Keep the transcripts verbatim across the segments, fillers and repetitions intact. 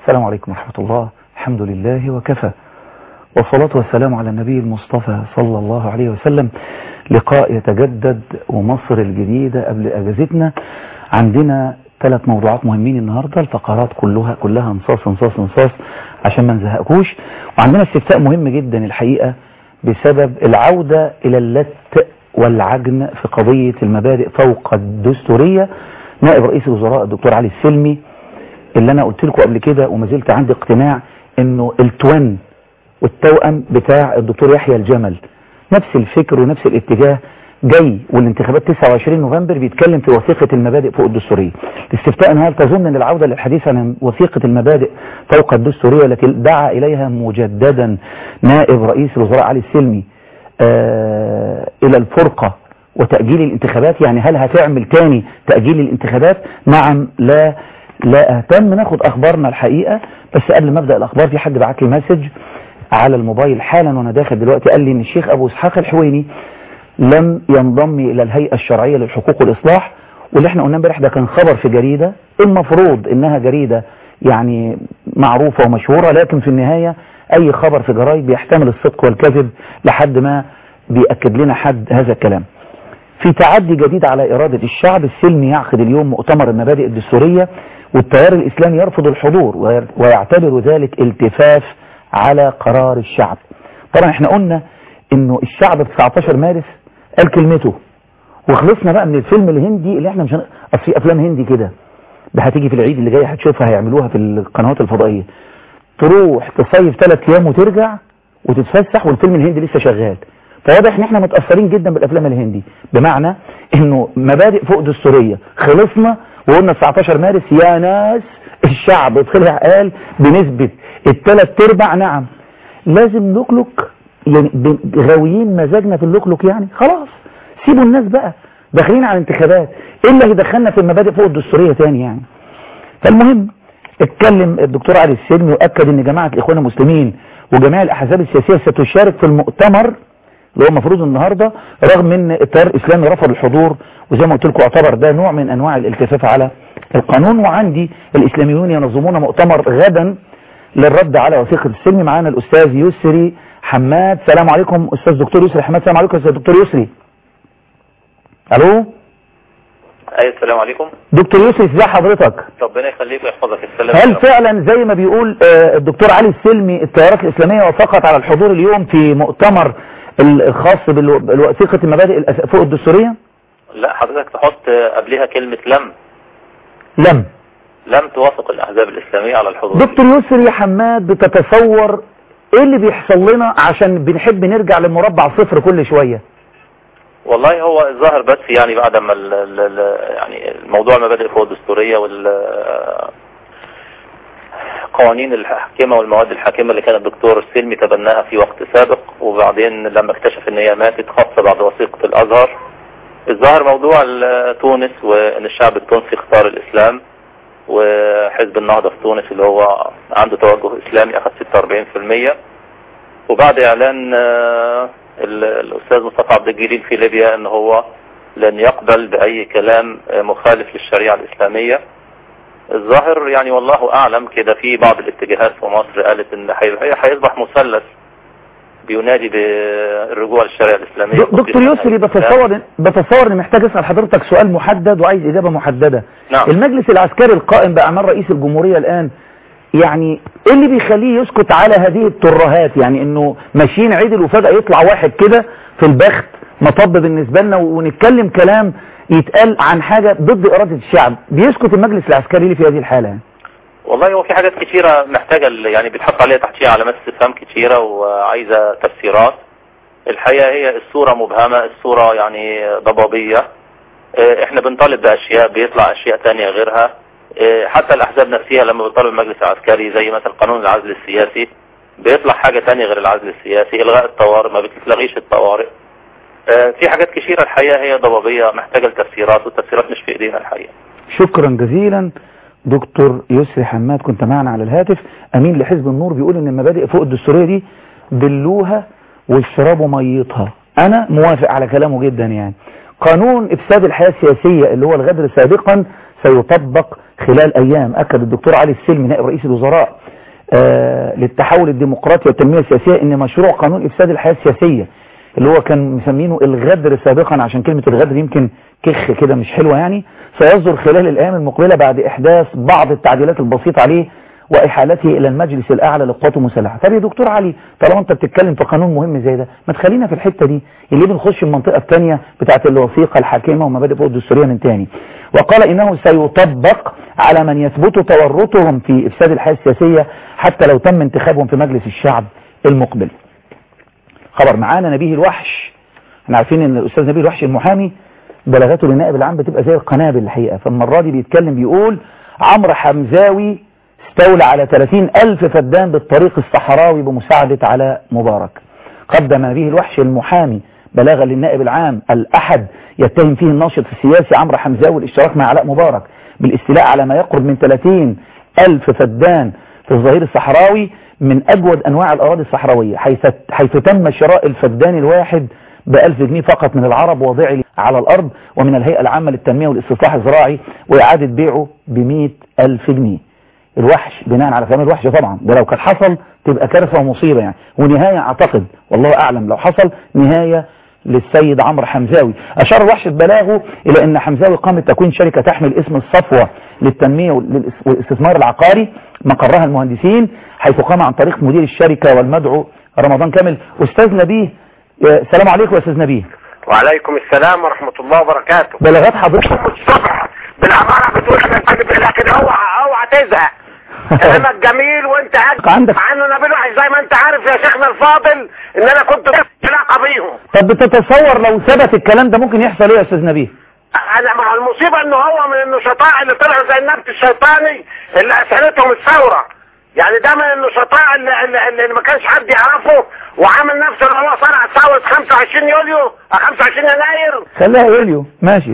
السلام عليكم ورحمة الله. الحمد لله وكفى، والصلاة والسلام على النبي المصطفى صلى الله عليه وسلم. لقاء يتجدد ومصر الجديدة قبل أجازتنا. عندنا ثلاث موضوعات مهمين النهاردة، الفقرات كلها كلها انصاص انصاص انصاص عشان ما نزهقكوش. وعندنا استفتاء مهم جدا الحقيقة بسبب العودة إلى اللت والعجن في قضية المبادئ فوق الدستورية. نائب رئيس الوزراء الدكتور علي السلمي، اللي أنا قلت لكم قبل كده وما زلت عندي اقتناع إنه التوان والتوأم بتاع الدكتور يحيى الجمل نفس الفكر ونفس الاتجاه جاي، والانتخابات تسعة وعشرين نوفمبر بيتكلم في وثيقة المبادئ فوق الدستورية. الاستفتاء هل تظن ان العودة للحديث عن وثيقة المبادئ فوق الدستورية التي دعا اليها مجددا نائب رئيس الوزراء علي السلمي آه الى الفرقة وتأجيل الانتخابات، يعني هل هتعمل تاني تأجيل الانتخابات؟ نعم لا لا اهتم. ناخد اخبارنا الحقيقة، بس قبل ما ابدأ الاخبار في حد بعت لي مسج على الموبايل حالا وانا داخل دلوقتي، قال لي ان الشيخ ابو اسحاق الحويني لم ينضم الى الهيئة الشرعية للحقوق والاصلاح. واللي احنا قلنا امبارح ده كان خبر في جريدة المفروض انها جريدة يعني معروفة ومشهورة، لكن في النهاية اي خبر في جرايد بيحتمل الصدق والكذب لحد ما بيأكد لنا حد هذا الكلام. في تعدي جديد على إرادة الشعب، السلمي يعقد اليوم مؤتمر المبادئ الدستورية والتيار الإسلامي يرفض الحضور ويعتبر ذلك التفاف على قرار الشعب. طبعا احنا قلنا انه الشعب في تسعتاشر مارس قال كلمته وخلصنا بقى من الفيلم الهندي اللي احنا مش هن... في افلام هندي كده هتيجي في العيد اللي جاي هتشوفها هيعملوها في القنوات الفضائية، تروح تصيف ثلاث ايام وترجع وتتفسح والفيلم الهندي لسه شغال. فواضح ان احنا متأثرين جدا بالافلام الهندي، بمعنى انه مبادئ فوق دستورية خلصنا وقلنا تسعتاشر مارس يا ناس الشعب طلع قال بنسبة الثلاث ارباع نعم. لازم نكلك يعني غاويين مزاجنا في اللوكلوك، يعني خلاص سيبوا الناس بقى داخلين على انتخابات، ايه اللي هيدخلنا في المبادئ فوق الدستورية تاني يعني. فالمهم اتكلم الدكتور علي السلمي واكد ان جماعة الاخوان المسلمين وجميع الاحزاب السياسية ستشارك في المؤتمر اللي هو المفروض النهاردة، رغم ان التيار الاسلامي رفض الحضور، وزي ما قلت لكم اعتبر ده نوع من انواع الالتفاف على القانون. وعندي الاسلاميون ينظمون مؤتمر غدا للرد على وثيقة السلمي. معانا الاستاذ يسري حماد. سلام عليكم استاذ دكتور يسري حماد. سلام عليكم استاذ دكتور يسري. الو. ايوه السلام عليكم دكتور يسري، ازي حضرتك؟ ربنا يخليك ويحفظك. السلام. هل فعلا زي ما بيقول الدكتور علي السلمي التيارات الاسلامية وافقت على الحضور اليوم في مؤتمر الخاص بالوثيقة المبادئ فوق الدستورية؟ لا حضرتك تحط قبلها كلمة لم لم لم توافق الأحزاب الإسلامية على الحضور. دكتور يسري يا حماد، بتتصور ايه اللي بيحصل لنا عشان بنحب نرجع للمربع صفر كل شوية؟ والله هو الظاهر بس يعني بعد ما ال ال يعني الموضوع المبادئ فوق الدستورية وال قوانين الحاكمة والمواد الحاكمة اللي كان الدكتور السلمي تبناها في وقت سابق، وبعدين لما اكتشف ان هي ماتت خاصة بعد وثيقة الازهر، الظاهر موضوع تونس وان الشعب التونسي اختار الاسلام، وحزب النهضة في تونس اللي هو عنده توجه اسلامي اخذ ستة واربعين بالمية، وبعد اعلان الاستاذ مصطفى عبد الجليل في ليبيا ان هو لن يقبل باي كلام مخالف للشريعة الاسلامية. الظاهر يعني والله اعلم كده في بعض الاتجاهات في مصر قالت ان هيصبح مثلث بينادي بالرجوع للشريعه الاسلاميه. دكتور يسري، بتصور بتصور اني محتاج اسال حضرتك سؤال محدد وعايز اجابه محدده. نعم. المجلس العسكري القائم باعمال رئيس الجمهوريه الان، يعني ايه اللي بيخليه يسكت على هذه الترهات؟ يعني انه ماشيين عدل وفجاه يطلع واحد كده في البخت مطب بالنسبه لنا ونتكلم كلام يتقال عن حاجة ضد إرادة الشعب، بيسكت المجلس العسكري ليه في هذه الحالة؟ والله هو في حاجات كتيرة محتاجة يعني بتحط عليها تحتيها علامات استفهام كتيرة وعايزة تفسيرات. الحقيقة هي الصورة مبهمة، الصورة يعني ضبابية، احنا بنطالب بأشياء بيطلع أشياء تانية غيرها. حتى الأحزاب نفسها لما بتطالب المجلس العسكري زي مثلا قانون العزل السياسي بيطلع حاجة تانية غير العزل السياسي، إلغاء الطوارئ ما بتلغيش الطوارئ. في حاجات كثيرة الحقيقة هي ضبابية محتاجة التفسيرات، والتفسيرات مش في ايدينا الحقيقة. شكرا جزيلا دكتور يسري حماد، كنت معنا على الهاتف. امين لحزب النور بيقول ان المبادئ فوق الدستورية دي بلوها واشربوا ميتها. انا موافق على كلامه جدا. يعني قانون افساد الحياة السياسية اللي هو الغدر سابقا سيطبق خلال أيام. أكد الدكتور علي السلمي نائب رئيس الوزراء آه للتحول الديمقراطي والتنمية السياسية إن مشروع قانون إفساد الحياة السياسية اللي هو كان مسمينه الغدر سابقا، عشان كلمة الغدر يمكن كخ كده مش حلوة يعني، سيصدر خلال الأيام المقبلة بعد إحداث بعض التعديلات البسيطة عليه وإحالته إلى المجلس الأعلى للقوات المسلحة. طب يا دكتور علي، طالما أنت بتتكلم في قانون مهم زي ده، ما تخلينا في الحتة دي اللي بنخش المنطقة الثانية بتاعت الوثيقة الحاكمة ومبادئ الدستورية من تاني. وقال إنه سيطبق على من يثبت تورطهم في إفساد الحياة السياسية حتى لو تم انتخابهم في مجلس الشعب المقبل. خبر معانا نبيه الوحش. احنا عارفين ان الأستاذ نبيه الوحش المحامي بلاغاته للنائب العام بتبقى زي القنابل الحقيقة، فالمرة دي بيتكلم بيقول عمرو حمزاوي استولى على ثلاثين ألف فدان بالطريق الصحراوي بمساعدة على مبارك. قدم نبيه الوحش المحامي بلاغا للنائب العام الأحد يتهم فيه الناشط السياسي عمرو حمزاوي الاشتراك مع علاء مبارك بالاستيلاء على ما يقرب من ثلاثين ألف فدان في الظهير الصحراوي من أجود أنواع الأراضي الصحراوية، حيث, حيث تم شراء الفدان الواحد بألف جنيه فقط من العرب وضعه على الأرض ومن الهيئة العامة للتنمية والاستصلاح الزراعي، وإعادة بيعه بمئة ألف جنيه. الوحش بناء على كلام الوحش طبعا، ده لو كان حصل تبقى كارثة ومصيبة يعني، ونهاية أعتقد والله أعلم لو حصل نهاية للسيد عمرو حمزاوي. أشار الوحش ببلاغه إلى أن حمزاوي قام بتكوين شركة تحمل اسم الصفوة للتنمية والاستثمار العقاري مقرها المهندسين، حيث قام عن طريق مدير الشركة والمدعو رمضان كامل. أستاذ نبيه، السلام عليكم يا أستاذ نبيه. وعليكم السلام ورحمة الله وبركاته. بلاغات حضرتك الصبح بالعبارة بتقول لكن اوعى اوعى تزهق. كلامك جميل وانت عندك مع انه نبيل وحش زي ما انت عارف يا شيخنا الفاضل ان انا كنت علاقة بيهم. طب بتتصور لو ثبت الكلام ده ممكن يحصل ايه يا أستاذ نبيه؟ انا مع المصيبة انه هو من النشطاء اللي طلعوا زي النبت الشيطاني اللي اسهلتهم الثورة، يعني ده من النشطاء اللي, اللي, اللي ما كانش حد يعرفه وعامل نفسه ان هو صنع ثورة خمسة وعشرين يوليو خمسة وعشرين يناير. خليها يوليو ماشي.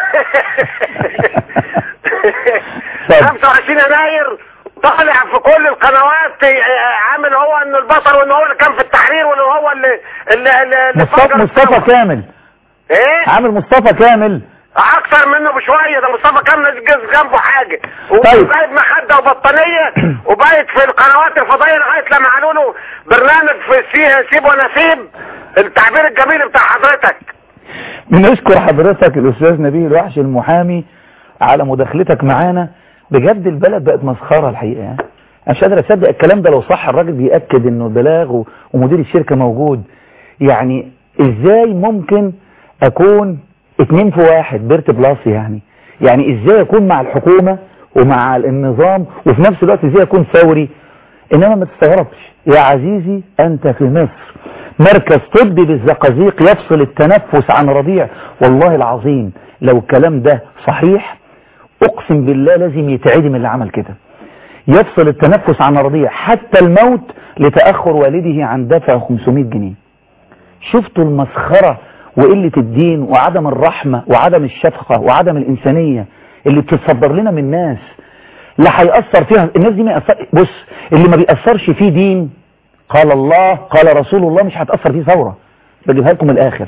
خمسة وعشرين يناير طالع في كل القنوات عامل هو انه البصر وانه هو اللي كان في التحرير وانه هو اللي اللي, اللي مصطفى, مصطفى كامل ايه عامل مصطفى كامل اكثر منه بشوية. ده مصطفى كامل جنبه حاجة طيب. وبايت مخدة وبطانية وبايت في القنوات الفضائية لغاية لما قالوا له برنامج في سيب ونسيب التعبير الجميل بتاع حضرتك. بنشكر حضرتك الأستاذ نبيه الوحش المحامي على مداخلتك معانا. بجد البلد بقت مسخرة الحقيقة يعني. أنا مش قادر أصدق الكلام ده. لو صح الراجل بيأكد إنه البلاغ ومدير الشركة موجود، يعني إزاي ممكن أكون اتنين في واحد بيرت بلاس يعني يعني إزاي أكون مع الحكومة ومع النظام وفي نفس الوقت إزاي أكون ثوري؟ إنما ما تستغربش يا عزيزي أنت في مصر مركز طبي بالزقازيق يفصل التنفس عن رضيع. والله العظيم لو الكلام ده صحيح اقسم بالله لازم يتعدم اللي عمل كده. يفصل التنفس عن رضيع حتى الموت لتأخر والده عن دفع خمسمائة جنيه. شفتوا المسخرة وقلة الدين وعدم الرحمة وعدم الشفقة وعدم الإنسانية اللي بتتصدر لنا من الناس؟ لا هيأثر فيها الناس دي. ما يأثر. بص اللي ما بيأثرش فيه دين قال الله قال رسول الله مش هتأثر فيه ثورة. بجيبها لكم الآخر.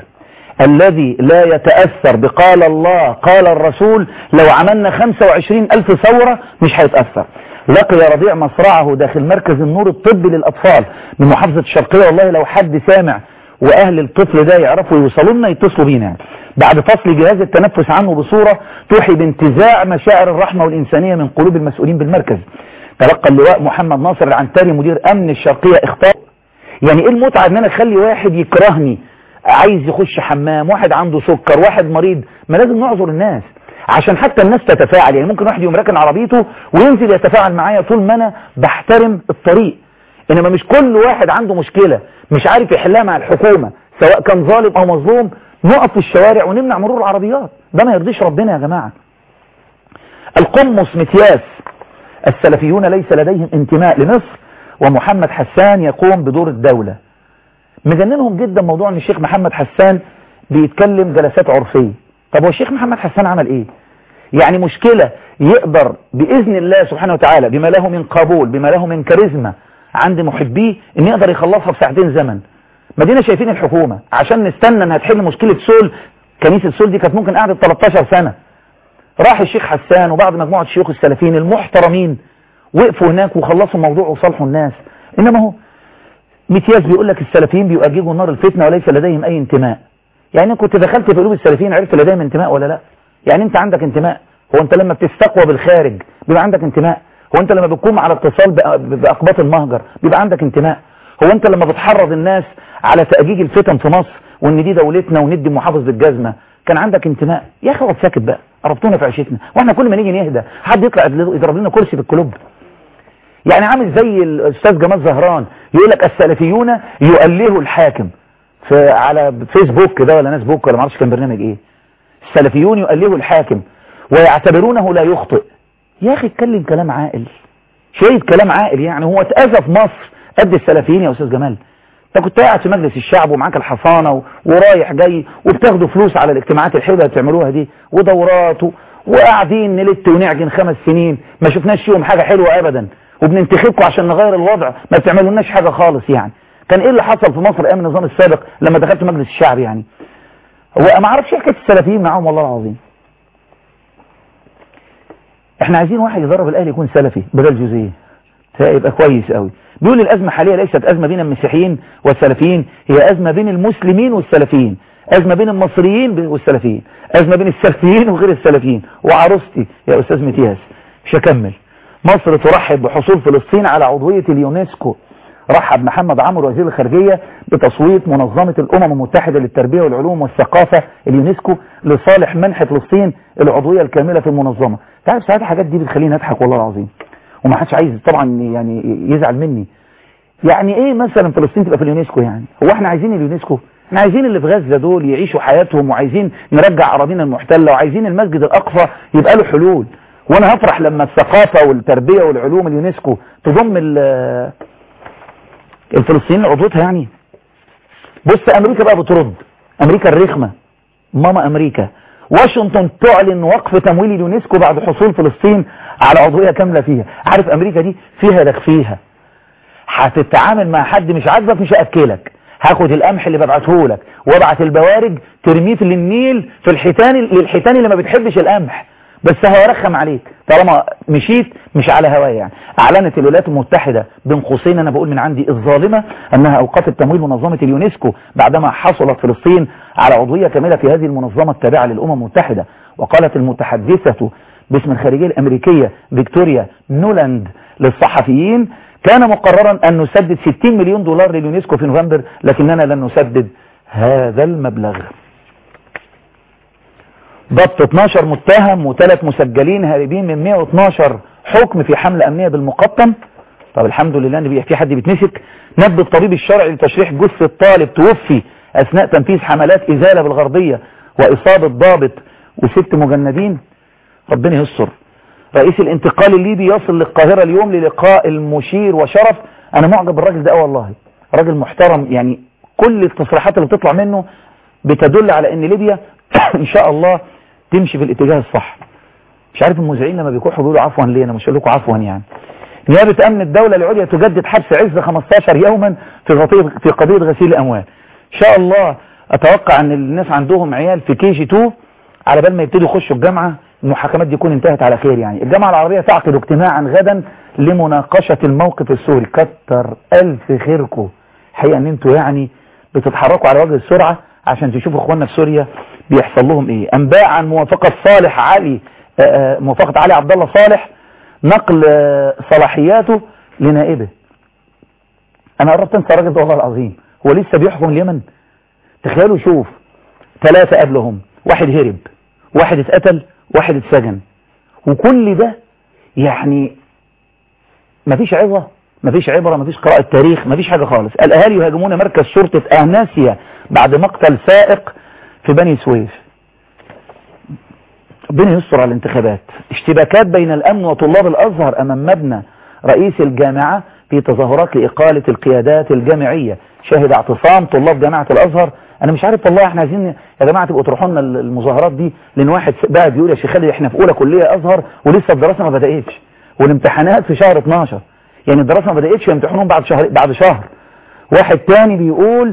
الذي لا يتأثر بقال الله قال الرسول لو عملنا خمسة وعشرين ألف ثورة مش هيتأثر. لقي رضيع مصرعه داخل مركز النور الطبي للأطفال من محافظة الشرقية. والله لو حد سامع وأهل الطفل ده يعرفوا يوصلوا لنا يتصلوا بينا بعد فصل جهاز التنفس عنه بصورة توحي بانتزاع مشاعر الرحمة والإنسانية من قلوب المسؤولين بالمركز. تلقى اللواء محمد ناصر العنتري مدير أمن الشرقية اختار. يعني ايه المتعة ان انا اخلي واحد يكرهني عايز يخش حمام، واحد عنده سكر، واحد مريض؟ ما لازم نعذر الناس عشان حتى الناس تتفاعل. يعني ممكن واحد يوم راكن عربيته وينزل يتفاعل معايا طول ما انا بحترم الطريق. انما مش كل واحد عنده مشكلة مش عارف يحلها مع الحكومة سواء كان ظالم او مظلوم نقف في الشوارع ونمنع مرور العربيات. ده ما يرضيش ربنا يا جماعة. القمص متياس السلفيون ليس لديهم انتماء لمصر ومحمد حسان يقوم بدور الدولة. مجننهم جدا موضوع ان الشيخ محمد حسان بيتكلم جلسات عرفية. طب هو الشيخ محمد حسان عمل ايه؟ يعني مشكلة يقدر بإذن الله سبحانه وتعالى بما له من قبول بما له من كاريزما عند محبيه ان يقدر يخلصها في ساعتين زمن. مدينة شايفين الحكومة عشان نستنى انها تحل مشكلة سول. كنيسة سول دي كانت ممكن قعدت تلتاشر سنة راح الشيخ حسان وبعض مجموعة الشيوخ السلفيين المحترمين وقفوا هناك وخلصوا الموضوع وصالحوا الناس. إنما هو متياز بيقول لك السلفيين بيؤججوا نار الفتنة وليس لديهم أي انتماء. يعني كنت دخلت في قلوب السلفيين عرفت لديهم انتماء ولا لا؟ يعني أنت عندك انتماء؟ هو أنت لما بتستقوى بالخارج بيبقى عندك انتماء؟ هو أنت لما بتكون على اتصال بأقباط المهجر بيبقى عندك انتماء؟ هو أنت لما بتحرض الناس على تأجيج الفتن في مصر وإن دي دولتنا وندي محافظ بالجزمة كان عندك انتماء؟ يا أخي اقعد ساكت بقى، عرفتونا في عيشتنا، واحنا كل ما نيجي نهدى حد يطلع يضرب لنا كرسي في الكلوب. يعني عامل زي الأستاذ جمال زهران يقول لك السلفيون يؤلهوا الحاكم في على فيسبوك ده ولا ناس بوك ولا ما اعرفش كان برنامج ايه. السلفيون يؤلهوا الحاكم ويعتبرونه لا يخطئ. يا اخي اتكلم كلام عاقل، شويه كلام عاقل. يعني هو اتأذى في مصر قد السلفيين يا استاذ جمال؟ انت كنت قاعد في مجلس الشعب ومعاك الحصانه و... ورايح جاي وبتاخدوا فلوس على الاجتماعات الحلوه اللي بتعملوها دي ودورات و... وقاعدين نلت ونعجن خمس سنين ما شفناش فيهم حاجه حلوه ابدا، وبننتخبكم عشان نغير الوضع ما بتعملولناش حاجه خالص. يعني كان ايه اللي حصل في مصر ايام النظام السابق لما دخلت مجلس الشعب؟ يعني هو ما اعرفش حكايه السلفيين معاهم والله العظيم. احنا عايزين واحد يدرب الاهلي يكون سلفي بدل جزئيه يبقى كويس قوي. بيقول الازمه حاليا ليست ازمه بين المسيحيين والسلفيين، هي ازمه بين المسلمين والسلفيين، ازمه بين المصريين والسلفيين، ازمه بين السلفيين وغير السلفيين. وعروستي يا استاذ متياس مش هكمل. مصر ترحب بحصول فلسطين على عضويه اليونسكو. رحب محمد عمرو وزير الخارجيه بتصويت منظمه الامم المتحده للتربيه والعلوم والثقافه اليونسكو لصالح منح فلسطين العضويه الكامله في المنظمه. تعرف ساعات الحاجات دي بتخليني اضحك والله العظيم، وما حدش عايز طبعا يعني يزعل مني. يعني ايه مثلا فلسطين تبقى في اليونسكو؟ يعني هو احنا عايزين اليونسكو؟ احنا عايزين اللي في غزة دول يعيشوا حياتهم، وعايزين نرجع أراضينا المحتلة، وعايزين المسجد الأقصى يبقى له حلول. وانا هفرح لما الثقافة والتربية والعلوم اليونسكو تضم الفلسطينيين لعضوتها. يعني بص امريكا بقى بترد، امريكا الرخمة ماما امريكا. واشنطن تعلن وقف تمويل اليونسكو بعد حصول فلسطين على عضوية كاملة فيها. عارف امريكا دي فيها لك فيها، هتتعامل مع حد مش عاجبك مش هاكلك، هاخد القمح اللي ببعته لك وابعت البوارج ترميه للنيل في الحيتان للحيتان اللي ما بتحبش القمح، بس هيرخم عليك طالما مشيت مش على هواية. يعني اعلنت الولايات المتحدة بين قوسين انا بقول من عندي الظالمة انها اوقفت تمويل منظمة اليونسكو بعدما حصلت فلسطين على عضوية كاملة في هذه المنظمة التابعة للامم المتحدة. وقالت المتحدثة باسم الخارجية الامريكية فيكتوريا نولاند للصحفيين كان مقررا ان نسدد ستين مليون دولار لليونسكو في نوفمبر، لكننا لن نسدد هذا المبلغ. ضبط اثناشر متهم وثلاث مسجلين هاربين من مئة واثناشر حكم في حملة امنية بالمقطم. طب الحمد لله ان في حد بيتمسك. نبذ الطبيب الشرعي لتشريح جثة طالب توفي اثناء تنفيذ حملات ازالة بالغربية واصابة ضابط وست مجندين. ربنا يستر. رئيس الانتقال الليبي يصل للقاهرة اليوم للقاء المشير وشرف. انا معجب بالراجل ده اه والله، راجل محترم. يعني كل التصريحات اللي بتطلع منه بتدل على ان ليبيا ان شاء الله تمشي في الاتجاه الصح. مش عارف المذيعين لما بيكحوا بيقولوا عفوا ليه، انا مش هقول لكم عفوا. يعني نيابة امن الدولة العليا تجدد حبس عز خمستاشر يوما في قضية في قضية غسيل الاموال. ان شاء الله اتوقع ان الناس عندهم عيال في كي جي اتنين على بال ما يبتدوا يخشوا الجامعة المحاكمات دي تكون انتهت على خير. يعني الجامعة العربية تعقد اجتماعا غدا لمناقشة الموقف السوري. كتر الف خيركم حقيقة ان انتوا يعني بتتحركوا على وجه السرعة عشان تشوفوا اخواننا في سوريا بيحصل لهم ايه. انباء عن موافقة صالح علي موافقة علي عبد الله صالح نقل صلاحياته لنائبه. انا قربت انسى الراجل ده والله العظيم، هو لسه بيحكم اليمن. تخيلوا شوف ثلاثة قبلهم، واحد هرب، واحد اتقتل، واحد اتسجن، وكل ده يعني مفيش عظة، مفيش عبرة، مفيش قراءة تاريخ، مفيش حاجة خالص. الاهالي يهاجمون مركز شرطة اهناسيا بعد مقتل سائق في بني سويف. ربنا يستر على الانتخابات. اشتباكات بين الامن وطلاب الازهر امام مبنى رئيس الجامعة في تظاهرات لاقالة القيادات الجامعية. شهد اعتصام طلاب جامعة الازهر. انا مش عارف والله، احنا عايزين يا جماعة تبقوا تروحوا لنا المظاهرات دي، لان واحد بقى بيقول يا شيخ خالد احنا في اولى كلية ازهر ولسه الدراسة ما بدأتش والامتحانات في شهر اتناشر. يعني الدراسة ما بدأتش ويمتحنون بعد شهر بعد شهر. واحد تاني بيقول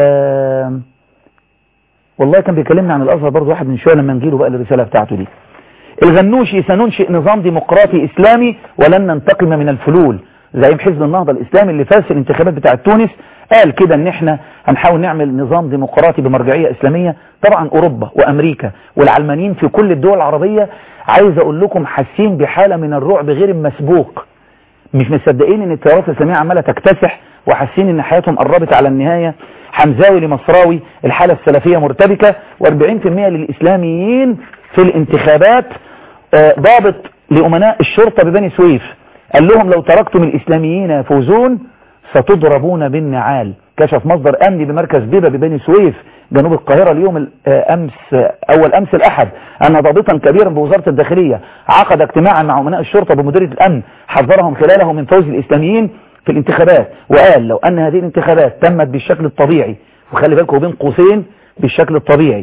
آه والله كان بيكلمنا عن الازهر برضه واحد من شويه لما نجيله بقى الرساله بتاعته دي. الغنوشي سننشئ نظام ديمقراطي إسلامي ولن ننتقم من الفلول. زعيم حزب النهضة الإسلامي اللي فاز في الانتخابات بتاعة تونس قال كده ان احنا هنحاول نعمل نظام ديمقراطي بمرجعية إسلامية. طبعا أوروبا وأمريكا والعلمانيين في كل الدول العربية عايز أقول لكم حاسين بحالة من الرعب غير المسبوق، مش مصدقين ان التيارات الإسلامية عمالة تكتسح وحاسين ان حياتهم قربت على النهاية. حمزاوي لمصراوي الحالة السلفية مرتبكة وأربعين بالمئة للإسلاميين في الانتخابات. ضابط لأمناء الشرطة ببني سويف قال لهم لو تركتم الإسلاميين يفوزون ستضربون بالنعال. كشف مصدر أمني بمركز بيبة ببني سويف جنوب القاهرة اليوم أمس أول أمس الأحد أن ضابطا كبيرا بوزارة الداخلية عقد اجتماعا مع أمناء الشرطة بمديرية الأمن حذرهم خلاله من فوز الإسلاميين في الانتخابات، وقال لو أن هذه الانتخابات تمت بالشكل الطبيعي، وخلي بالكم بين قوسين بالشكل الطبيعي،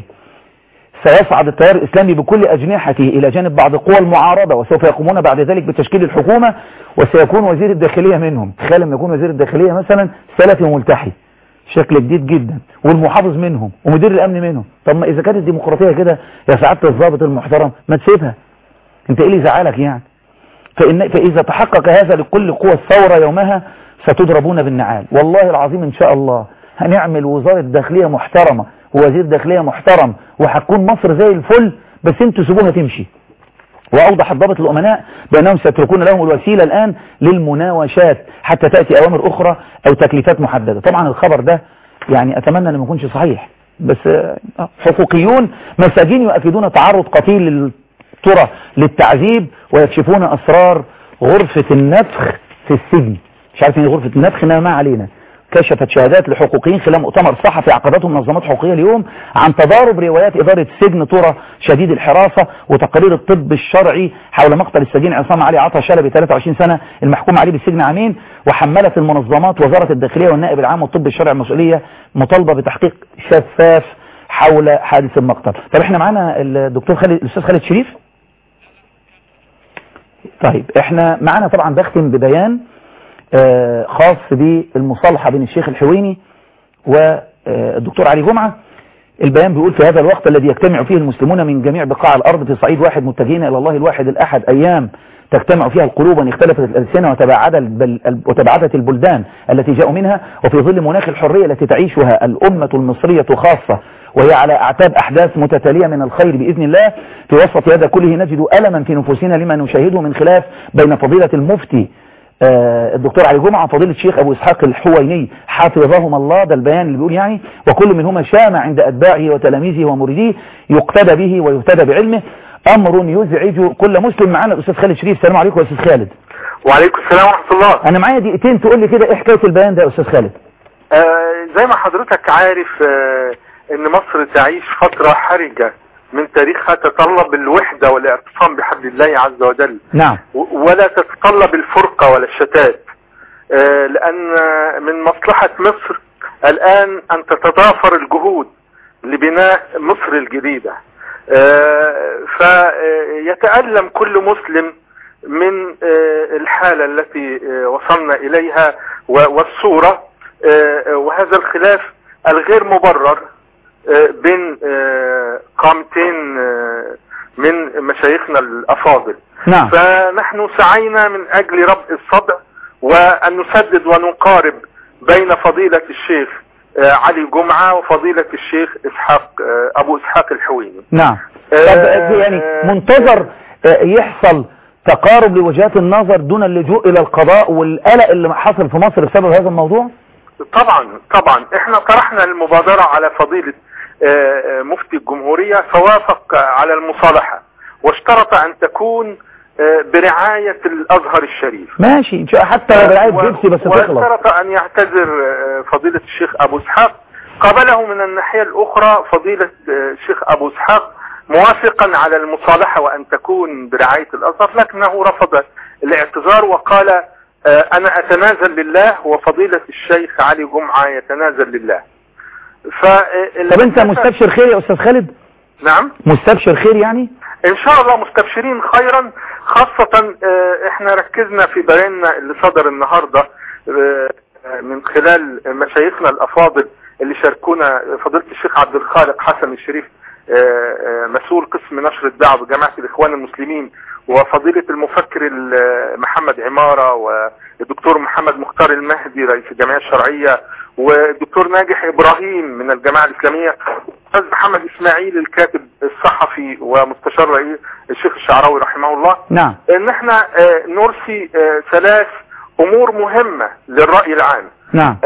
سيصعد التيار الإسلامي بكل أجنحته إلى جانب بعض قوى المعارضة وسوف يقومون بعد ذلك بتشكيل الحكومة وسيكون وزير الداخلية منهم. تخيل لما يكون وزير الداخلية مثلا سلفي وملتحي شكل جديد جدا والمحافظ منهم ومدير الأمن منهم. طب ما إذا كانت الديمقراطية كده يا سعادة الضابط المحترم ما تسيبها، انت ايه اللي زعلك يعني؟ فإن فإذا تحقق هذا لكل قوى الثورة يومها ستضربون بالنعال. والله العظيم إن شاء الله هنعمل وزارة داخلية محترمة ووزير داخلية محترم وهتكون مصر زي الفل، بس انتوا سيبوها تمشي. وأوضح الضابط الأمناء بأنهم سيتركون لهم الوسيلة الآن للمناوشات حتى تأتي أوامر أخرى أو تكليفات محددة. طبعا الخبر ده يعني أتمنى أن ما يكونش صحيح، بس حقوقيون مساجين يؤكدون تعرض قتيل للترى للتعذيب ويكشفون أسرار غرفة النفخ في السجن. مش عارف ايه غرفة النفخ، انما ما علينا. كشفت شهادات لحقوقيين خلال مؤتمر صحفي عقدته منظمات حقوقية اليوم عن تضارب روايات إدارة سجن ترى شديد الحراسة وتقارير الطب الشرعي حول مقتل السجين عصام علي عطا شلبي ثلاثة وعشرين سنة المحكوم عليه بالسجن عامين. وحملت المنظمات وزارة الداخلية والنائب العام والطب الشرعي المسؤولية مطالبة بتحقيق شفاف حول حادث المقتل. طب احنا معانا الدكتور خالد الأستاذ خالد شريف. طيب احنا معانا طبعا بختم ببيان آه خاص بالمصالحة بين الشيخ الحويني والدكتور علي جمعة. البيان بيقول في هذا الوقت الذي يجتمع فيه المسلمون من جميع بقاع الأرض في صعيد واحد متجهين إلى الله الواحد الأحد، أيام تجتمع فيها القلوب وان اختلفت الألسنة وتباعدت البلدان التي جاءوا منها، وفي ظل مناخ الحرية التي تعيشها الأمة المصرية خاصة وهي على أعتاب أحداث متتالية من الخير بإذن الله. في وسط هذا كله نجد ألما في نفوسنا لما نشاهده من خلاف بين فضيلة المفتي آه الدكتور علي جمعة وفضيلة الشيخ أبو إسحاق الحويني حفظهم الله. ده البيان اللي بيقول يعني وكل منهما شامع عند أتباعه وتلاميذه ومريديه يقتدى به ويهتدى بعلمه، أمر يزعج كل مسلم. معانا الأستاذ خالد شريف. السلام عليكم يا أستاذ خالد. وعليكم السلام ورحمة الله. أنا معايا دقيقتين تقول لي كده إيه حكاية البيان ده يا أستاذ خالد؟ آه زي ما حضرتك عارف آه إن مصر تعيش فترة حرجة من تاريخها تتطلب الوحدة والاعتصام بحبل الله عز وجل. نعم. ولا تتطلب الفرقة ولا الشتات، آه لأن من مصلحة مصر الآن أن تتضافر الجهود لبناء مصر الجديدة. آه فيتألم كل مسلم من آه الحالة التي آه وصلنا إليها والصورة آه وهذا الخلاف الغير مبرر بين قامتين من مشايخنا الأفاضل. نعم. فنحن سعينا من أجل ربط الصدع وأن نسدد ونقارب بين فضيلة الشيخ علي جمعة وفضيلة الشيخ إسحاق أبو إسحاق الحويني. نعم. طب يعني منتظر يحصل تقارب لوجهات النظر دون اللجوء إلى القضاء والقلق اللي حصل في مصر بسبب هذا الموضوع؟ طبعا طبعا احنا طرحنا المبادرة على فضيلة مفتي الجمهورية فوافق على المصالحة واشترط ان تكون برعاية الازهر الشريف. ماشي حتى لو برعاية بيبسي بس تخلص. واشترط ان يعتذر فضيلة الشيخ ابو اسحاق. قابله من الناحية الاخرى فضيلة الشيخ ابو اسحاق موافقا على المصالحة وان تكون برعاية الازهر، لكنه رفض الاعتذار وقال انا اتنازل لله وفضيلة الشيخ علي جمعة يتنازل لله. ف طب انت مستبشر خير يا استاذ خالد؟ نعم مستبشر خير يعني ان شاء الله مستبشرين خيرا، خاصة احنا ركزنا في بياننا اللي صدر النهاردة من خلال مشايخنا الافاضل اللي شاركونا، فضيلة الشيخ عبد الخالق حسن الشريف مسؤول قسم نشر الدعوة بجماعة الإخوان المسلمين، وفضيلة المفكر محمد عمارة، والدكتور محمد مختار المهدي رئيس الجمعية الشرعية، والدكتور ناجح إبراهيم من الجماعة الإسلامية، والأستاذ محمد إسماعيل الكاتب الصحفي ومستشار رئيس الشيخ الشعراوي رحمه الله. نعم. إن احنا نرسي ثلاث أمور مهمة للرأي العام. نعم.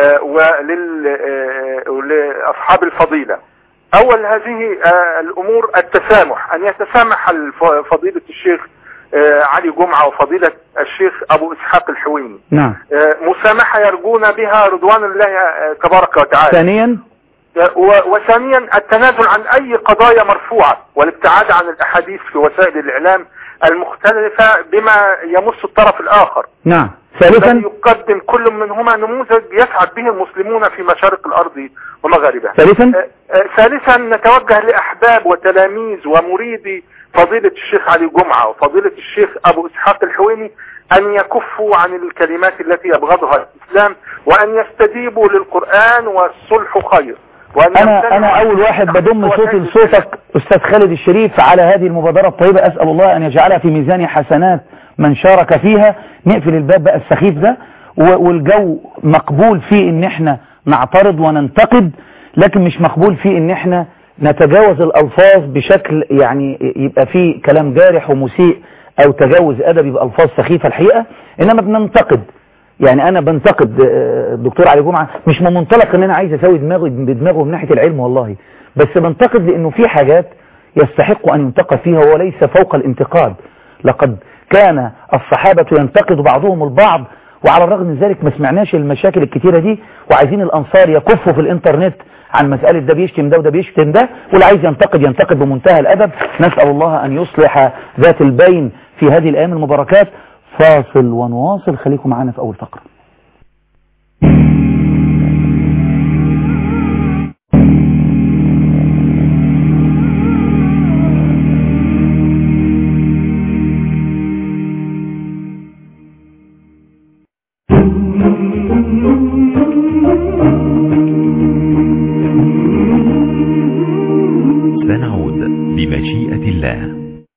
ولأصحاب الفضيلة. أول هذه الأمور التسامح، أن يتسامح فضيلة الشيخ علي جمعة وفضيلة الشيخ أبو إسحاق الحويني. نعم. مسامحة يرجون بها رضوان الله تبارك وتعالى. ثانيا وثانيا التنازل عن أي قضايا مرفوعة، والابتعاد عن الأحاديث في وسائل الإعلام المختلفة بما يمس الطرف الآخر. نعم. ثالثا يقدم كل منهما نموذج يسعد به المسلمون في مشارق الأرض ومغاربها. ثالثا ثالثا نتوجه لأحباب وتلاميذ ومريدي فضيلة الشيخ علي جمعة وفضيلة الشيخ أبو إسحاق الحويني أن يكفوا عن الكلمات التي يبغضها الإسلام، وأن يستجيبوا للقرآن، والصلح خير. أنا أنا أول واحد بضم صوتي لصوتك أستاذ خالد الشريف على هذه المبادرة الطيبة. أسأل الله أن يجعلها في ميزان حسنات من شارك فيها. نقفل الباب بقى السخيف ده، والجو مقبول فيه ان احنا نعترض وننتقد، لكن مش مقبول فيه ان احنا نتجاوز الالفاظ بشكل يعني يبقى فيه كلام جارح ومسيء او تجاوز ادبي بألفاظ سخيفة الحقيقة. انما بننتقد، يعني انا بنتقد الدكتور علي جمعة مش من منطلق ان انا عايز اسوي دماغي بدماغه من ناحية العلم والله، بس بنتقد لانه في حاجات يستحق ان ينتقد فيها وليس فوق الانتقاد. لقد كان الصحابة ينتقد بعضهم البعض، وعلى الرغم من ذلك ما سمعناش المشاكل الكتيرة دي. وعايزين الأنصار يكفوا في الإنترنت عن مسألة ده بيشتم ده وده بيشتم ده، واللي عايز ينتقد ينتقد بمنتهى الأدب. نسأل الله أن يصلح ذات البين في هذه الأيام المباركات. فاصل ونواصل، خليكم معنا في أول فقرة. سنعود بمشيئة الله.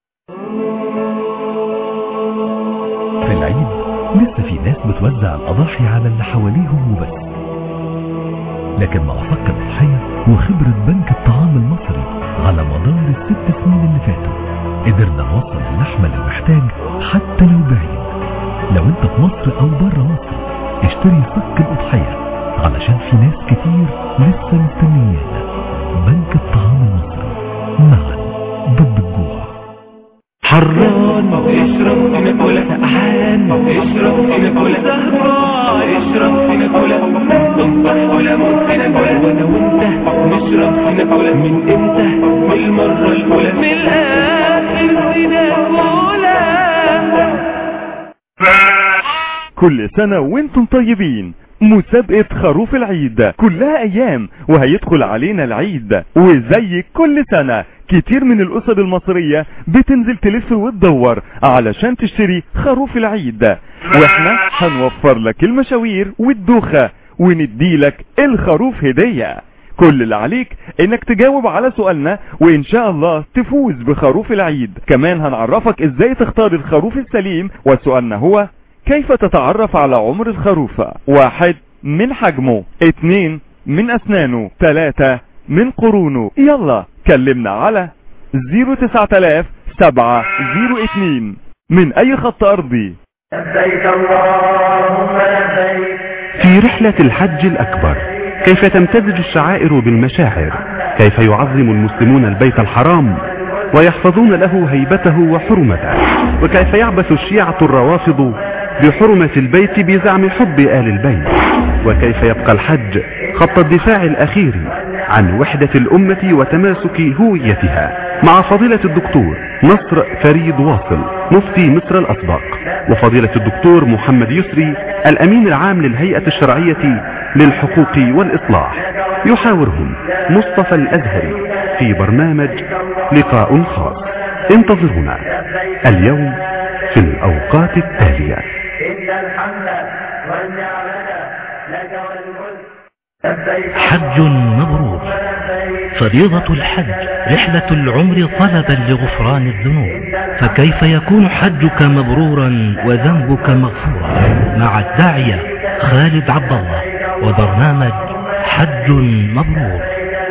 في العيد لسه في ناس بتوزع الأضاحي على اللي حواليهم وبس، لكن مع فك الأضحية وخبرة بنك الطعام المصري على مدار الست سنين اللي فاتوا قدرنا نوصل اللحمة للمحتاج حتى لو بعيد. لو انت في مصر او بره مصر اشتري فك الأضحية علشان في ناس كتير لسه مستنيانا. بنك الطعام المصري، معا ضد الجوع. حران اشرب في نقولة سقعان اشرب في نقولة سهران اشرب في نقولة تنصح ولا موت في نقولة وانا وانت نشرب في نقولة من امتى من المرة الاولى من الاخر في نقولة. كل سنة وانتم طيبين. مسابقة خروف العيد كلها ايام وهيدخل علينا العيد، وزي كل سنة كتير من الاسر المصرية بتنزل تلف وتدور علشان تشتري خروف العيد، واحنا هنوفر لك المشاوير والدوخة ونديلك الخروف هدية. كل اللي عليك انك تجاوب على سؤالنا وان شاء الله تفوز بخروف العيد. كمان هنعرفك ازاي تختار الخروف السليم، وسؤالنا هو كيف تتعرف على عمر الخروف؟ واحد، من حجمه. اتنين، من اسنانه. تلاتة، من قرونه. يلا كلمنا على زيرو تسعة الاف سبعة زيرو اتنين من اي خط ارضي. لبيك اللهم لبيك. في رحلة الحج الأكبر كيف تمتزج الشعائر بالمشاعر، كيف يعظم المسلمون البيت الحرام ويحفظون له هيبته وحرمته، وكيف يعبث الشيعة الروافض بحرمة البيت بزعم حب آل البيت، وكيف يبقى الحج خط الدفاع الأخير عن وحدة الأمة وتماسك هويتها، مع فضيلة الدكتور نصر فريد واصل مفتي مصر الأسبق، وفضيلة الدكتور محمد يسري الأمين العام للهيئة الشرعية للحقوق والإصلاح. يحاورهم مصطفى الأزهري في برنامج لقاء خاص. انتظرونا اليوم في الأوقات التالية. حج مبرور فريضة الحج رحلة العمر طلبا لغفران الذنوب، فكيف يكون حجك مبرورا وذنبك مغفورا؟ مع الداعية خالد عبد الله وبرنامج حج مبرور.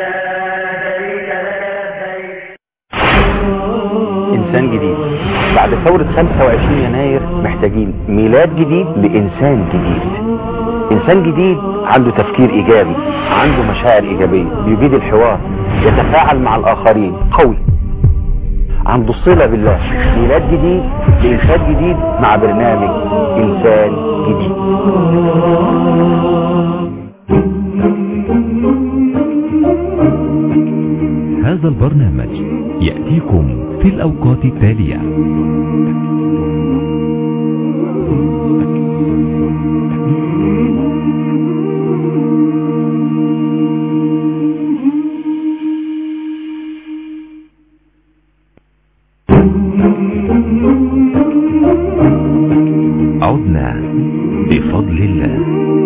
إنسان جديد بعد ثورة خمسة وعشرين يناير، محتاجين ميلاد جديد لإنسان جديد. إنسان جديد عنده تفكير إيجابي، عنده مشاعر إيجابية، بيجيد الحوار، يتفاعل مع الآخرين، قوي، عنده صلة بالله. ميلاد جديد لإنسان جديد مع برنامج إنسان جديد. هذا البرنامج يأتيكم في الأوقات التالية: عدنا بفضل الله.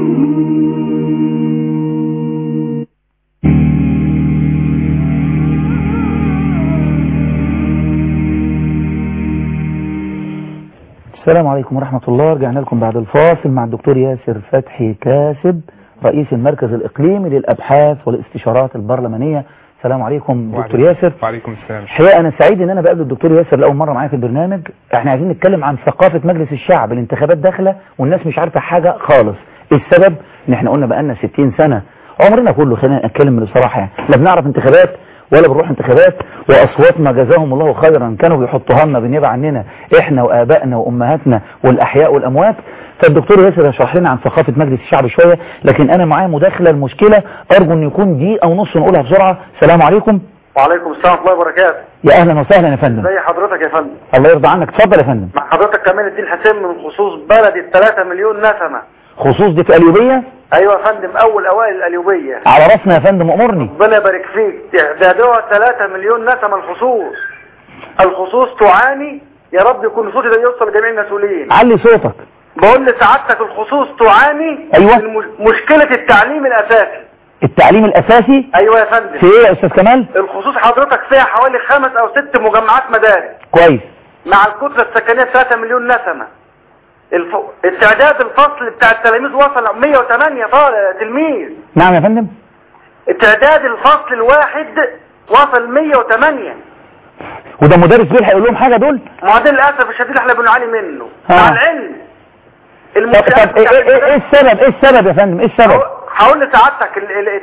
السلام عليكم ورحمة الله. رجعنا لكم بعد الفاصل مع الدكتور ياسر فتحي كاسب، رئيس المركز الإقليمي للأبحاث والاستشارات البرلمانية. السلام عليكم دكتور ياسر. وعليكم السلام. الحقيقة أنا سعيد إن أنا بقابل الدكتور ياسر لأول مرة معايا في البرنامج. إحنا عايزين نتكلم عن ثقافة مجلس الشعب. الانتخابات داخلة والناس مش عارفة حاجة خالص. السبب إن إحنا قلنا بقالنا ستين سنة عمرنا كله، خلينا نتكلم بصراحة يعني، لا بنعرف انتخابات ولا بنروح انتخابات، واصواتنا جزاهم الله خيرا كانوا بيحطوها لنا بالنيابه عننا احنا وابائنا وامهاتنا والاحياء والاموات. فالدكتور ياسر يشرح لنا عن ثقافه مجلس الشعب شويه، لكن انا معايا مداخله المشكله ارجو ان يكون دقيقه ونص نقولها بسرعه. السلام عليكم. وعليكم السلام ورحمه الله وبركاته. يا اهلا وسهلا يا فندم. ازي حضرتك يا فندم؟ الله يرضى عنك، اتفضل يا فندم. مع حضرتك كمال الدين حسين من خصوص بلد الثلاثة مليون نسمه. خصوص دي في القليوبيه؟ ايوه يا فندم، اول اوائل القليوبيه. على راسنا يا فندم، امرني. ربنا يبارك فيك. تعدادها ثلاثة مليون نسمه. الخصوص الخصوص تعاني، يا رب يكون صوتي ده يوصل لجميع المسؤولين. علي صوتك. بقول لسعادتك الخصوص تعاني. ايوه. من مشكله التعليم الاساسي. التعليم الاساسي؟ ايوه يا فندم. في ايه يا استاذ كمال؟ الخصوص حضرتك فيها حوالي خمس او ست مجمعات مدارس. كويس. مع الكتله السكنيه ثلاثة مليون نسمه. الف... التعداد الفصل بتاع التلاميذ وصل مية وتمانية طالب تلميذ. نعم يا فندم. التعداد الفصل الواحد وصل مية وتمانية. وده مدرس بيلحق يقول لهم حاجه دول؟ ما ده للاسف الشديد احنا بنعاني منه. آه. مع العلم طب, طب ايه, ايه, ايه السبب ايه السبب يا فندم؟ ايه السبب؟ هقول لسعادتك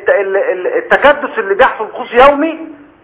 التكدس اللي بيحصل خصوص يومي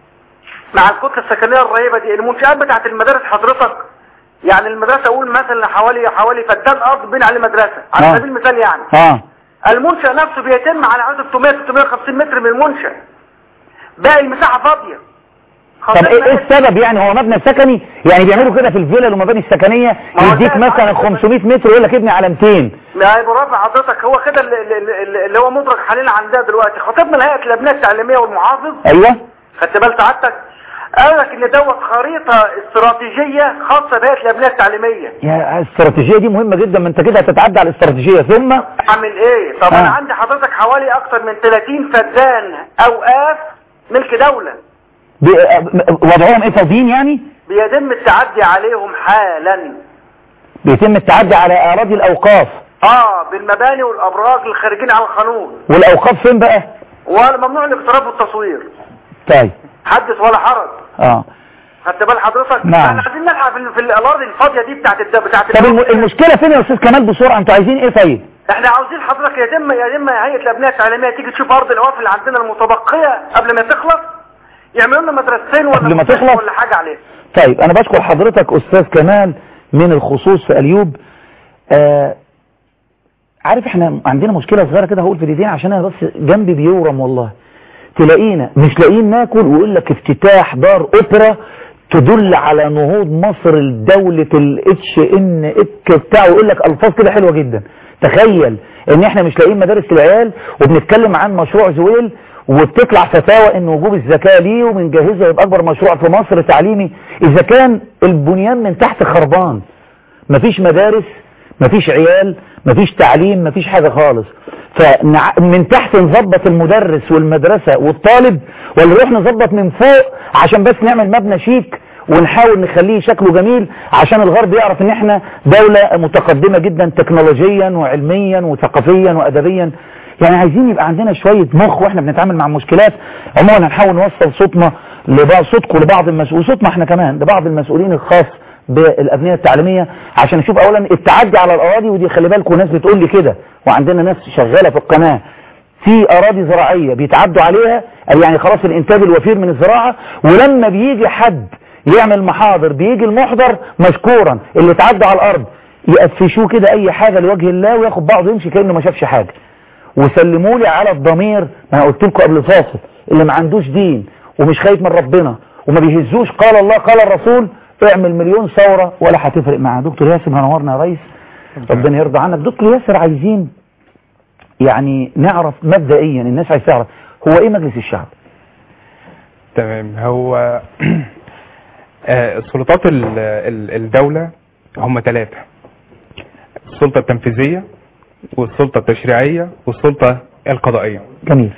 مع الكتله السكنيه الرهيبه دي. المنشآت بتاعت المدارس حضرتك، يعني المدرسة اقول مثلا حوالي حوالي فدان ارض بين عليه مدرسة على آه. سبيل المثال يعني. اه المنشأ نفسه بيتم على حوالي ستمية ستمية وخمسين متر من المنشأ، باقي المساحة فاضية. طب ايه, إيه السبب يعني؟ هو مبنى سكني يعني بيعملوا كده في الفيلل والمباني السكنية، يديك مثلا خمسمية متر ويقول لك ابني على ميتين. لا برافو حضرتك، هو كده اللي, اللي هو مدرك حاليا عندنا دلوقتي. خطيبنا الهيئة الابناء التعليمية والمحافظ، ايوه خدت بال سعادتك، قال لك ان دوت خريطة استراتيجية خاصة بهيئة الابناء التعليمية. يا الاستراتيجية دي مهمة جدا، ما انت كده هتتعدى على الاستراتيجية. ثم اعمل ايه؟ طب آه. انا عندي حضرتك حوالي اكتر من ثلاثين فدان اوقاف ملك دولة. بي... وضعهم ايه، فاضيين يعني؟ بيتم التعدي عليهم حالا. بيتم التعدي على اراضي الاوقاف؟ اه بالمباني والابراج الخارجين على القانون. والاوقاف فين بقى؟ وممنوع الاقتراب والتصوير. طيب حدث ولا حرج. اه خدت بال حضرتك؟ نعم. احنا عايزين نلحق في, في الاراضي الفاضيه دي بتاعت الد... بتاعت طب الم... المشكله فين يا استاذ كمال بسرعه؟ انتوا عايزين ايه طيب؟ احنا عاوزين حضرتك يتم يتم هيئه الابناء التعليميه تيجي تشوف ارض الاوقاف اللي عندنا المتبقيه قبل ما تخلص، يعملوا لنا مدرستين ولا قبل ما تخلص ولا حاجه عليه. طيب انا بشكر حضرتك استاذ كمال من الخصوص في اليوب. آه عارف احنا عندنا مشكله صغيره كده، هقول في دقيقتين عشان انا بس جنبي بيورم والله. تلاقينا مش لاقيين ناكل ويقول لك افتتاح دار اوبرا تدل على نهوض مصر لدولة الاتش ان اك بتاعه، يقول لك الفاظ كده حلوة جدا. تخيل ان احنا مش لاقيين مدارس للعيال وبنتكلم عن مشروع زويل وبتطلع فتاوى ان وجوب الزكاة ليه وبنجهزه يبقى اكبر مشروع في مصر تعليمي، اذا كان البنيان من تحت خربان، مفيش مدارس، مفيش عيال، مفيش تعليم، مفيش حاجة خالص. فمن تحت نظبط المدرس والمدرسة والطالب ولا نروح نظبط من فوق عشان بس نعمل مبنى شيك ونحاول نخليه شكله جميل عشان الغرب يعرف ان احنا دولة متقدمة جدا تكنولوجيا وعلميا وثقافيا وادبيا؟ يعني عايزين يبقى عندنا شوية مخ واحنا بنتعامل مع المشكلات. عموما هنحاول نوصل صوتنا لبعض صوتكم لبعض المسؤولين، صوتنا احنا كمان لبعض المسؤولين الخاص بالابنية التعليمية، عشان نشوف اولا التعدي على الاراضي. ودي خلي بالكم ناس بتقول لي كده، وعندنا ناس شغالة في القناة في اراضي زراعية بيتعدوا عليها، يعني خلاص الانتاج الوفير من الزراعة، ولما بيجي حد يعمل محاضر بيجي المحضر مشكورا اللي تعدى على الارض يقفشوه كده اي حاجة لوجه الله وياخد بعضه يمشي كأنه ما شافش حاجة. وسلموا لي على الضمير، ما انا قلت لكم قبل فاصل، اللي ما عندوش دين ومش خايف من ربنا وما بيهزوش قال الله قال الرسول، اعمل مليون ثورة ولا هتفرق معاه. دكتور ياسر منورنا يا ريس، ربنا يرضى عنك. دكتور ياسر، عايزين يعني نعرف مبدئيا، الناس عايز تعرف هو ايه مجلس الشعب؟ تمام. هو السلطات الدولة هم ثلاثة: السلطة التنفيذية والسلطة التشريعية والسلطة القضائية. جميل.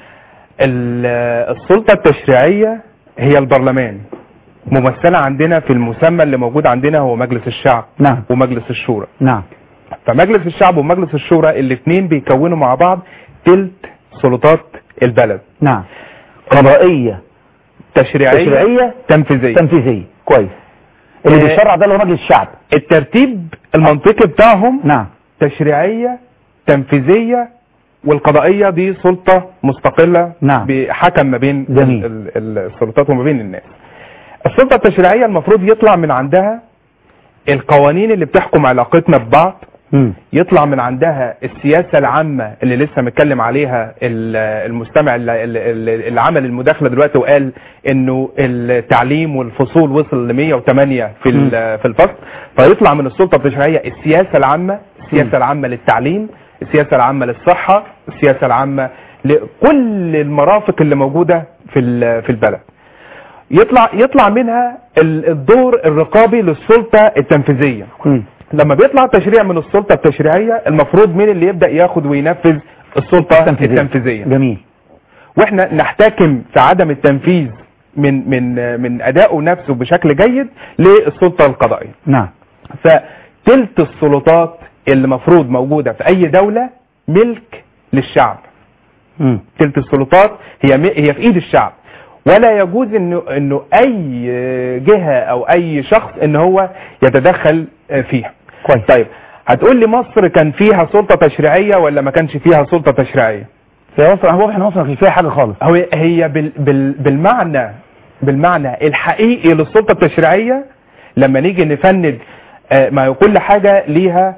السلطة التشريعية هي البرلمان، ممثلة عندنا في المسمى اللي موجود عندنا هو مجلس الشعب. نعم. ومجلس الشورى. نعم. فمجلس الشعب ومجلس الشورى الاثنين بيكونوا مع بعض تلت سلطات البلد. نعم. قضائية تشريعية, تشريعية تنفيذية. تنفيذية. كويس. اللي آه بيشرع ده اللي هو مجلس الشعب. الترتيب المنطقي بتاعهم نعم تشريعية تنفيذية، والقضائية دي سلطة مستقلة. نعم. بحكم ما بين جميل. ال ال السلطات وما بين الناس. السلطة التشريعية المفروض يطلع من عندها القوانين اللي بتحكم علاقتنا ببعض. م. يطلع من عندها السياسة العامة اللي لسه متكلم عليها المستمع اللي عمل المداخلة دلوقتي وقال انه التعليم والفصول وصل ل مية وتمانية في في الفصل. فيطلع من السلطة التشريعية السياسة العامة، السياسة العامة للتعليم، السياسة العامة للصحة، السياسة العامة لكل المرافق اللي موجودة في في البلد. يطلع يطلع منها الدور الرقابي للسلطة التنفيذية. م. لما بيطلع تشريع من السلطة التشريعية المفروض مين اللي يبدأ ياخد وينفذ؟ السلطة التنفيذية. التنفيذية. جميل. واحنا نحتكم في عدم التنفيذ من من من ادائه نفسه بشكل جيد للسلطة القضائية. نعم. فتلت السلطات اللي مفروض موجودة في اي دولة ملك للشعب. م. تلت السلطات هي هي في ايد الشعب، ولا يجوز انه انه اي جهة او اي شخص ان هو يتدخل فيها. كويس. طيب هتقول لي مصر كان فيها سلطة تشريعية ولا ما كانش فيها سلطة تشريعية؟ في مصر هو احنا مصر ما كانش فيها حاجة خالص. هو هي بال بال بالمعنى بالمعنى الحقيقي للسلطة التشريعية لما نيجي نفند ما كل حاجة ليها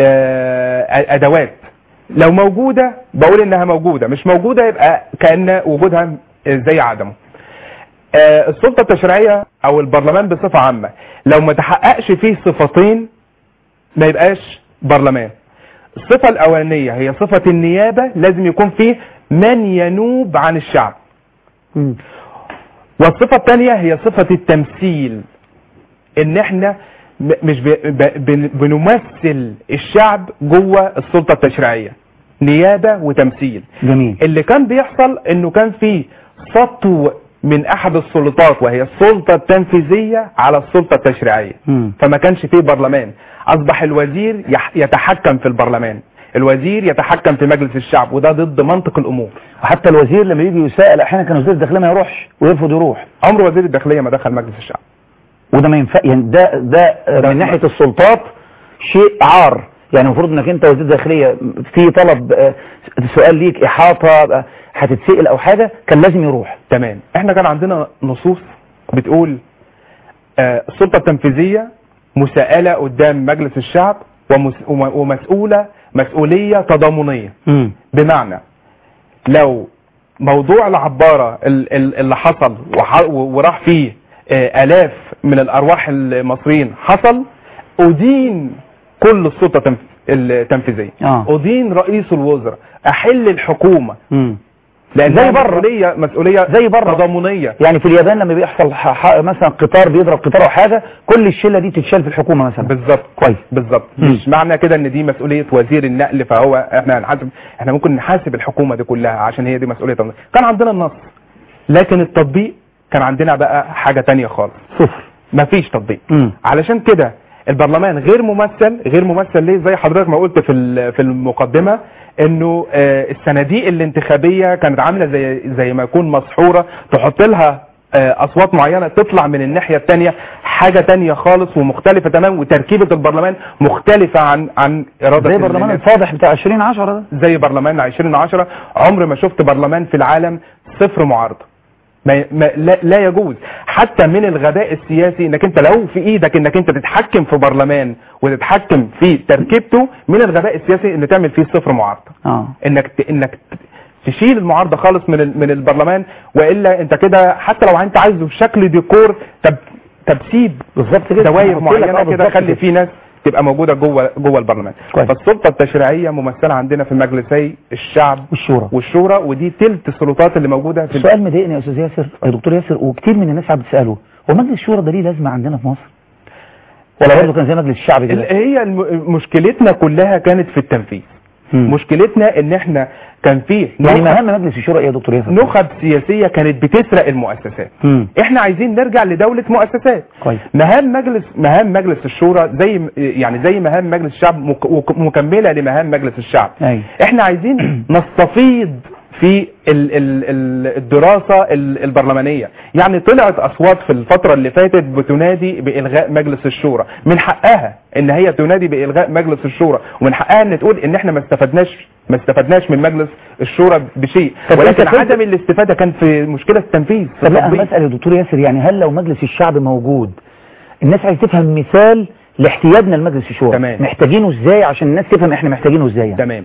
ادوات، لو موجودة بقول انها موجودة، مش موجودة يبقى كأن وجودها زي عدمه. السلطة التشريعية او البرلمان بصفة عامة لو ما تحققش فيه صفتين ما يبقاش برلمان. الصفة الاولانية هي صفة النيابة، لازم يكون فيه من ينوب عن الشعب. م. والصفة الثانية هي صفة التمثيل، ان احنا مش بنمثل الشعب جوه السلطة التشريعية، نيابة وتمثيل. جميل. اللي كان بيحصل انه كان فيه سطو من احد السلطات وهي السلطة التنفيذية على السلطة التشريعية. م. فما كانش فيه برلمان، اصبح الوزير يتحكم في البرلمان، الوزير يتحكم في مجلس الشعب، وده ضد منطق الامور. وحتى الوزير لما يجي يسأل احيانا كان وزير الداخلية ما يروحش ويرفض يروح. عمر وزير الداخلية ما دخل مجلس الشعب. وده ما ينفع يعني، ده ده, ده من ناحية السلطات شيء عار. يعني المفروض انك انت وزير الداخلية في طلب سؤال ليك احاطة هتتسأل او حاجة كان لازم يروح. تمام. احنا كان عندنا نصوص بتقول آه السلطة التنفيذية مساءلة قدام مجلس الشعب ومسؤولة مسؤولية تضامنية. م. بمعنى لو موضوع العبارة اللي حصل وراح فيه آه الاف من الارواح المصريين حصل، ادين كل السلطة التنفيذية. آه. ادين رئيس الوزراء، احل الحكومة. م. لان زي بره مسؤوليه مسؤوليه زي بره تضامنيه. يعني في اليابان لما بيحصل مثلا قطار بيضرب قطار او حاجه كل الشله دي تتشال في الحكومه مثلا. بالظبط. كويس. بالظبط. مش معنى كده ان دي مسؤوليه وزير النقل فهو احنا هنحاسب، احنا ممكن نحاسب الحكومه دي كلها عشان هي دي مسؤوليه تضامنيه. كان عندنا النص لكن التطبيق كان عندنا بقى حاجة تانية خالص، صفر، مفيش تطبيق. مم. علشان كده البرلمان غير ممثل. غير ممثل ليه؟ زي حضرتك ما قلت في في المقدمة انه الصناديق الانتخابية كانت عاملة زي زي ما يكون مسحورة، تحط لها اصوات معينة تطلع من الناحية التانية حاجة تانية خالص ومختلفة تمام، وتركيبة البرلمان مختلفة عن عن ارادة زي برلمان الفاضح بتاع عشرين عشرة ده، زي برلمان عشرين عشرة. عمر ما شفت برلمان في العالم صفر معارضة. ما ما لا, لا يجوز. حتى من الغباء السياسي انك انت لو في ايدك انك انت تتحكم في برلمان وتتحكم في تركيبته، من الغباء السياسي ان تعمل فيه صفر معارضة. اه انك ت... انك تشيل المعارضة خالص من ال... من البرلمان، والا انت كده حتى لو انت عايزه بشكل ديكور تب... تبسيب بالظبط كده دوائر معينة كده، خلي في ناس تبقى موجودة جوه جوه البرلمان. كويس. فالسلطة التشريعية ممثلة عندنا في مجلسي الشعب والشورى والشورى، ودي تلت السلطات اللي موجودة في السؤال مضايقني يا استاذ ياسر، يا دكتور ياسر، وكتير من الناس عم بتساله، هو مجلس الشورى ده ليه لازمة عندنا في مصر؟ ولا برضه كان زي مجلس الشعب كده؟ هي مشكلتنا كلها كانت في التنفيذ. مم. مشكلتنا ان احنا كان فيه يعني مهام مجلس الشورى ايه يا دكتور ياسر؟ نخب سياسية كانت بتسرق المؤسسات. مم. احنا عايزين نرجع لدولة مؤسسات. كويس. مهام مجلس مهام مجلس الشورى زي يعني زي مهام مجلس الشعب مك... مكملة لمهام مجلس الشعب. أي. احنا عايزين نستفيض في ال ال ال الدراسة البرلمانية. يعني طلعت أصوات في الفترة اللي فاتت بتنادي بإلغاء مجلس الشورى، من حقها ان هي تنادي بإلغاء مجلس الشورى، ومن حقها ان تقول ان احنا ما استفدناش ما استفدناش من مجلس الشورى بشيء، ولكن عدم الاستفادة كان في مشكلة التنفيذ. طب لا انا بسأل يا دكتور ياسر، يعني هل لو مجلس الشعب موجود الناس عايز تفهم مثال لاحتياجنا لمجلس الشورى، تمام. محتاجينه ازاي عشان الناس تفهم احنا محتاجينه ازاي يعني. تمام.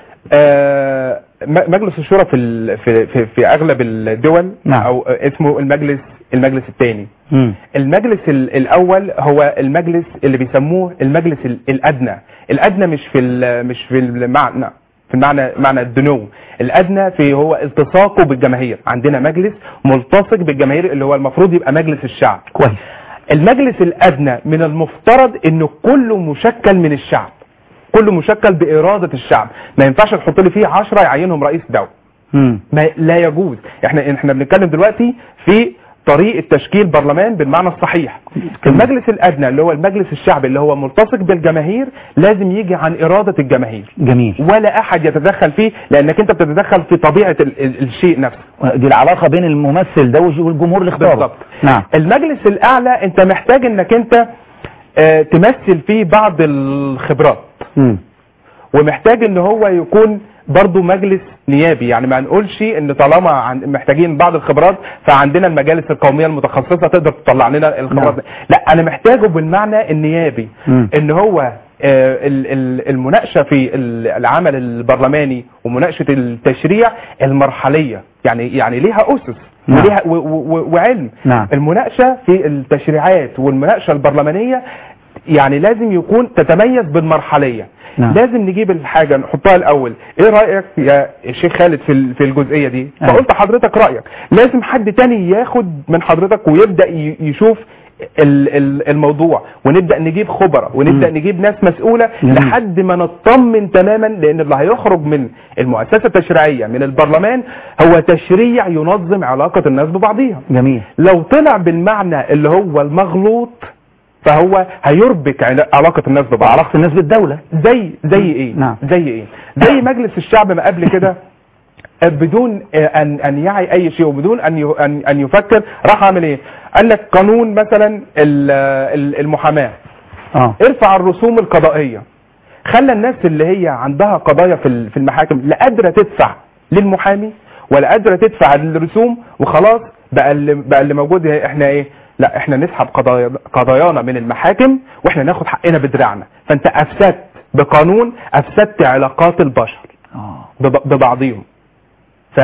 آه مجلس الشورى في في في, في اغلب الدول نعم. او اسمه المجلس المجلس الثاني. المجلس الاول هو المجلس اللي بيسموه المجلس الادنى. الادنى مش في مش في المعنى في المعنى معنى الدنو، الادنى في هو التصاقه بالجماهير. عندنا مجلس ملتصق بالجماهير اللي هو المفروض يبقى مجلس الشعب. كويس. المجلس الادنى من المفترض انه كله مشكل من الشعب، كله مشكل بإرادة الشعب، ما ينفعش تحط لي فيه عشرة يعينهم رئيس دولة. ما لا يجوز. احنا احنا بنتكلم دلوقتي في طريقة تشكيل برلمان بالمعنى الصحيح. المجلس الأدنى اللي هو المجلس الشعبي اللي هو ملتصق بالجماهير لازم يجي عن إرادة الجماهير. جميل. ولا أحد يتدخل فيه، لأنك أنت بتتدخل في طبيعة ال ال الشيء نفسه. دي العلاقة بين الممثل ده والجمهور اللي اختاره. بالظبط. نعم. المجلس الأعلى أنت محتاج أنك أنت اه تمثل فيه بعض الخبرات. م. ومحتاج ان هو يكون برضو مجلس نيابي. يعني ما نقولش ان طالما عن محتاجين بعض الخبرات فعندنا المجالس القومية المتخصصة تقدر تطلع لنا الخبرات. نعم. لا، انا محتاجه بالمعنى النيابي. م. ان هو المناقشة في العمل البرلماني ومناقشة التشريع المرحلية، يعني يعني ليها أسس. نعم. وليها وعلم. نعم. المناقشة في التشريعات والمناقشة البرلمانية يعني لازم يكون تتميز بالمرحلية. نعم. لازم نجيب الحاجة نحطها الأول. ايه رأيك يا شيخ خالد في في الجزئية دي؟ نعم. فقلت حضرتك رأيك. لازم حد تاني ياخد من حضرتك ويبدأ يشوف الموضوع، ونبدأ نجيب خبراء ونبدأ م. نجيب ناس مسؤولة م. لحد ما نطمن تماما، لأن اللي هيخرج من المؤسسة التشريعية من البرلمان هو تشريع ينظم علاقة الناس ببعضها. جميل. لو طلع بالمعنى اللي هو المغلوط فهو هيربك علاقة الناس ببعض، علاقة الناس بالدولة. زي زي ايه؟ نعم. زي ايه؟ زي مجلس الشعب ما قبل كده بدون ان ان يعي اي شيء وبدون ان ان يفكر راح عامل ايه؟ قال لك قانون مثلا المحاماة. اه ارفع الرسوم القضائية. خلى الناس اللي هي عندها قضايا في في المحاكم لا قادرة تدفع للمحامي ولا قادرة تدفع الرسوم، وخلاص بقى اللي بقى اللي موجود احنا ايه؟ لا، احنا نسحب قضايا قضايانا من المحاكم واحنا ناخد حقنا بدراعنا. فانت افسدت بقانون، افسدت علاقات البشر اه ببعضهم. ف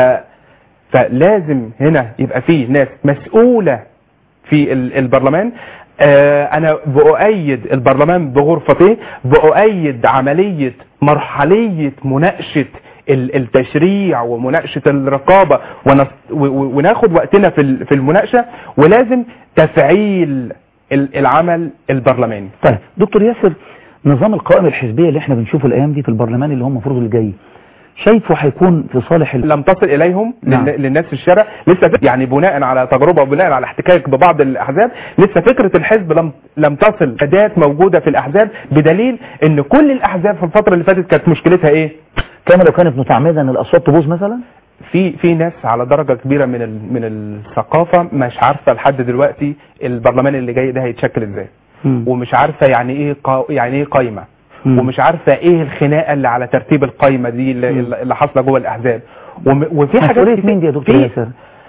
فلازم هنا يبقى فيه ناس مسؤولة في البرلمان. آه انا بأؤيد البرلمان بغرفتين، بأؤيد عملية مرحلية مناقشة التشريع ومناقشة الرقابة، وناخد وقتنا في المناقشة، ولازم تفعيل العمل البرلماني. طيب دكتور ياسر، نظام القوائم الحزبية اللي احنا بنشوفه الايام دي في البرلمان اللي هو المفروض اللي جاي، شايفه هيكون في صالح ال... لم تصل اليهم نعم. لل- للناس في الشارع لسه فك- يعني بناء على تجربه وبناء على احتكاك ببعض الاحزاب لسه فكره الحزب لم لم تصل اداه موجوده في الاحزاب بدليل ان كل الاحزاب في الفتره اللي فاتت كانت مشكلتها ايه؟ كما لو كانت متعمده ان الاصوات تبوظ مثلا. في في ناس على درجه كبيره من ال- من الثقافه مش عارفه لحد دلوقتي البرلمان اللي جاي ده هيتشكل ازاي مم. ومش عارفه يعني ايه قا... يعني ايه قايمه مم. ومش عارفه ايه الخناقه اللي على ترتيب القايمه دي اللي, اللي حاصله جوه الاحزاب وم... وفي حاجات مسؤوليه كتير- مين دي يا دكتور في- ياسر؟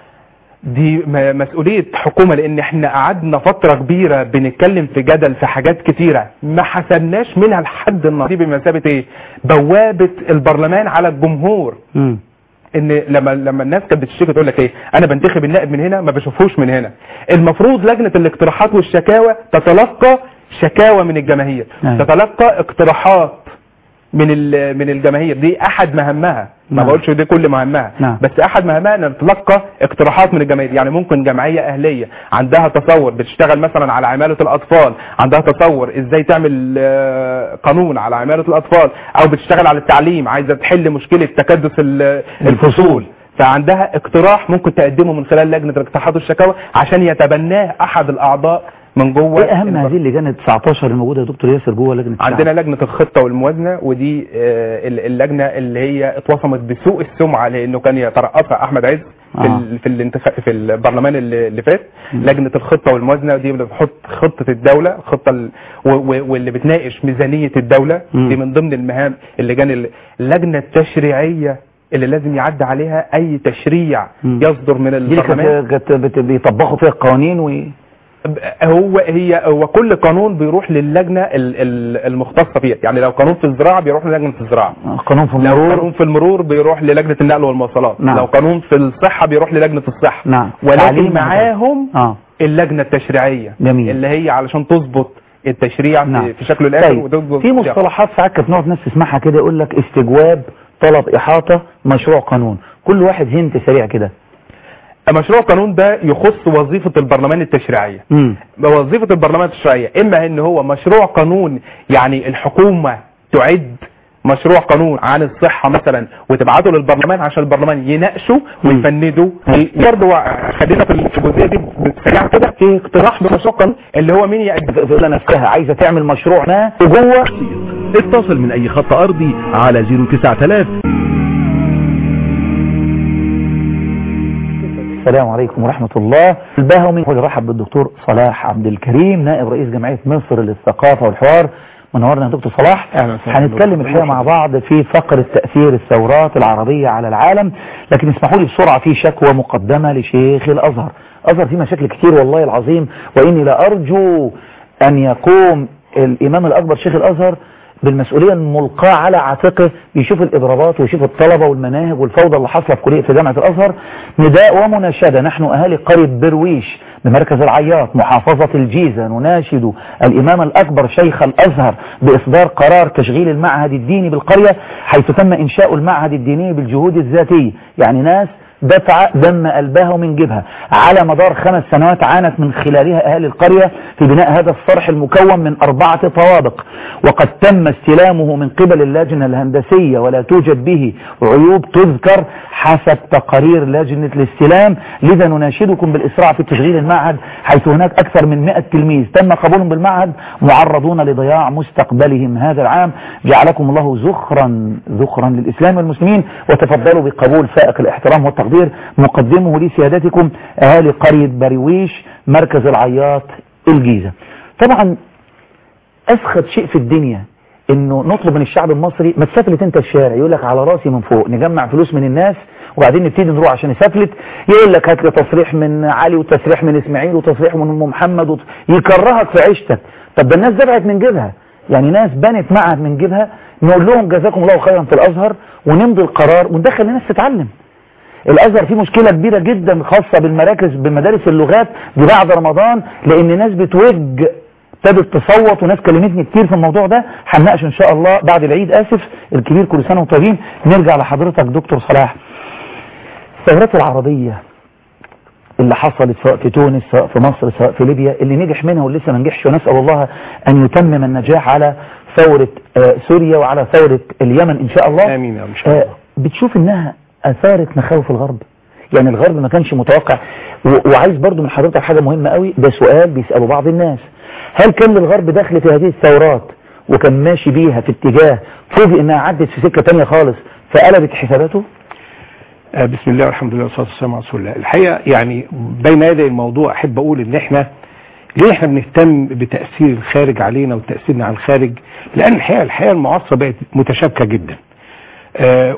دي م- مسؤوليه حكومه لان احنا قعدنا فتره كبيره بنتكلم في جدل في حاجات كتيره ما حسبناش منها لحد النهارده دي بمثابه ايه؟ بوابه البرلمان على الجمهور. مم. ان لما لما الناس كانت بتشتكي تقول لك ايه انا بنتخب النائب من هنا ما بشوفوش من هنا. المفروض لجنه الاقتراحات والشكاوى تتلقى شكاوى من الجماهير نعم. تتلقى اقتراحات من ال- من الجماهير دي احد مهامها ما نعم. بقولش دي كل مهامها نعم. بس احد مهامها ان تتلقى اقتراحات من الجماهير يعني ممكن جمعيه اهليه عندها تصور بتشتغل مثلا على عماله الاطفال عندها تصور ازاي تعمل آه، قانون على عماله الاطفال او بتشتغل على التعليم عايزه تحل مشكله تكدس ال- الفصول فعندها اقتراح ممكن تقدمه من خلال لجنه الاقتراحات والشكاوى عشان يتبناه احد الاعضاء من جوه ايه اهم هذه اللجان ال تسعتاشر الموجوده يا دكتور ياسر جوه لجنه الشعب؟ عندنا لجنه الخطه والموازنه ودي آه، ال- اللجنه اللي هي اتوصمت بسوء السمعه لانه كان يترأسها احمد عز في آه. ال- في الانتخاب في البرلمان اللي اللي فات. مم. لجنه الخطه والموازنه دي اللي بتحط خطه الدوله خطه ال- و- و- واللي بتناقش ميزانيه الدوله مم. دي من ضمن المهام اللجان ال- اللجنه التشريعيه اللي لازم يعدي عليها اي تشريع مم. يصدر من دي اللي البرلمان. كانت كانت بت- بيطبقوا فيها القوانين و هو هي هو كل قانون بيروح للجنه ال- ال- المختصه فيها يعني لو قانون في الزراعه بيروح للجنه الزراعه قانون في لو المرور. قانون في المرور بيروح للجنه النقل والمواصلات نعم. لو قانون في الصحه بيروح للجنه الصحه نعم. ولكن تعليم معاهم اه اللجنه التشريعيه جميل. اللي هي علشان تظبط التشريع نعم. في, في شكله الاخر طيب. وتظبط في السياق. مصطلحات ساعات كانت نقعد ناس تسمعها كده يقول لك استجواب طلب احاطه مشروع قانون كل واحد هنت سريع كده. مشروع القانون ده يخص وظيفه البرلمان التشريعيه. امم وظيفه البرلمان التشريعيه اما ان هو مشروع قانون يعني الحكومه تعد مشروع قانون عن الصحه مثلا وتبعته للبرلمان عشان البرلمان يناقشه ويفنده. برضه خلينا في الجزئيه دي سريعا كده في اقتراح بمشروع قانون اللي هو مين يقدم الدولة نفسها عايزه تعمل مشروع ما وجوه. اتصل من اي خط ارضي على صفر تسعة آلاف. السلام عليكم ورحمة الله. الباهومي هو اللي رحب بالدكتور صلاح عبد الكريم نائب رئيس جمعية مصر للثقافة والحوار. منورنا يا دكتور صلاح. هنتكلم الحقيقة مع بعض في فقرة تأثير الثورات العربية على العالم، لكن اسمحوا لي بسرعة في شكوى مقدمة لشيخ الأزهر. أزهر فيه مشاكل كتير والله العظيم، وإني لأرجو أن يقوم الإمام الأكبر شيخ الأزهر بالمسؤولية الملقاة على عاتقه، يشوف الإضرابات ويشوف الطلبة والمناهج والفوضى اللي حاصلة في كلية في جامعة الأزهر. نداء ومناشدة نحن أهالي قرية برويش بمركز العياط محافظة الجيزة نناشد الإمام الأكبر شيخ الأزهر بإصدار قرار تشغيل المعهد الديني بالقرية، حيث تم إنشاء المعهد الديني بالجهود الذاتية، يعني ناس دفع دم قلبها ومن جبهة على مدار خمس سنوات عانت من خلالها أهالي القرية في بناء هذا الصرح المكون من أربعة طوابق، وقد تم استلامه من قبل اللجنة الهندسية ولا توجد به عيوب تذكر حسب تقارير لجنة الاستلام. لذا نناشدكم بالإسراع في تشغيل المعهد، حيث هناك أكثر من مئة تلميذ تم قبولهم بالمعهد معرضون لضياع مستقبلهم هذا العام. جعلكم الله ذخرا ذخرا للإسلام والمسلمين، وتفضلوا بقبول فائق الاحترام والتقدير. مقدمه لسيادتكم أهالي قرية بريويش مركز العياط الجيزة. طبعا أسخط شيء في الدنيا انه نطلب من الشعب المصري ما تسافلت انت الشارع، يقول لك على راسي من فوق، نجمع فلوس من الناس وبعدين نبتدي نروح عشان نسافلت، يقول لك هات لي تصريح من علي وتصريح من اسماعيل وتصريح من ام محمد وت... يكرهك في عيشتك. طب ده الناس دفعت من جيبها، يعني ناس بنت معهد من جيبها، نقول لهم جزاكم الله خيرا في الازهر ونمضي القرار وندخل الناس تتعلم. الازهر فيه مشكلة كبيرة جدا خاصة بالمراكز بمدارس اللغات دي بعد رمضان، لان ناس بتوج ابتدت تصوت وناس كلمتني كتير في الموضوع ده. هنناقش ان شاء الله بعد العيد اسف الكبير. كل سنة وانتم طيبين. نرجع لحضرتك دكتور صلاح، الثورات العربية اللي حصلت سواء في تونس سواء في مصر سواء في ليبيا، اللي نجح منها واللي لسه ما نجحش، ونسأل الله ان يتمم النجاح على ثورة آه سوريا وعلى ثورة اليمن ان شاء الله. امين يا ان شاء الله. آه بتشوف انها اثارت مخاوف الغرب؟ يعني الغرب ما كانش متوقع. وعايز برضو من حضرتك حاجة مهمة قوي، ده سؤال بيسألوا بعض الناس، هل كان للغرب دخل في هذه الثورات وكان ماشي بيها في اتجاه فوجئ انها عدت في سكة تانية خالص فقلبت حساباته؟ آه بسم الله والحمد لله والصلاة والسلام على رسول الله. الحقيقة يعني بين يدي الموضوع احب اقول ان احنا ليه احنا بنهتم بتأثير الخارج علينا وتأثيرنا على الخارج؟ لان الحقيقة الحياة المعاصرة بقت متشابكة جدا. آه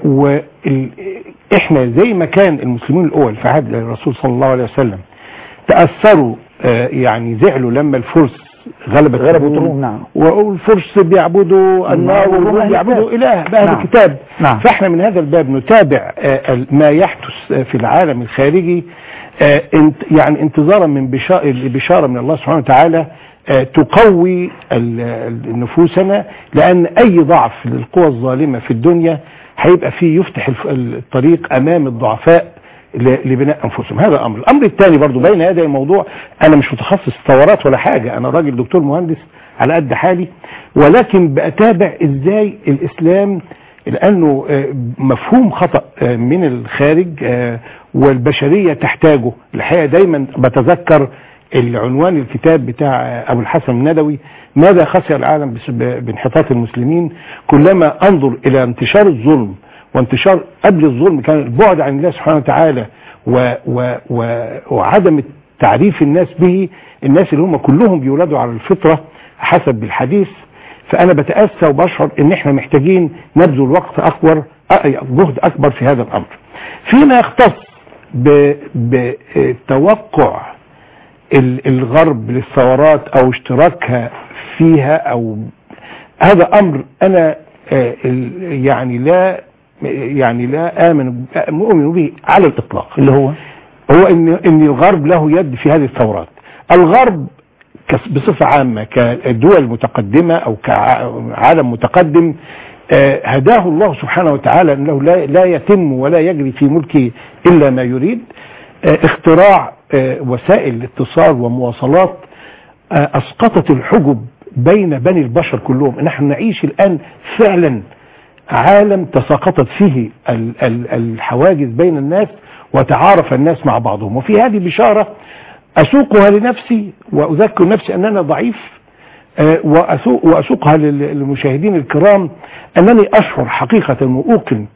واحنا زي ما كان المسلمين الاول في عهد الرسول صلى الله عليه وسلم تأثروا آه يعني زعلوا لما الفرس غلبت غلبوا الروم. نعم. والفرس بيعبدوا النار والروم بيعبدوا اله بأهل نعم. الكتاب. نعم. فاحنا من هذا الباب نتابع آه ما يحدث في العالم الخارجي آه انت يعني انتظارا من بشارة من الله سبحانه وتعالى آه تقوي نفوسنا، لان اي ضعف للقوى الظالمة في الدنيا هيبقى فيه يفتح الطريق امام الضعفاء لبناء انفسهم. هذا الامر. الامر الثاني برضو بين هذا الموضوع، انا مش متخصص ثورات ولا حاجة، انا راجل دكتور مهندس على قد حالي، ولكن بأتابع ازاي الاسلام، لانه مفهوم خطأ من الخارج والبشرية تحتاجه. الحقيقة دايما بتذكر العنوان الكتاب بتاع ابو الحسن الندوي، ماذا خسر العالم بانحطاط المسلمين؟ كلما انظر الى انتشار الظلم وانتشار قبل الظلم كان البعد عن الله سبحانه وتعالى و و و وعدم تعريف الناس به، الناس اللي هم كلهم بيولدوا على الفطرة حسب الحديث. فأنا بتأسى وبشعر ان احنا محتاجين نبذل وقت أكبر جهد أكبر في هذا الأمر. فيما يختص بتوقع الغرب للثورات أو اشتراكها فيها، أو هذا أمر أنا يعني لا يعني لا آمن مؤمن به على الإطلاق. اللي هو هو ان ان الغرب له يد في هذه الثورات. الغرب بصفة عامة كدول متقدمة او كعالم متقدم هداه الله سبحانه وتعالى انه لا, لا يتم ولا يجري في ملكه الا ما يريد. اختراع وسائل اتصال ومواصلات اسقطت الحجب بين بني البشر كلهم. نحن نعيش الان فعلا عالم تساقطت فيه الحواجز بين الناس وتعارف الناس مع بعضهم. وفي هذه بشارة أسوقها لنفسي وأذكر نفسي أننا ضعيف، وأسوق وأسوقها للمشاهدين الكرام أنني أشعر حقيقة وأوقن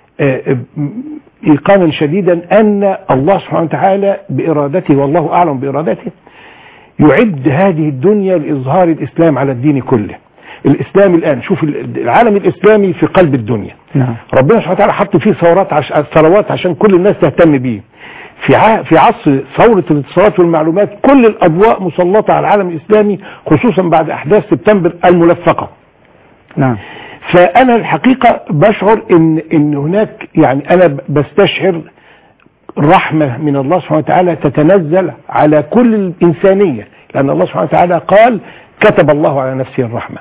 إيقانا شديدا أن الله سبحانه وتعالى بإرادته، والله أعلم بإرادته، يعد هذه الدنيا لإظهار الإسلام على الدين كله. الإسلام الآن، شوف العالم الإسلامي في قلب الدنيا. نعم. ربنا سبحانه وتعالى حط فيه ثورات عش... ثروات عشان كل الناس تهتم بيه. في ع... في عصر ثورة الاتصالات والمعلومات كل الأضواء مسلطة على العالم الإسلامي، خصوصا بعد أحداث سبتمبر الملفقة. نعم. فأنا الحقيقة بشعر إن إن هناك يعني أنا بستشعر رحمة من الله سبحانه وتعالى تتنزل على كل الإنسانية، لأن الله سبحانه وتعالى قال كتب الله على نفسه الرحمة.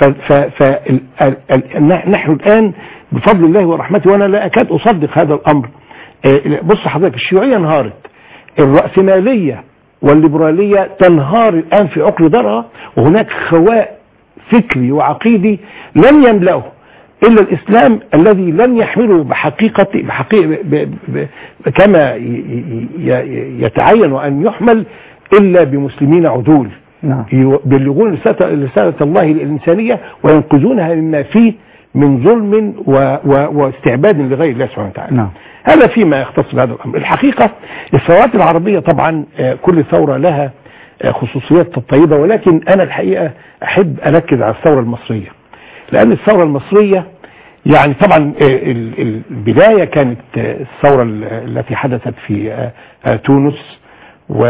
فنحن الآن بفضل الله ورحمته، وأنا لا أكاد أصدق هذا الأمر. بص حضرتك، الشيوعية انهارت، الرأسمالية والليبرالية تنهار الآن في عقر دارها، وهناك خواء فكري وعقيدي لن يملأه إلا الإسلام الذي لن يحمله بحقيقة, بحقيقة ب ب كما يتعين أن يحمل إلا بمسلمين عدول. نعم. يبلغون رسالة الله الإنسانية وينقذونها مما فيه من ظلم و و واستعباد لغير الله سبحانه وتعالى. نعم. هذا فيما يختص بهذا الأمر. الحقيقة الثورات العربية طبعا كل ثورة لها خصوصيات طيبة، ولكن أنا الحقيقة أحب أركز على الثورة المصرية، لأن الثورة المصرية يعني طبعا البداية كانت الثورة التي حدثت في تونس، و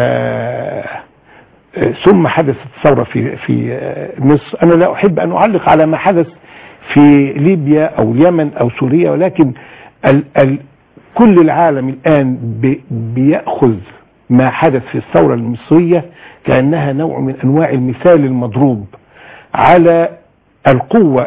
ثم حدثت ثورة في في مصر. أنا لا أحب أن أعلق على ما حدث في ليبيا أو اليمن أو سوريا، ولكن ال ال كل العالم الآن بي بيأخذ ما حدث في الثورة المصرية كأنها نوع من أنواع المثال المضروب على القوة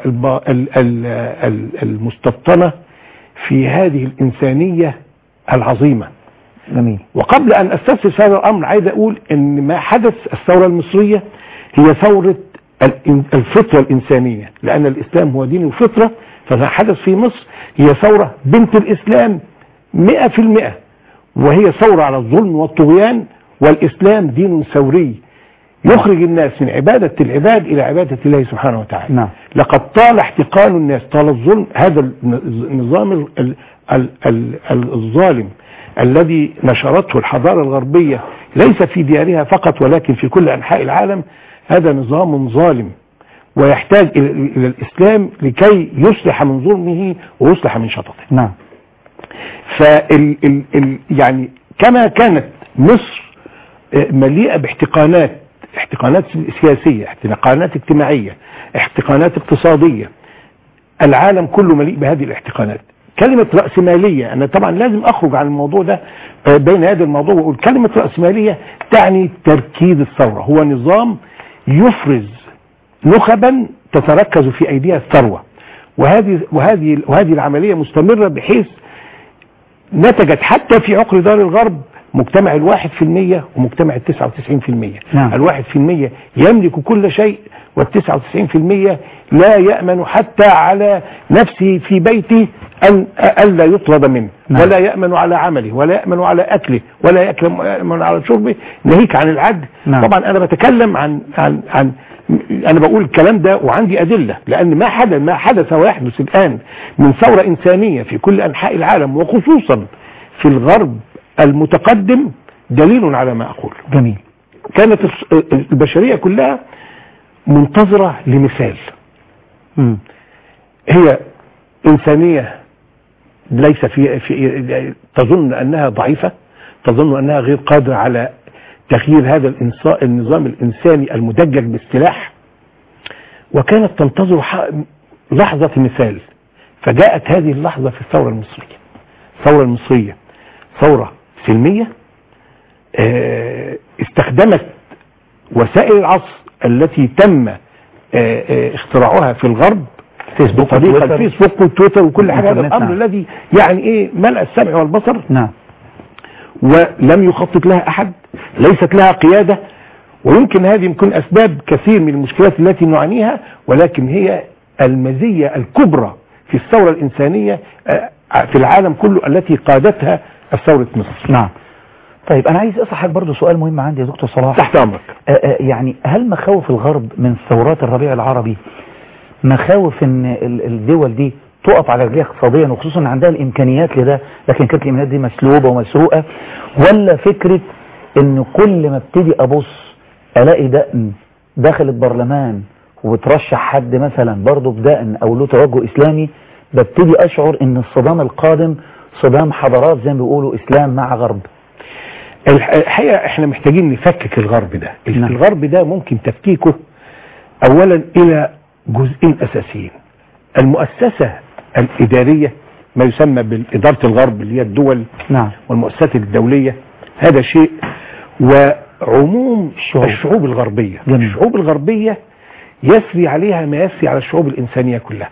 المستبطنة في هذه الإنسانية العظيمة. جميل. وقبل أن أستفسر هذا الأمر عايز أقول أن ما حدث الثورة المصرية هي ثورة الفطرة الإنسانية، لأن الإسلام هو دين الفطرة، فما حدث في مصر هي ثورة بنت الإسلام مئة في المئة، وهي ثورة على الظلم والطغيان، والإسلام دين ثوري يخرج الناس من عبادة العباد إلى عبادة الله سبحانه وتعالى. نعم. لقد طال احتقان الناس، طال الظلم، هذا النظام ال ال ال ال ال الظالم الذي نشرته الحضارة الغربية ليس في ديارها فقط ولكن في كل أنحاء العالم، هذا نظام ظالم ويحتاج إلى الإسلام لكي يصلح من ظلمه ويصلح من شططه. نعم. فال ال ال يعني كما كانت مصر مليئة باحتقانات، احتقانات سياسية، احتقانات اجتماعية، احتقانات اقتصادية، العالم كله مليء بهذه الاحتقانات. كلمة رأسمالية، أنا طبعا لازم أخرج عن الموضوع ده بين هذا الموضوع وأقول كلمة رأسمالية تعني تركيز الثورة، هو نظام يفرز نخبا تتركز في أيديها الثروة، وهذه وهذه وهذه العملية مستمرة بحيث نتجت حتى في عقر دار الغرب مجتمع الواحد في المية ومجتمع التسعة وتسعين في المية. نعم. الواحد في المية يملك كل شيء، والتسعة وتسعين في المية لا يأمن حتى على نفسه في بيته أن ألا يطرد منه. نعم. ولا يأمن على عمله، ولا يأمن على أكله، ولا يأمن على شربه، ناهيك عن العدل. نعم. طبعا أنا بتكلم عن عن عن أنا بقول الكلام ده وعندي أدلة، لأن ما حدث ما حدث ويحدث الآن من ثورة إنسانية في كل أنحاء العالم وخصوصا في الغرب المتقدم دليل على ما أقول. جميل. كانت البشرية كلها منتظرة لمثال. م. هي إنسانية ليس في, في تظن أنها ضعيفة، تظن أنها غير قادرة على تغيير هذا النظام الإنساني المدجج بالسلاح، وكانت تنتظر لحظة مثال، فجاءت هذه اللحظة في الثورة المصرية. الثورة المصرية ثورة سلمية استخدمت وسائل العصر التي تم اختراعها في الغرب، فيسبوك بطريقة الفيسبوك والتويتر وكل حاجة. هذا الأمر نعم. الذي يعني ايه ملأ السمع والبصر. نعم. ولم يخطط لها أحد، ليست لها قيادة، ويمكن هذه يمكن أسباب كثير من المشكلات التي نعانيها، ولكن هي المزية الكبرى في الثورة الإنسانية في العالم كله التي قادتها الثورة مصر. نعم. طيب أنا عايز أسألك برضو سؤال مهم عندي يا دكتور صلاح. تحت أمرك. يعني هل مخاوف الغرب من ثورات الربيع العربي مخاوف ان الدول دي تقف على رجليها اقتصاديا، وخصوصا ان عندها الامكانيات لده، لكن كانت الامكانيات دي مسلوبه ومسروقه، ولا فكره ان كل ما ابتدي ابص الاقي دقن داخل البرلمان وبترشح حد مثلا برضه بدقن او له توجه اسلامي، ببتدي اشعر ان الصدام القادم صدام حضارات زي ما بيقولوا اسلام مع غرب؟ الحقيقه احنا محتاجين نفكك الغرب ده. نعم. الغرب ده ممكن تفكيكه اولا الى جزئين اساسيين: المؤسسة الادارية ما يسمى بإدارة الغرب اللي هي الدول. نعم. والمؤسسات الدولية، هذا شيء، وعموم الشعوب, الشعوب الغربية. جميل. الشعوب الغربية يسري عليها ما يسري على الشعوب الإنسانية كلها،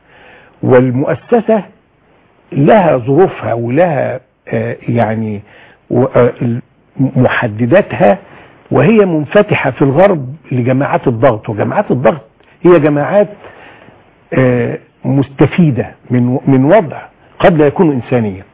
والمؤسسة لها ظروفها ولها آه يعني آه محدداتها، وهي منفتحة في الغرب لجماعات الضغط، وجماعات الضغط هي جماعات آه مستفيدة من من وضع قد لا يكون إنسانيا.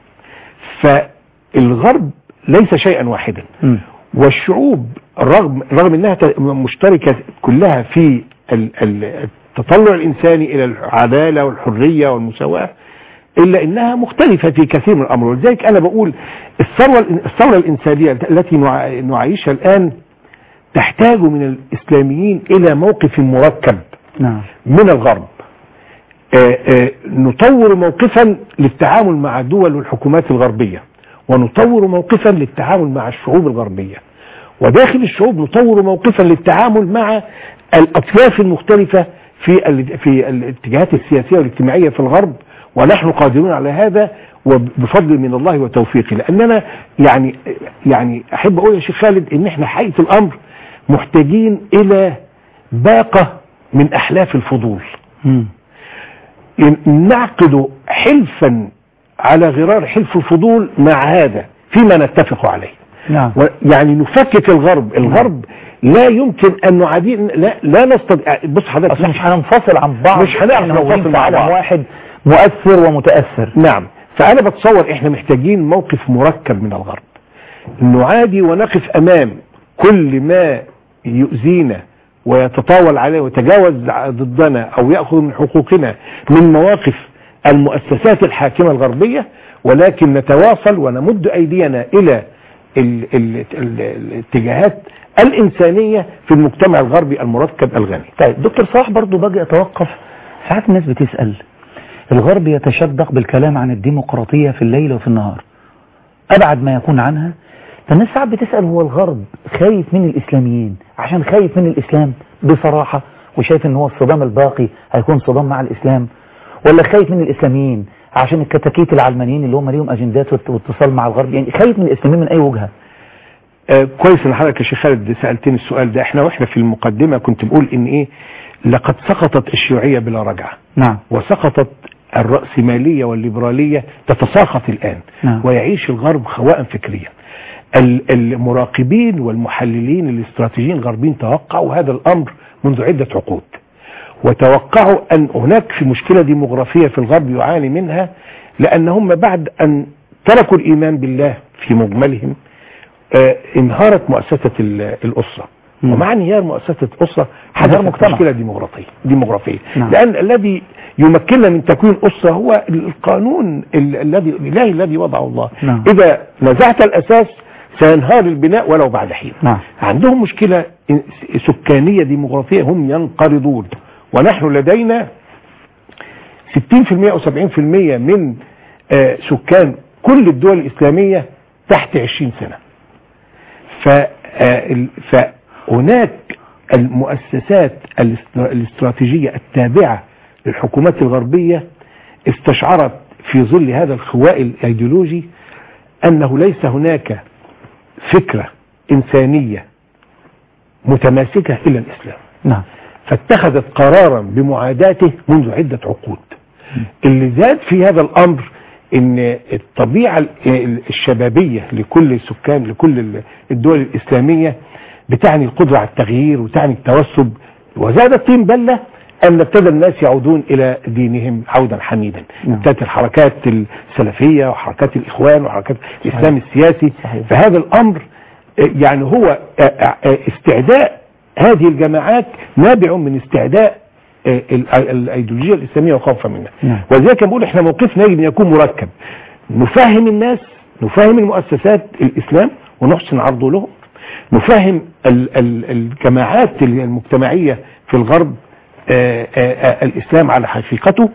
فالغرب ليس شيئا واحدا، م. والشعوب رغم رغم انها مشتركة كلها في التطلع الإنساني إلى العدالة والحرية والمساواة، إلا إنها مختلفة في كثير من الأمر. ولذلك أنا بقول الثورة الثورة الإنسانية التي نعيشها الآن تحتاج من الإسلاميين إلى موقف مركب. نعم. من الغرب. آآ آآ نطور موقفا للتعامل مع الدول والحكومات الغربية، ونطور موقفا للتعامل مع الشعوب الغربية، وداخل الشعوب نطور موقفا للتعامل مع الأطياف المختلفة في في الاتجاهات السياسية والاجتماعية في الغرب، ونحن قادرون على هذا وبفضل من الله وتوفيقه. لأننا يعني يعني أحب أقول يا شيخ خالد إن احنا حقيقة الأمر محتاجين إلى باقة من أحلاف الفضول. م. نعقد حلفا على غرار حلف الفضول مع هذا فيما نتفق عليه. نعم. يعني نفكك الغرب. الغرب لا يمكن أن نعادي، لا, لا نستطيع. بص حضرتك مش هننفصل عن بعض، مش هنعرف ننفصل عن بعض. واحد مؤثر ومتأثر. نعم. فأنا بتصور إحنا محتاجين موقف مركب من الغرب، نعادي ونقف أمام كل ما يؤذينا ويتطاول عليه ويتجاوز ضدنا أو يأخذ من حقوقنا من مواقف المؤسسات الحاكمة الغربية، ولكن نتواصل ونمد أيدينا إلى ال ال ال الاتجاهات الإنسانية في المجتمع الغربي المركب الغني. طيب دكتور صلاح، برضو باجي أتوقف، ساعات الناس بتسأل الغرب يتشدق بالكلام عن الديمقراطية في الليل وفي النهار أبعد ما يكون عنها، فالناس ساعات بتسأل هو الغرب خايف من الإسلاميين عشان خايف من الإسلام بصراحة وشايف ان هو الصدام الباقي هيكون صدام مع الإسلام، ولا خايف من الإسلاميين عشان الكتاكيت العلمانيين اللي هم ليهم أجندات واتصال مع الغرب؟ يعني خايف من الإسلاميين من أي وجهة؟ آه كويس ان حضرتك يا شيخ خالد سألتني السؤال ده. احنا واحنا في المقدمة كنت بقول ان ايه، لقد سقطت الشيوعية بلا رجعة. نعم. وسقطت الرأسمالية والليبرالية تتساقط الآن. نعم. ويعيش الغرب خواء فكريا. المراقبين والمحللين الاستراتيجيين الغربيين توقعوا هذا الأمر منذ عدة عقود، وتوقعوا أن هناك في مشكلة ديموغرافية في الغرب يعاني منها، لأنهم بعد أن تركوا الإيمان بالله في مجملهم آه انهارت مؤسسة الأسرة. م. ومع انهيار مؤسسة الأسرة حدثت مشكلة ديموغرافية ديموغرافية نعم. لأن الذي يمكننا من تكوين أسرة هو القانون الذي الإلهي الذي وضعه الله. نعم. إذا نزعت الأساس سينهار البناء ولو بعد حين. نعم. عندهم مشكلة سكانية ديموغرافية، هم ينقرضون، ونحن لدينا ستين بالمئة أو سبعين بالمئة من آه سكان كل الدول الإسلامية تحت عشرين سنة. فهناك المؤسسات الاستراتيجية التابعة للحكومات الغربية استشعرت في ظل هذا الخواء الأيديولوجي أنه ليس هناك فكرة إنسانية متماسكة إلا الإسلام. نعم. فاتخذت قرارا بمعاداته منذ عدة عقود. اللي زاد في هذا الأمر ان الطبيعة الشبابية لكل سكان لكل الدول الإسلامية بتعني القدرة على التغيير وتعني التوسب، وزاد الطين بلة أن ابتدى الناس يعودون إلى دينهم عودا حميدا. ابتدت الحركات السلفية وحركات الإخوان وحركات الإسلام السياسي. صحيح. فهذا الأمر يعني هو استعداء هذه الجماعات نابع من استعداء الايديولوجيه الاسلاميه وخوفا منها. نعم. ولذلك بقول احنا موقفنا يجب ان يكون مركب، نفهم الناس، نفهم المؤسسات الاسلام ونحسن عرضه لهم، نفهم ال ال الجماعات المجتمعيه في الغرب آآ آآ الاسلام على حقيقته.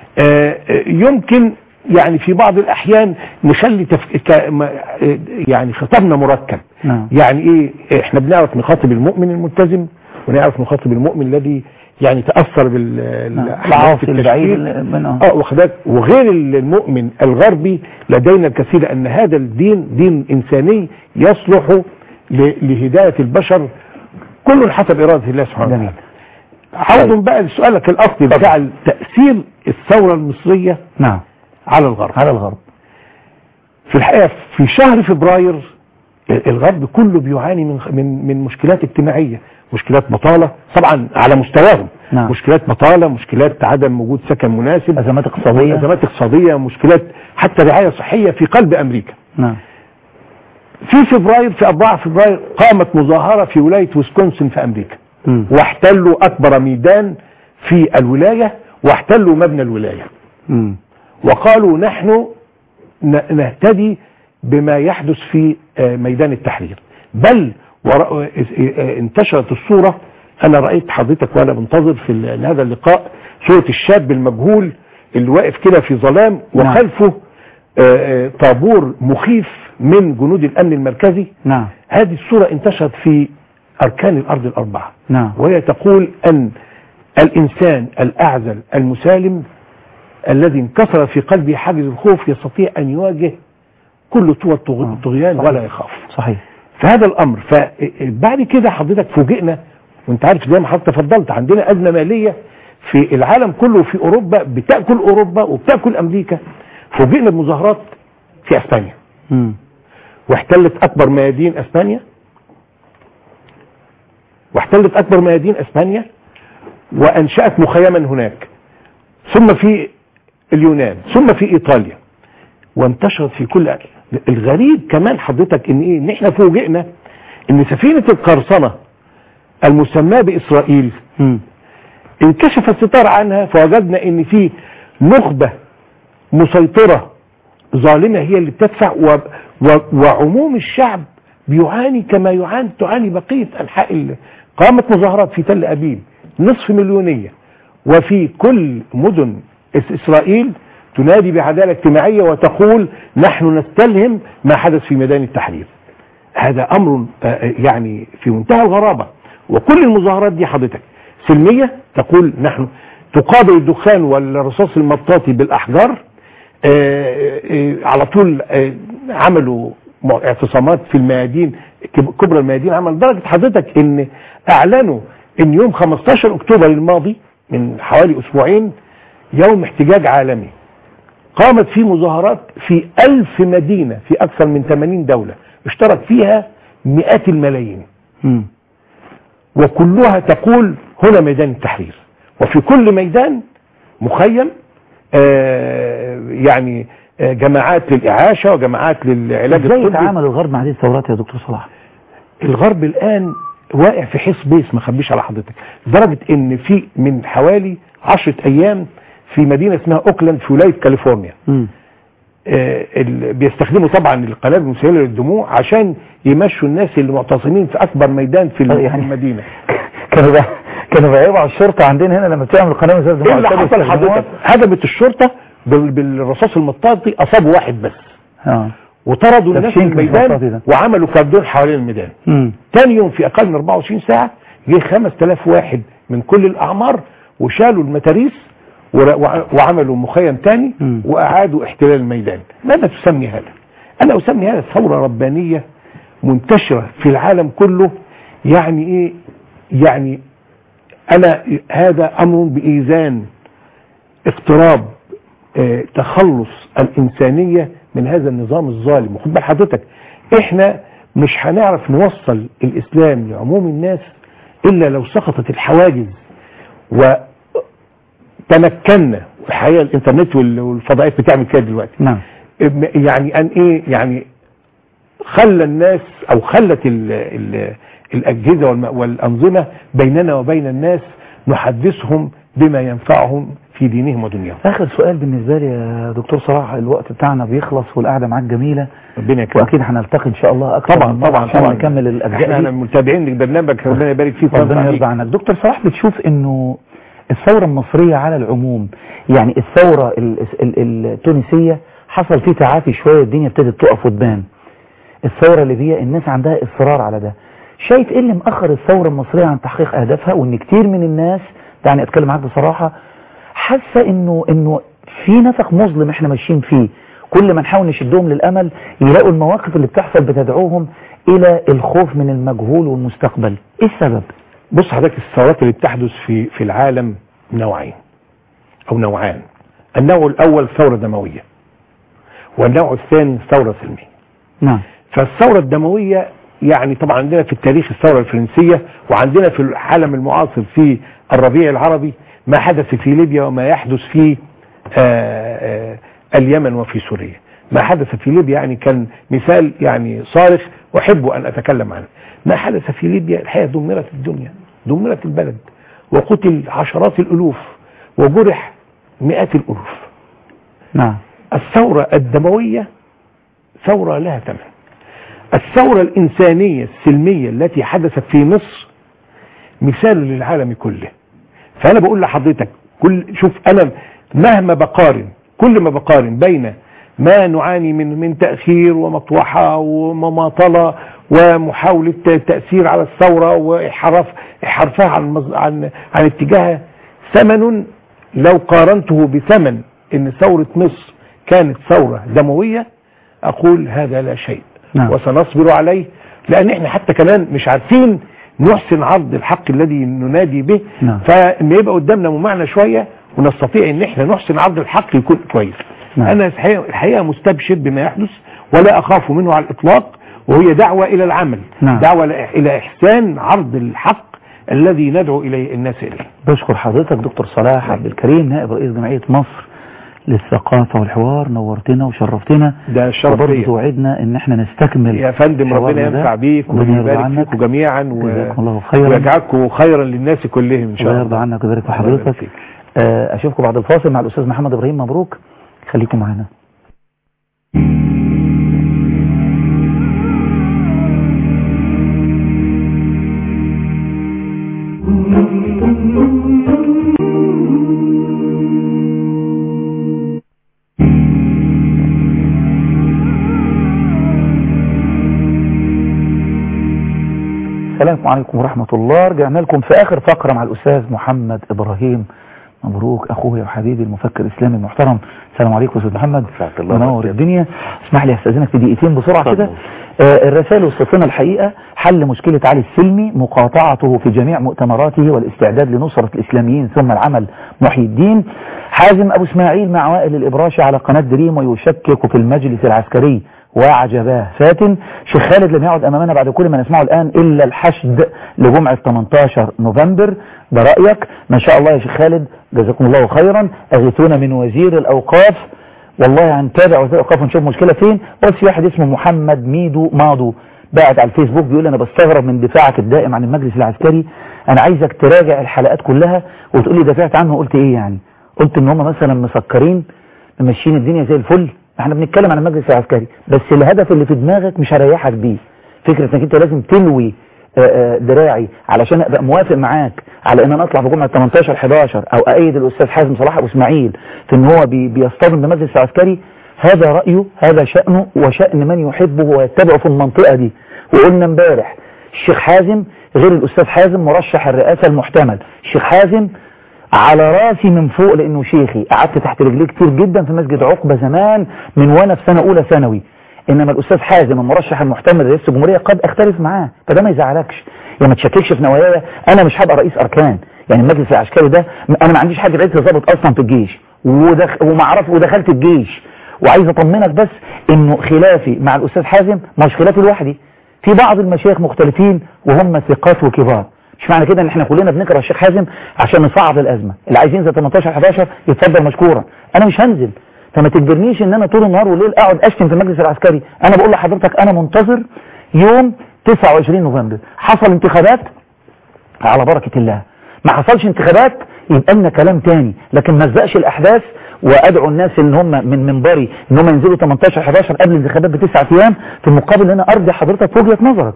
يمكن يعني في بعض الاحيان نخلي تف... يعني خطابنا مركب. نعم. يعني ايه، احنا بنعرف نخاطب المؤمن الملتزم ونعرف نخاطب المؤمن الذي يعني تأثر بالعواصف البعيد اه واخدك، وغير المؤمن الغربي لدينا الكثير ان هذا الدين دين انساني يصلح لهداية البشر كل حسب إرادة الله سبحانه وتعالى. عوض بقى لسؤالك الأصلي بتاع تأثير الثورة المصرية نعم على الغرب. على الغرب في الحقيقة في شهر فبراير الغرب كله بيعاني من من من مشكلات اجتماعية، مشكلات بطالة طبعا على مستواهم. نعم. مشكلات بطالة، مشكلات عدم وجود سكن مناسب، أزمات اقتصادية أزمات اقتصادية، مشكلات حتى رعاية صحية في قلب أمريكا. نعم. في فبراير في أربعة فبراير قامت مظاهرة في ولاية ويسكونسن في أمريكا. م. واحتلوا أكبر ميدان في الولاية واحتلوا مبنى الولاية. م. وقالوا نحن نهتدي بما يحدث في ميدان التحرير. بل انتشرت الصورة، أنا رأيت حضرتك وأنا بنتظر في هذا اللقاء صورة الشاب المجهول اللي واقف كده في ظلام وخلفه طابور مخيف من جنود الأمن المركزي. نعم. هذه الصورة انتشرت في أركان الأرض الأربعة. نعم. وهي تقول أن الإنسان الأعزل المسالم الذي انكسر في قلبه حاجز الخوف يستطيع أن يواجه كل طوى الطغيان ولا يخاف. صحيح. فهذا الأمر، فبعد كده حضرتك فوجئنا، وانت عارف زي ما حضرتك تفضلت عندنا أزمة مالية في العالم كله وفي أوروبا بتأكل أوروبا وبتأكل أمريكا. فوجئنا بمظاهرات في أسبانيا. م. واحتلت أكبر ميادين أسبانيا واحتلت أكبر ميادين أسبانيا وأنشأت مخيما هناك. ثم في اليونان ثم في ايطاليا وانتشرت في كل. الغريب كمان حضرتك ان ايه ان احنا فوجئنا ان سفينة القرصنة المسماة باسرائيل م. انكشف الستار عنها فوجدنا ان في نخبة مسيطرة ظالمة هي اللي بتدفع و... و... وعموم الشعب بيعاني كما يعاني تعاني بقية انحاء ال... قامت مظاهرات في تل ابيب نصف مليونية وفي كل مدن اسرائيل تنادي بعدالة اجتماعية وتقول نحن نستلهم ما حدث في ميدان التحرير. هذا امر يعني في منتهى الغرابة. وكل المظاهرات دي حضرتك سلمية تقول نحن تقابل الدخان والرصاص المطاطي بالاحجار. آآ آآ على طول عملوا اعتصامات في الميادين كبرى الميادين عمل درجة حضرتك ان اعلنوا ان يوم خمستاشر اكتوبر الماضي من حوالي اسبوعين يوم احتجاج عالمي قامت فيه مظاهرات في ألف مدينة في أكثر من ثمانين دولة اشترك فيها مئات الملايين م. وكلها تقول هنا ميدان التحرير وفي كل ميدان مخيم آه يعني آه جماعات للإعاشة وجماعات للعلاج الطبي. ازاي يتعامل الغرب مع هذه الثورات يا دكتور صلاح؟ الغرب الآن واقع في حيص بيس ما خبيش على حضرتك لدرجة ان في من حوالي عشرة ايام في مدينة اسمها اوكلاند في ولاية كاليفورنيا آه بيستخدموا طبعا القنابل المسيلة للدموع عشان يمشوا الناس اللي معتصمين في اكبر ميدان في يعني المدينة. كانوا بقى كانوا بيعيبوا على الشرطة عندنا هنا لما بتعمل قنابل مسيلة للدموع. اللي حصل حضرتك هجمت الشرطة بالرصاص المطاطي اصابوا واحد بس اه وطردوا الناس من الميدان وعملوا كاردون حوالين الميدان. تاني يوم في اقل من أربعة وعشرين ساعة جه خمسة آلاف واحد من كل الاعمار وشالوا المتاريس وعملوا مخيم تاني م. واعادوا احتلال الميدان. ماذا تسمي هذا؟ انا اسمي هذا ثورة ربانية منتشرة في العالم كله. يعني ايه يعني انا هذا امر بايذان اقتراب اه تخلص الانسانية من هذا النظام الظالم. وخد بال حضرتك احنا مش هنعرف نوصل الاسلام لعموم الناس الا لو سقطت الحواجز وتمكنا. الحقيقه الانترنت والفضائيات بتعمل كده دلوقتي. نعم. يعني ان ايه يعني خلى الناس او خلت ال ال الاجهزه والانظمه بيننا وبين الناس نحدثهم بما ينفعهم في دينهم ودنياهم. اخر سؤال بالنسبه لي يا دكتور صلاح، الوقت بتاعنا بيخلص والقعده معاك جميله ربنا يكرمك واكيد هنلتقي ان شاء الله اكتر. طبعا طبعا طبعا نكمل الاجزاء احنا متابعين لبرنامجك ربنا يبارك فيك ربنا يرضى عنك. دكتور صلاح بتشوف انه الثوره المصريه على العموم يعني الثوره التونسيه حصل فيه تعافي شويه الدنيا ابتدت تقف وتبان. الثوره الليبيه الناس عندها اصرار على ده. شايف ايه اللي مأخر الثوره المصريه عن تحقيق اهدافها وان كتير من الناس يعني اتكلم معاك بصراحه حاسه انه انه في نفق مظلم احنا ماشيين فيه، كل ما نحاول نشدهم للامل يلاقوا المواقف اللي بتحصل بتدعوهم الى الخوف من المجهول والمستقبل. ايه السبب؟ بص حضرتك الثورات اللي بتحدث في في العالم نوعين او نوعان. النوع الاول ثوره دمويه والنوع الثاني ثوره سلميه. نعم. فالثوره الدمويه يعني طبعا عندنا في التاريخ الثوره الفرنسيه وعندنا في العالم المعاصر في الربيع العربي ما حدث في ليبيا وما يحدث في آآ آآ اليمن وفي سوريا. ما حدث في ليبيا يعني كان مثال يعني صارخ أحب أن أتكلم عنه. ما حدث في ليبيا الحقيقة دمرت الدنيا، دمرت البلد وقتل عشرات الألوف وجرح مئات الألوف. نعم. الثورة الدموية ثورة لها ثمن. الثورة الإنسانية السلمية التي حدثت في مصر مثال للعالم كله. فأنا بقول لحضرتك كل شوف أنا مهما بقارن كل ما بقارن بين ما نعاني من من تأخير ومطوحة ومماطلة ومحاولة تأثير على الثورة وإحراف إحرافها عن عن عن اتجاهها ثمن لو قارنته بثمن إن ثورة مصر كانت ثورة دموية أقول هذا لا شيء. نعم. وسنصبر عليه لأن إحنا حتى كمان مش عارفين نحسن عرض الحق الذي ننادي به. نعم. فإن يبقى قدامنا ممعنى شوية ونستطيع إن إحنا نحسن عرض الحق يكون كويس. نعم. أنا الحقيقة مستبشر بما يحدث ولا أخاف منه على الإطلاق وهي دعوة إلى العمل. نعم. دعوة إلى إحسان عرض الحق الذي ندعو إليه الناس إليه. بشكر حضرتك دكتور صلاح عبد الكريم نائب رئيس جمعية مصر للثقافة والحوار. نورتنا وشرفتنا، ده الشرف وبرضه ليا توعدنا ان احنا نستكمل يا فندم. ربنا ينفع بيك ويبارك فيكم جميعا و... ويجعلكم خيرا للناس كلهم ان شاء الله. الله يرضى عنك ويبارك في حضرتك. اشوفكم بعد الفاصل مع الاستاذ محمد ابراهيم. مبروك، خليكم معنا. السلام عليكم ورحمة الله. رجعنا لكم في آخر فقرة مع الأستاذ محمد إبراهيم. مبروك أخوي وحبيبي المفكر الإسلامي المحترم. السلام عليكم أستاذ محمد، منور الدنيا. اسمح لي أستاذنك في دقيقتين بسرعة كده. آه الرسائل وصلتنا الحقيقة حل مشكلة علي السلمي، مقاطعته في جميع مؤتمراته والاستعداد لنصرة الإسلاميين ثم العمل محي الدين. حازم أبو إسماعيل مع وائل الإبراشي على قناة دريم ويشكك في المجلس العسكري وعجباه فاتن. شيخ خالد لم يعد أمامنا بعد كل ما نسمعه الآن إلا الحشد لجمعة ثمانية عشر نوفمبر. ده رأيك؟ ما شاء الله يا شيخ خالد، جزاكم الله خيرا. أغثونا من وزير الأوقاف. والله هنتابع وزير الأوقاف ونشوف مشكلة فين. بس في واحد اسمه محمد ميدو ماضو بعت على الفيسبوك بيقول أنا بستغرب من دفاعك الدائم عن المجلس العسكري. أنا عايزك تراجع الحلقات كلها وتقول لي دافعت عنه قلت إيه يعني. قلت إن هم مثلا مسكرين ممشين الدنيا زي الفل. احنا بنتكلم عن المجلس العسكري بس الهدف اللي في دماغك مش هريحك بيه. فكرة انك انت لازم تلوي دراعي علشان ابقى موافق معاك على ان انا اطلع في جمعة ثمانية عشر حداشر او ايد الاستاذ حازم صلاح ابو اسماعيل في ان هو بي بيصطدم بالمجلس العسكري. هذا رأيه، هذا شأنه وشأن من يحبه ويتبعه في المنطقة دي. وقلنا امبارح الشيخ حازم غير الاستاذ حازم مرشح الرئاسة المحتمل. الشيخ حازم على راسي من فوق لانه شيخي، قعدت تحت رجليه كتير جدا في مسجد عقبة زمان من وانا في سنة اولى ثانوي. انما الاستاذ حازم المرشح المحتمل لرئاسة الجمهورية قد اختلف معاه، فده ما يزعلكش. يعني ما تشككش في نواياي، انا مش هبقى رئيس اركان. يعني المجلس العسكري ده انا ما عنديش حاجة رئيس ضابط اصلا في الجيش ودخ... وما اعرف ودخلت الجيش. وعايز اطمنك بس انه خلافي مع الاستاذ حازم مش خلافي لوحدي، في بعض المشايخ مختلفين وهم ثقات وكبار. مش معنى كده ان احنا كلنا بنكره الشيخ حازم عشان نصعد الازمه. اللي عايز ينزل ثمانية عشر حداشر يتفضل مشكورا، انا مش هنزل. فما تجبرنيش ان انا طول النهار والليل اقعد اشتم في المجلس العسكري. انا بقول لحضرتك انا منتظر يوم تسعة وعشرين نوفمبر. حصل انتخابات على بركه الله، ما حصلش انتخابات يبقى لنا كلام تاني، لكن ما ازقش الاحداث. وادعو الناس ان هم من منبري ان هم ينزلوا ثمانية عشر حداشر قبل الانتخابات بتسعة ايام، في المقابل ان انا ارضي حضرتك في وجهه نظرك.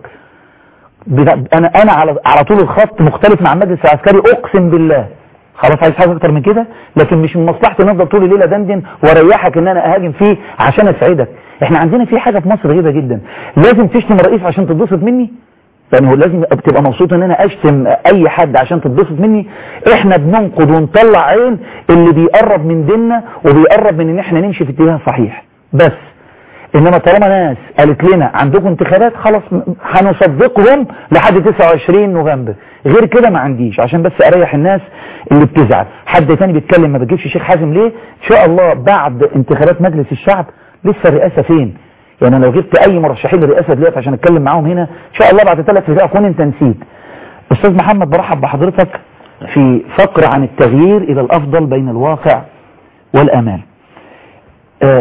انا انا على على طول الخط مختلف مع المجلس العسكري اقسم بالله. خلاص عايز حاجه اكتر من كده؟ لكن مش من مصلحتي نفضل طول الليله دندن واريحك ان انا اهاجم فيه عشان اسعدك. احنا عندنا في حاجه في مصر غريبه جدا، لازم تشتم الرئيس عشان تتبسط مني. يعني هو لازم تبقى مبسوط ان انا اشتم اي حد عشان تتبسط مني. احنا بننقد ونطلع عين اللي بيقرب من ديننا وبيقرب من ان احنا نمشي في اتجاه صحيح بس. انما طالما ناس قالت لنا عندكم انتخابات خلاص هنصدقهم لحد تسعة وعشرين نوفمبر، غير كده ما عنديش، عشان بس اريح الناس اللي بتزعل. حد تاني بيتكلم ما بتجيبش شيخ حازم ليه؟ ان شاء الله بعد انتخابات مجلس الشعب لسه الرئاسة فين؟ يعني انا لو جبت اي مرشحين للرئاسة دلوقتي عشان اتكلم معاهم هنا ان شاء الله بعد ثلاث سنين اكون انت نسيت. استاذ محمد برحب بحضرتك في فقرة عن التغيير الى الافضل بين الواقع والامال. آه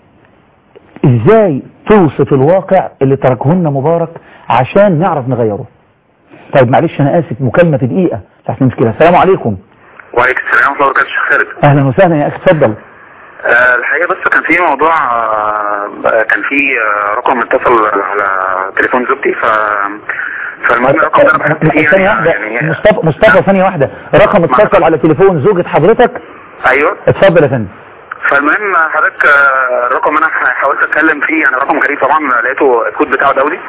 ازاي توصف الواقع اللي تركه لنا مبارك عشان نعرف نغيره؟ طيب معلش انا اسف، مكالمة في دقيقة تحت مشكلة. السلام عليكم. وعليكم السلام ورحمة الله وبركاته. شيخ خالد اهلا وسهلا يا اخي، اتفضل. أه الحقيقة بس كان في موضوع، أه كان في أه رقم اتصل على تليفون زوجتي ف فالمهم الرقم ده انا بحثت فيه ثانية واحدة يعني مصطفى مصطفى ثانية واحدة، رقم اتصل على تليفون زوجة حضرتك؟ ايوه اتفضل يا فندم. فالمهم حضرتك الرقم انا حاولت اتكلم فيه، يعني رقم غريب طبعا، لقيته الكود بتاعه دولي،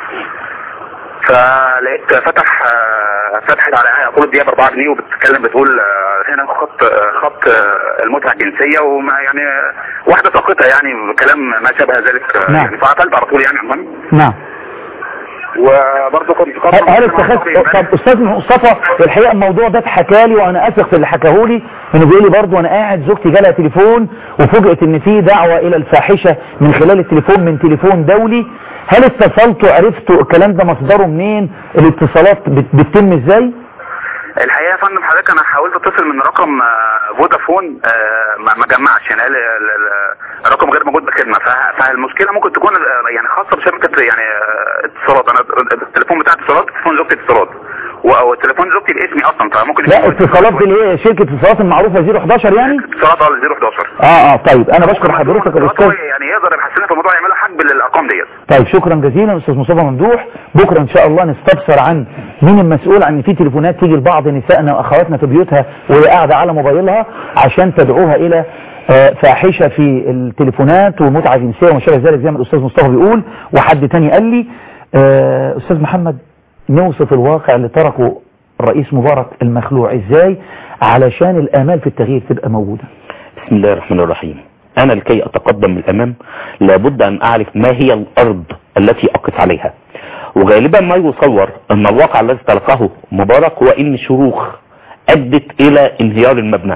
فلقيت فتح فتحت على عقود الدقيقه ب أربعة جنيه وبتتكلم بتقول هنا خط خط المتعه الجنسيه وما يعني واحده ساقطه يعني كلام ما شابه ذلك. نعم. يعني فعطلت على طول يعني المهم. نعم. وبرضه كنت هل اتخذت؟ طب استاذ مصطفى الحقيقه الموضوع ده اتحكى لي وانا اثق في اللي حكاه لي، انه بيقول لي برضه وانا قاعد زوجتي جالها تليفون وفوجئت ان في دعوه الى الفاحشه من خلال التليفون من تليفون دولي. هل اتصلتوا عرفتوا الكلام ده مصدره منين؟ الاتصالات بتتم ازاي؟ الحقيقه يا فندم حضرتك انا حاولت اتصل من رقم آه، فودافون آه، ما ما جمعش يعني قال ال- ال- الرقم غير موجود بخدمه. فه- فالمشكله ممكن تكون آه، يعني خاصه بشبكه يعني آه، اتصالات. انا التليفون بتاع اتصالات تليفون زوجتي اتصالات و- والتليفون زوجتي باسمي اصلا فممكن لا يكون اتصالات دي اللي هي شركه اتصالات المعروفه صفر حداشر يعني. اتصالات اه صفر حداشر. اه اه طيب انا بشكر حضرتك يا استاذ. يعني يقدر يحسن في الموضوع يعملوا حجب للارقام ديت. طيب شكرا جزيلا استاذ مصطفى ممدوح. بكره ان شاء الله نستفسر عن مين المسؤول عن ان في تليفونات تيجي لبعض نسائنا واخواتنا في بيوتها وهي قاعده على موبايلها عشان تدعوها الى آه، فاحشه في التليفونات ومتعه جنسيه وما شابه ذلك زي ما الاستاذ مصطفى بيقول. وحد تاني قال لي آه، استاذ محمد نوصف الواقع اللي تركه الرئيس مبارك المخلوع ازاي علشان الامال في التغيير تبقى موجوده. بسم الله الرحمن الرحيم. أنا لكي أتقدم للأمام لابد أن أعرف ما هي الأرض التي أقف عليها. وغالبا ما يصور أن الواقع الذي تركه مبارك هو أن شروخ أدت إلى انهيار المبنى.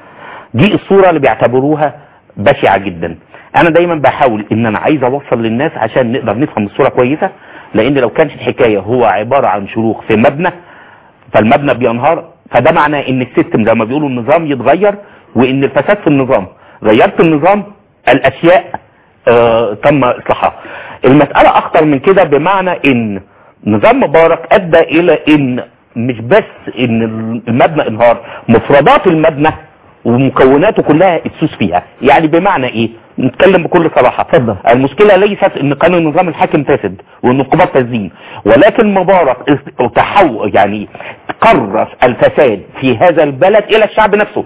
دي الصورة اللي بيعتبروها بشعة جدا. أنا دايما بحاول أن أنا عايز أوصل للناس عشان نقدر نفهم الصورة كويسة، لأن لو كانت الحكاية هو عبارة عن شروخ في مبنى فالمبنى بينهار، فده معناه أن السيستم زي ما بيقولوا النظام يتغير وأن الفساد في النظام. غيرت النظام الاشياء آه تم اصلاحها. المسألة اخطر من كده بمعنى ان نظام مبارك ادى الى ان مش بس ان المبنى انهار، مفردات المبنى ومكوناته كلها اتسوس فيها. يعني بمعنى ايه؟ نتكلم بكل صراحة. اتفضل. المشكلة ليست ان قانون النظام الحاكم فاسد وان القضاة فاسدين، ولكن مبارك تحول يعني كرس الفساد في هذا البلد الى الشعب نفسه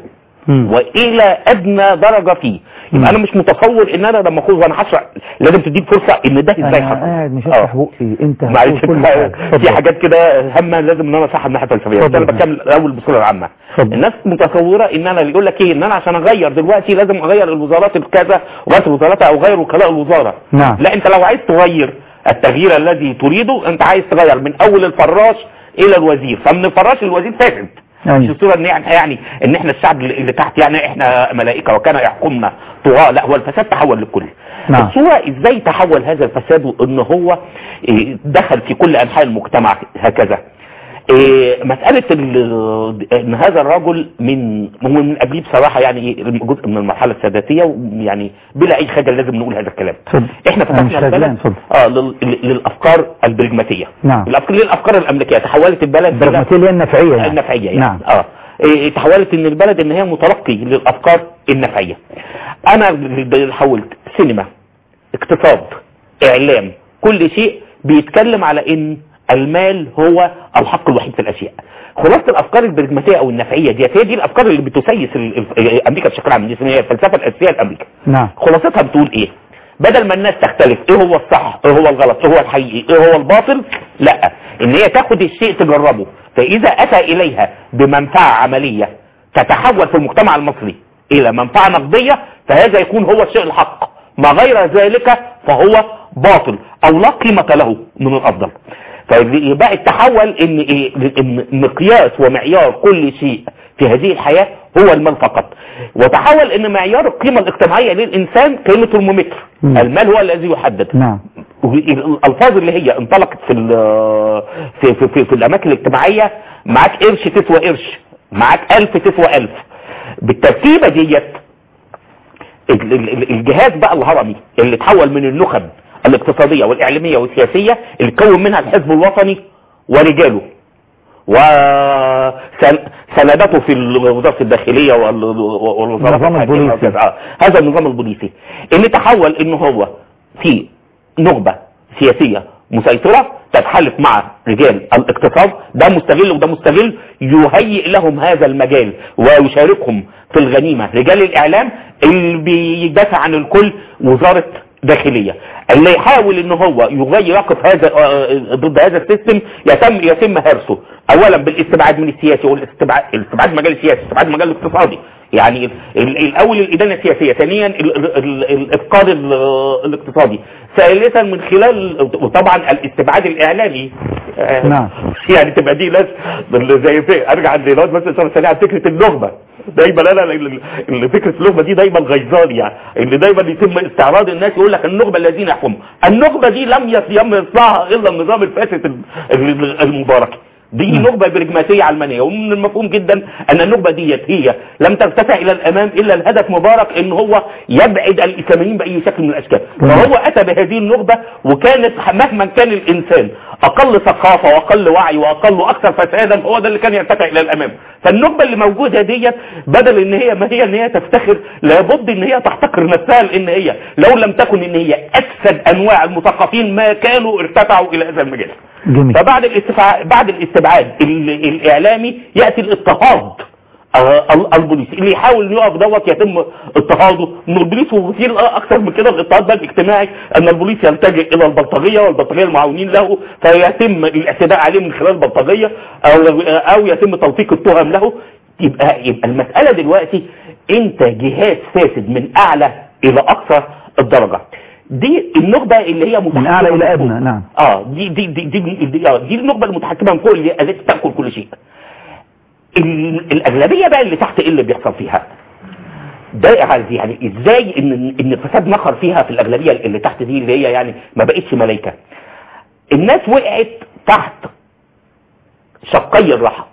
والى ادنى درجة فيه. يبقى انا مش متصور ان انا لما اخوض وانا هشرح لازم تديك فرصة ان ده ازاي حصل. انا قاعد مش هفتح بقي انت معلش في حاجات كده هامه لازم ان انا اصحح الناحيه الفلسفيه. انا بتكلم الاول بصوره عامه. الناس متصوره ان انا اللي يقول لك ايه ان انا عشان اغير دلوقتي لازم اغير الوزارات بكذا وغير الوزارات او غير وكلاء الوزاره. نعم. لا انت لو عايز تغير التغيير الذي تريده انت عايز تغير من اول الفراش الى الوزير، فمن الفراش للوزير فاسد. مش الصورة ان يعني, يعني ان احنا الشعب اللي تحت يعني احنا ملائكة وكان يحكمنا طغاة، لا هو الفساد تحول للكل. نعم. الصورة ازاي تحول هذا الفساد وان هو دخل في كل انحاء المجتمع هكذا. مسألة ان هذا الرجل من من قبليه بصراحة يعني جزء من المرحلة الساداتية، يعني بلا اي خجل لازم نقول هذا الكلام. صد. احنا فتحنا البلد اه للافكار البرجماتية. نعم. الافكار للافكار الامريكيه تحولت البلد البرجماتية النفعية يعني. النفعية يعني. نعم. اه تحولت ان البلد ان هي متلقي للافكار النفعية. انا حولت سينما، اقتصاد، اعلام، كل شيء بيتكلم على ان المال هو الحق الوحيد في الاشياء. خلاصه الافكار البرجماتيه او النفعيه دي هي دي الافكار اللي بتسيس امريكا بشكل عام، دي هي الفلسفه الاساسيه لامريكا. نعم. خلاصتها بتقول ايه؟ بدل ما الناس تختلف ايه هو الصح ايه هو الغلط ايه هو الحقيقي ايه هو الباطل، لا ان هي تاخد الشيء تجربه، فاذا اتى اليها بمنفعه عمليه تتحول في المجتمع المصري الى منفعه نقديه فهذا يكون هو الشيء الحق، ما غير ذلك فهو باطل او لا قيمه له من الافضل. فيبقى التحول ان ايه ان مقياس ومعيار كل شيء في هذه الحياة هو المال فقط، وتحول ان معيار القيمة الاجتماعية للانسان كلمة ترمومتر. المال هو الذي يحدد. نعم. الالفاظ اللي هي انطلقت في في في, في, في الاماكن الاجتماعية، معاك قرش تسوى قرش، معاك الف تسوى الف. بالترتيبة ديت الجهاز بقى الهرمي اللي تحول من النخب الاقتصادية والاعلامية والسياسية اللي تكون منها الحزب الوطني ورجاله وسندته في وزارة الداخلية والوزارات البوليسية. هذا النظام البوليسي اللي تحول انه هو في نخبة سياسية مسيطرة تتحالف مع رجال الاقتصاد، ده مستغل وده مستغل، يهيئ لهم هذا المجال ويشاركهم في الغنيمة. رجال الاعلام اللي بيدافع عن الكل وزارة داخلية، اللي يحاول ان هو يغير يقف هذا ضد هذا السيستم يتم يتم هرسه اولا بالاستبعاد من السياسي والاستبعاد الاستبعاد المجال السياسي، استبعاد المجال الاقتصادي، يعني الاول الادانه السياسيه، ثانيا الافقاد الاقتصادي، ثالثا من خلال وطبعا الاستبعاد الاعلامي. نعم. يعني تبقى دي ناس زي في ارجع عند ناس مثلا سريعا فكره النخبه، دايما انا فكره النخبه دي دايما غيظاني، يعني اللي دايما يتم استعراض الناس يقول لك النخبه الذين يحكموا، النخبه دي لم يصنعها الا النظام الفاسد المباركي. دي نخبة برجماتية علمانية. ومن المفهوم جدا ان النخبة ديت هي لم ترتفع الى الامام الا الهدف مبارك ان هو يبعد الاسلاميين باي شكل من الاشكال. فهو اتى بهذه النخبة، وكانت مهما كان الانسان اقل ثقافة واقل وعي واقل واكثر فسادا هو ده اللي كان يرتفع الى الامام. فالنخبة اللي موجودة ديت بدل ان هي ما هي ان هي تفتخر، لابد ان هي تحتقر نفسها، لان هي لو لم تكن ان هي افسد انواع المثقفين ما كانوا ارتفعوا الى هذا المجال. جميل. فبعد الاستبعاد بعد الاستبعاد الاعلامي ياتي الاضطهاد البوليسي اللي يحاول يقف دوت يتم اضطهاده من البوليس. وكثير اكثر من كده الاضطهاد بقى الاجتماعي ان البوليس يلتجئ الى البلطجيه والبلطجيه المعاونين له، فيتم الاعتداء عليه من خلال البلطجيه او او يتم تلطيق التهم له. يبقى يبقى المساله دلوقتي انت جهاز فاسد من اعلى الى اقصى الدرجه. دي النخبه اللي هي من اعلى الى ادنى. نعم. اه دي دي دي دي, دي, دي, دي النخبه المتحكمه من فوق اللي التي تاكل كل شيء. الاغلبيه بقى اللي تحت ايه اللي بيحصل فيها؟ ده يعني ازاي ان ان الفساد نخر فيها في الاغلبيه اللي تحت دي اللي هي يعني ما بقتش ملايكه. الناس وقعت تحت شقي الراحه.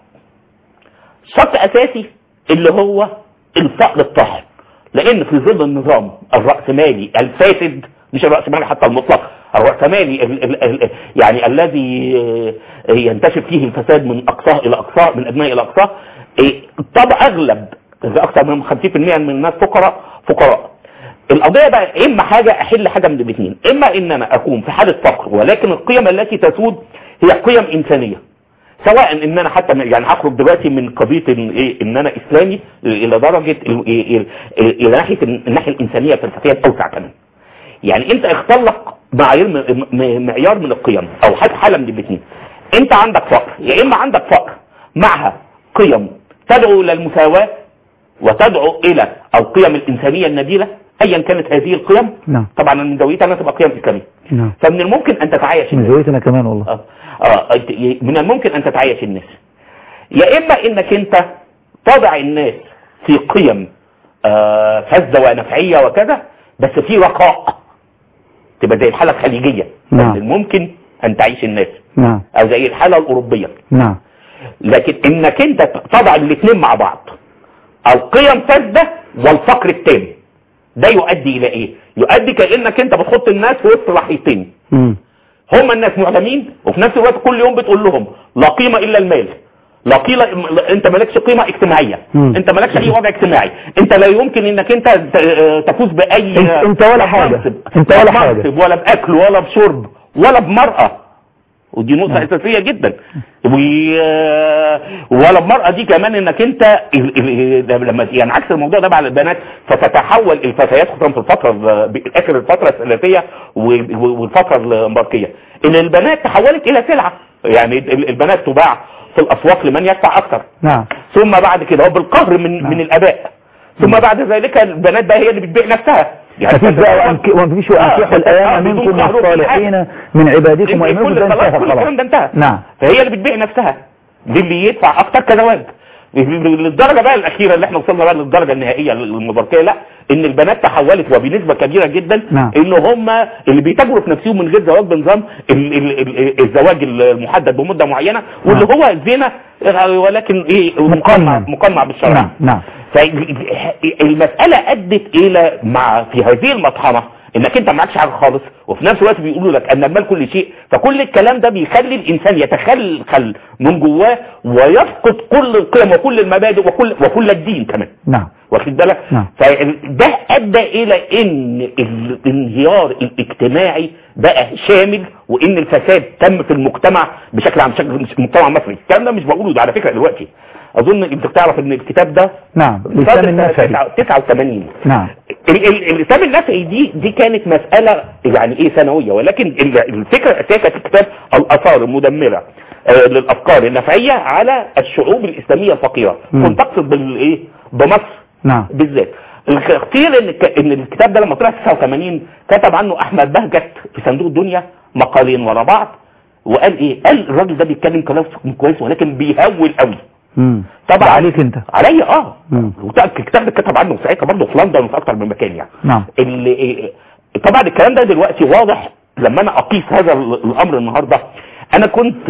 شق اساسي اللي هو الفقر الطاحن، لان في ظل النظام الرأسمالي الفاسد، مش الرأسمالي حتى المطلق، الرأسمالي ال ال ال يعني الذي ينتشر فيه الفساد من اقصاه الى اقصاه، من ادناه الى اقصاه. طب اغلب اكثر من خمسين بالمئة من الناس فقراء فقراء. القضيه بقى اما حاجه احل حاجه من الاثنين، اما ان انا اكون في حاله فقر ولكن القيم التي تسود هي قيم انسانيه، سواء ان انا حتى يعني هخرج دلوقتي من قضيه ان ايه ان انا اسلامي الى درجه الى ناحيه الناحيه الانسانيه الفلسفيه الاوسع كمان. يعني انت اختلق معايير معيار من القيم او حاله من الاثنين. انت عندك فقر، يا اما عندك فقر معها قيم تدعو الى المساواه وتدعو الى القيم الانسانيه النبيله ايا كانت هذه القيم. نعم. طبعا من زاويتها انها تبقى قيم اسلاميه. نعم. فمن الممكن ان تتعايش من زاويتنا كمان والله. اه اه من الممكن ان تتعايش الناس، يا اما انك انت تضع الناس في قيم آه فاسده ونفعيه وكذا، بس في رقاء تبقى زي الحاله الخليجيه. نعم. من الممكن ان تعيش الناس. نعم. او زي الحاله الاوروبيه. نعم. لكن انك انت تضع الاثنين مع بعض، القيم فاسده والفقر التام، ده يؤدي الى ايه؟ يؤدي كانك انت بتحط الناس في وسط رحيتين. امم هم الناس معدمين، وفي نفس الوقت كل يوم بتقول لهم لا قيمه الا المال، لا قيمه، انت مالكش قيمه اجتماعيه، مم. انت مالكش اي وضع اجتماعي، انت لا يمكن انك انت تفوز باي انت, انت ولا حاجه، انت ولا حاجه، ولا باكل ولا بشرب ولا بمرأة. ودي نقطة مم. اساسية جدا. ولا بمرأة دي كمان انك انت لما يعني عكس الموضوع ده مع البنات، فتتحول الفتيات خصوصا في الفترة اخر الفترة الثلاثية والفترة المباركية، ان البنات تحولت الى سلعة. يعني البنات تباع في الاسواق لمن يدفع اكثر. نعم. ثم بعد كده وبالقهر من نعم. من الاباء. ثم بعد ذلك البنات بقى هي اللي بتبيع نفسها. يعني مفيش بقى ومفيش وانكحوا الايام منكم الصالحين من عبادكم وامامكم، ده انتهى خلاص. الكلام ده انتهى. نعم. فهي اللي بتبيع نفسها، دي اللي يدفع اكتر كزواج. للدرجه بقى الاخيره اللي احنا وصلنا بقى للدرجه النهائيه المباركيه، لا ان البنات تحولت وبنسبه كبيره جدا. نعم. ان هم اللي بيتاجروا في نفسهم من غير زواج بنظام الزواج المحدد بمده معينه، واللي نعم. هو زنا ولكن ايه مقنن مقنع بالشرع. نعم. نعم. فالمساله ادت الى مع في هذه المطحنه انك انت معكش حاجه خالص، وفي نفس الوقت بيقولوا لك ان المال كل شيء. فكل الكلام ده بيخلي الانسان يتخلخل من جواه ويفقد كل القيم وكل المبادئ وكل وكل الدين كمان. نعم. واخد بالك؟ نعم. فده ادى الى ان الانهيار الاجتماعي بقى شامل، وان الفساد تم في المجتمع بشكل عام، بشكل المجتمع المصري. الكلام ده مش بقوله ده على فكره دلوقتي، اظن انت بتعرف ان الكتاب ده نعم الاسلام النفعي تسعة وثمانين. نعم. الاسلام النفعي دي دي كانت مساله يعني ايه ثانويه، ولكن الفكره الاساسيه كانت الكتاب الاثار المدمره آه للافكار النفعيه على الشعوب الاسلاميه الفقيره. كنت اقصد بالايه بمصر. نعم. بالذات الخطير ان ان الكتاب ده لما طلع تسعة وثمانين كتب عنه احمد بهجت في صندوق الدنيا مقالين ورا بعض، وقال ايه؟ قال الراجل ده بيتكلم كلام كويس ولكن بيهول قوي. امم طبعا عليك انت. عليا اه. امم الكتاب ده اتكتب عنه ساعتها برضه في لندن وفي اكتر من مكان يعني. نعم. اللي طبعا الكلام ده دلوقتي واضح لما انا اقيس هذا الامر النهارده انا كنت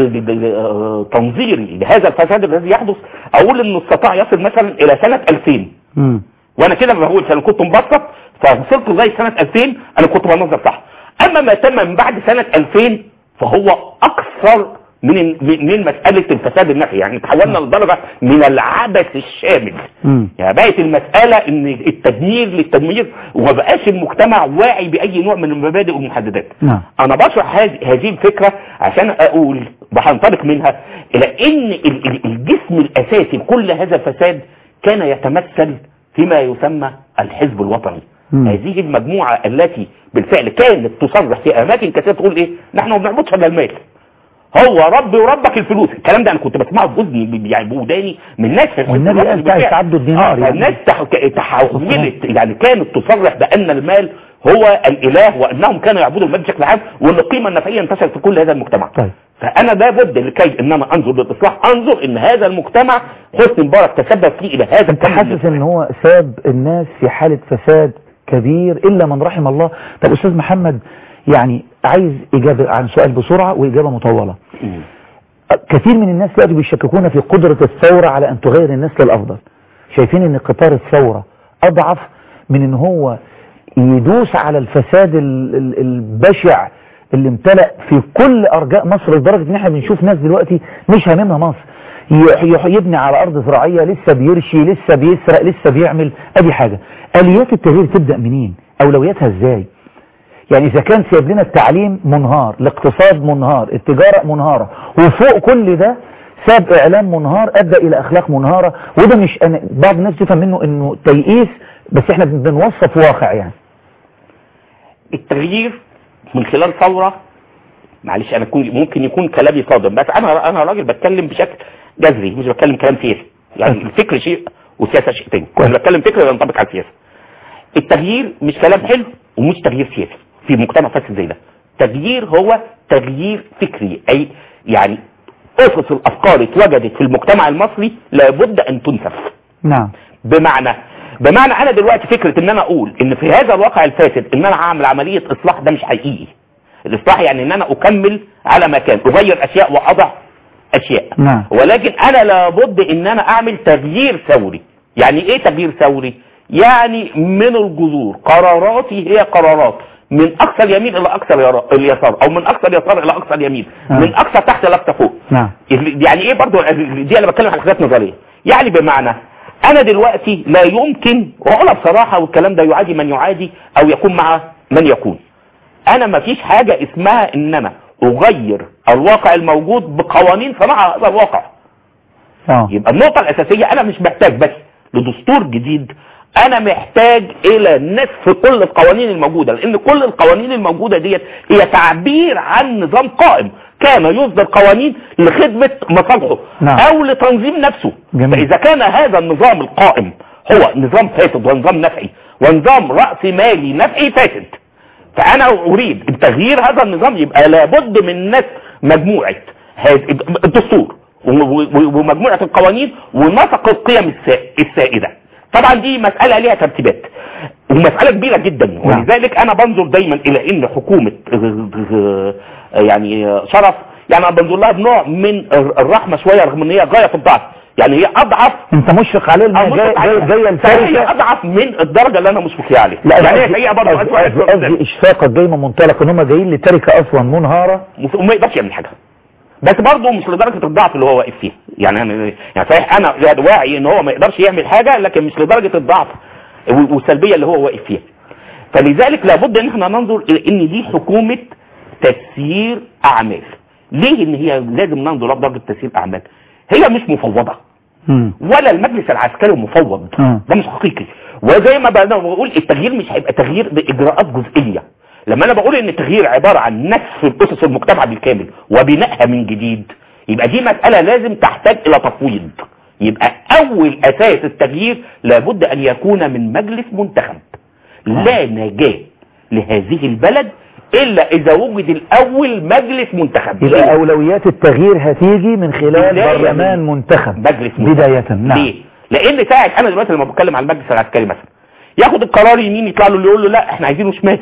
تنظيري لهذا الفساد الذي يحدث اقول انه استطاع يصل مثلا الى سنة ألفين مم. وانا كده ما بقولش، انا كنت مبسط فوصلت لغايه سنه ألفين انا كنت بنظر صح. اما ما تم من بعد سنه ألفين فهو اكثر من من مساله الفساد النفعي، يعني تحولنا لدرجه من العبث الشامل. مم. يعني بقت المساله ان التدمير للتدمير وما بقاش المجتمع واعي باي نوع من المبادئ والمحددات. نعم. انا بشرح هذه الفكره عشان اقول وهنطلق منها الى ان الجسم الاساسي لكل هذا الفساد كان يتمثل فيما يسمى الحزب الوطني. مم. هذه المجموعة التي بالفعل كانت تصرح في اماكن كثيرة تقول ايه، نحن ما بنعبدش الا المال، هو ربي وربك الفلوس. الكلام ده انا كنت بسمعه باذني يعني بوداني من ناس في والنبي قال بتاع تعدد الدينار. آه يعني الناس تحولت يعني كانت تصرح بان المال هو الاله وانهم كانوا يعبدوا المال بشكل عام وان القيمه النفعيه انتشرت في كل هذا المجتمع. طيب. فانا لابد لكي ان انا انظر للاصلاح انظر ان هذا المجتمع حسني مبارك تسبب فيه الى هذا الكم. حاسس ان هو ساب الناس في حاله فساد كبير الا من رحم الله. طب استاذ محمد يعني عايز اجابه عن سؤال بسرعه واجابه مطوله. م. كثير من الناس دلوقتي بيشككون في قدره الثوره على ان تغير الناس للافضل، شايفين ان قطار الثوره اضعف من ان هو يدوس على الفساد البشع اللي امتلأ في كل ارجاء مصر، لدرجه ان احنا بنشوف ناس دلوقتي مش هاممها مصر، يبني على ارض زراعيه لسه بيرشي لسه بيسرق لسه بيعمل. ادي حاجه. اليات التغيير تبدا منين؟ اولوياتها ازاي؟ يعني اذا كان سايب لنا التعليم منهار، الاقتصاد منهار، التجاره منهاره، وفوق كل ده ساب اعلام منهار ادى الى اخلاق منهاره، وده مش أنا بعض الناس تفهم منه انه تيئيس، بس احنا بنوصف واقع. يعني التغيير من خلال ثوره، معلش انا ممكن يكون كلامي صادم بس انا انا راجل بتكلم بشكل جذري مش بتكلم كلام سياسي، يعني الفكر شيء والسياسه شيء تاني. انا بتكلم فكر ينطبق على السياسه. التغيير مش كلام حلو ومش تغيير سياسي في مجتمع فاسد زي ده. تغيير هو تغيير فكري، اي يعني اسس الافكار اتوجدت في المجتمع المصري لابد ان تنسف. نعم. بمعنى بمعنى انا دلوقتي فكره ان انا اقول ان في هذا الواقع الفاسد ان انا هعمل عمليه اصلاح، ده مش حقيقي. الاصلاح يعني ان انا اكمل على ما كان، اغير اشياء واضع اشياء. نعم. ولكن انا لابد ان انا اعمل تغيير ثوري. يعني ايه تغيير ثوري؟ يعني من الجذور قراراتي هي قرارات من اقصى اليمين الى اقصى اليسار، او من اقصى اليسار الى اقصى اليمين. نعم. من اقصى تحت الى اقصى فوق. نعم. يعني ايه برضو دي انا بتكلم عن حاجات نظريه. يعني بمعنى انا دلوقتي لا يمكن، واقولها بصراحه والكلام ده يعادي من يعادي او يكون مع من يكون، انا ما فيش حاجه اسمها ان انا اغير الواقع الموجود بقوانين صنع هذا الواقع. اه يبقى النقطه الاساسيه انا مش محتاج بس لدستور جديد، انا محتاج الى نسف كل القوانين الموجوده، لان كل القوانين الموجوده ديت هي تعبير عن نظام قائم كان يصدر قوانين لخدمه مصالحه. نعم. او لتنظيم نفسه. جميل. فاذا كان هذا النظام القائم هو نظام فاسد ونظام نفعي ونظام رأسي مالي نفعي فاسد، فانا اريد تغيير هذا النظام، يبقى لابد من نسف مجموعه الدستور ومجموعه القوانين ونسق القيم السائده. طبعا دي مسألة ليها ترتيبات ومسألة كبيرة جدا، ولذلك انا بنظر دايما الى ان حكومة يعني شرف يعني انا بنظر لها بنوع من الرحمة شوية، رغم ان هي غاية في الضعف. يعني هي اضعف، انت مشفق عليه جاي جاي الفارقة، هي اضعف من الدرجة اللي انا مشفق عليها. لا يعني هي حقيقة برضه قصدي اشفاقك جاي من منطلق ان هم جايين لتركة اصلا منهارة وما يقدرش يعمل حاجة، بس برضه مش لدرجة الضعف اللي هو واقف فيها. يعني انا يعني صحيح انا واعي ان هو ما يقدرش يعمل حاجة، لكن مش لدرجة الضعف والسلبية اللي هو واقف فيها. فلذلك لابد ان احنا ننظر الى ان دي حكومة تسيير اعمال. ليه ان هي لازم ننظر لدرجة تسيير اعمال؟ هي مش مفوضة ولا المجلس العسكري مفوض، ده مش حقيقي. وزي ما بقول التغيير مش هيبقى تغيير باجراءات جزئية. لما انا بقول ان التغيير عبارة عن نسف الاسس المجتمع بالكامل وبنائها من جديد، يبقى دي مسألة لازم تحتاج الى تفويض. يبقى اول اساس التغيير لابد ان يكون من مجلس منتخب. لا نجاة لهذه البلد الا اذا وجد الاول مجلس منتخب. يبقى اولويات التغيير هتيجي من خلال برلمان منتخب مجلس منتخب بداية. نعم. ليه؟ لان ساعة انا دلوقتي لما بتكلم عن المجلس العسكري مثلا ياخد القرار يمين يطلع له اللي يقول له لا احنا عايزينه شمال،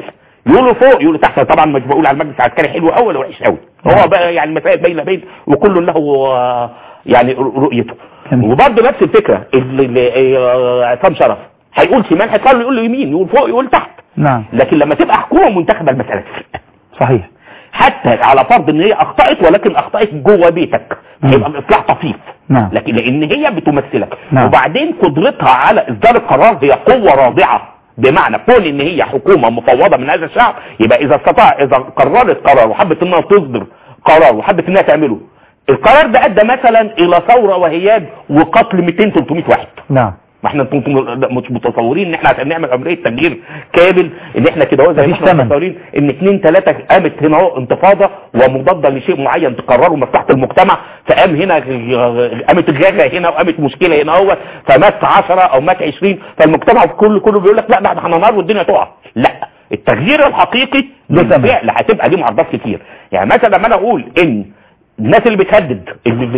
يقولوا فوق يقولوا تحت. طبعا مش بقول على المجلس العسكري حلو قوي ولا وحش قوي، هو بقى يعني المسائل بين بين وكل له يعني رؤيته. وبرضه نفس الفكره اللي عصام شرف هيقول شمال هيطلع له يقول له يمين، يقول فوق يقول تحت. نعم. لكن لما تبقى حكومه منتخبه المساله تفرق. صحيح. حتى على فرض ان هي اخطأت ولكن اخطأت جوه بيتك يبقى الاصلاح طفيف. نعم. لكن لان هي بتمثلك. نعم. وبعدين قدرتها على اصدار القرار هي قوه رادعه، بمعنى كون ان هي حكومه مفوضه من هذا الشعب، يبقى اذا استطاع اذا قررت قرار وحبت انها تصدر قرار وحبت انها تعمله، القرار ده ادى مثلا الى ثوره وهياج وقتل مئتين ثلاثمئة واحد. نعم. ما احنا مش متصورين ان احنا عشان نعمل عمليه تغيير كامل ان احنا كده زي ما احنا متصورين ان اثنين ثلاثه قامت هنا اهو انتفاضه ومضاده لشيء معين تقرروا مصلحه المجتمع، فقام هنا قامت غاغه هنا وقامت مشكله هنا اهو فمات عشرة او مات عشرين، فالمجتمع كله كله بيقول لك لا ده احنا نار والدنيا تقع. لا، التغيير الحقيقي بالفعل هتبقى ليه معارضات كتير. يعني مثلا لما انا اقول ان الناس اللي بتهدد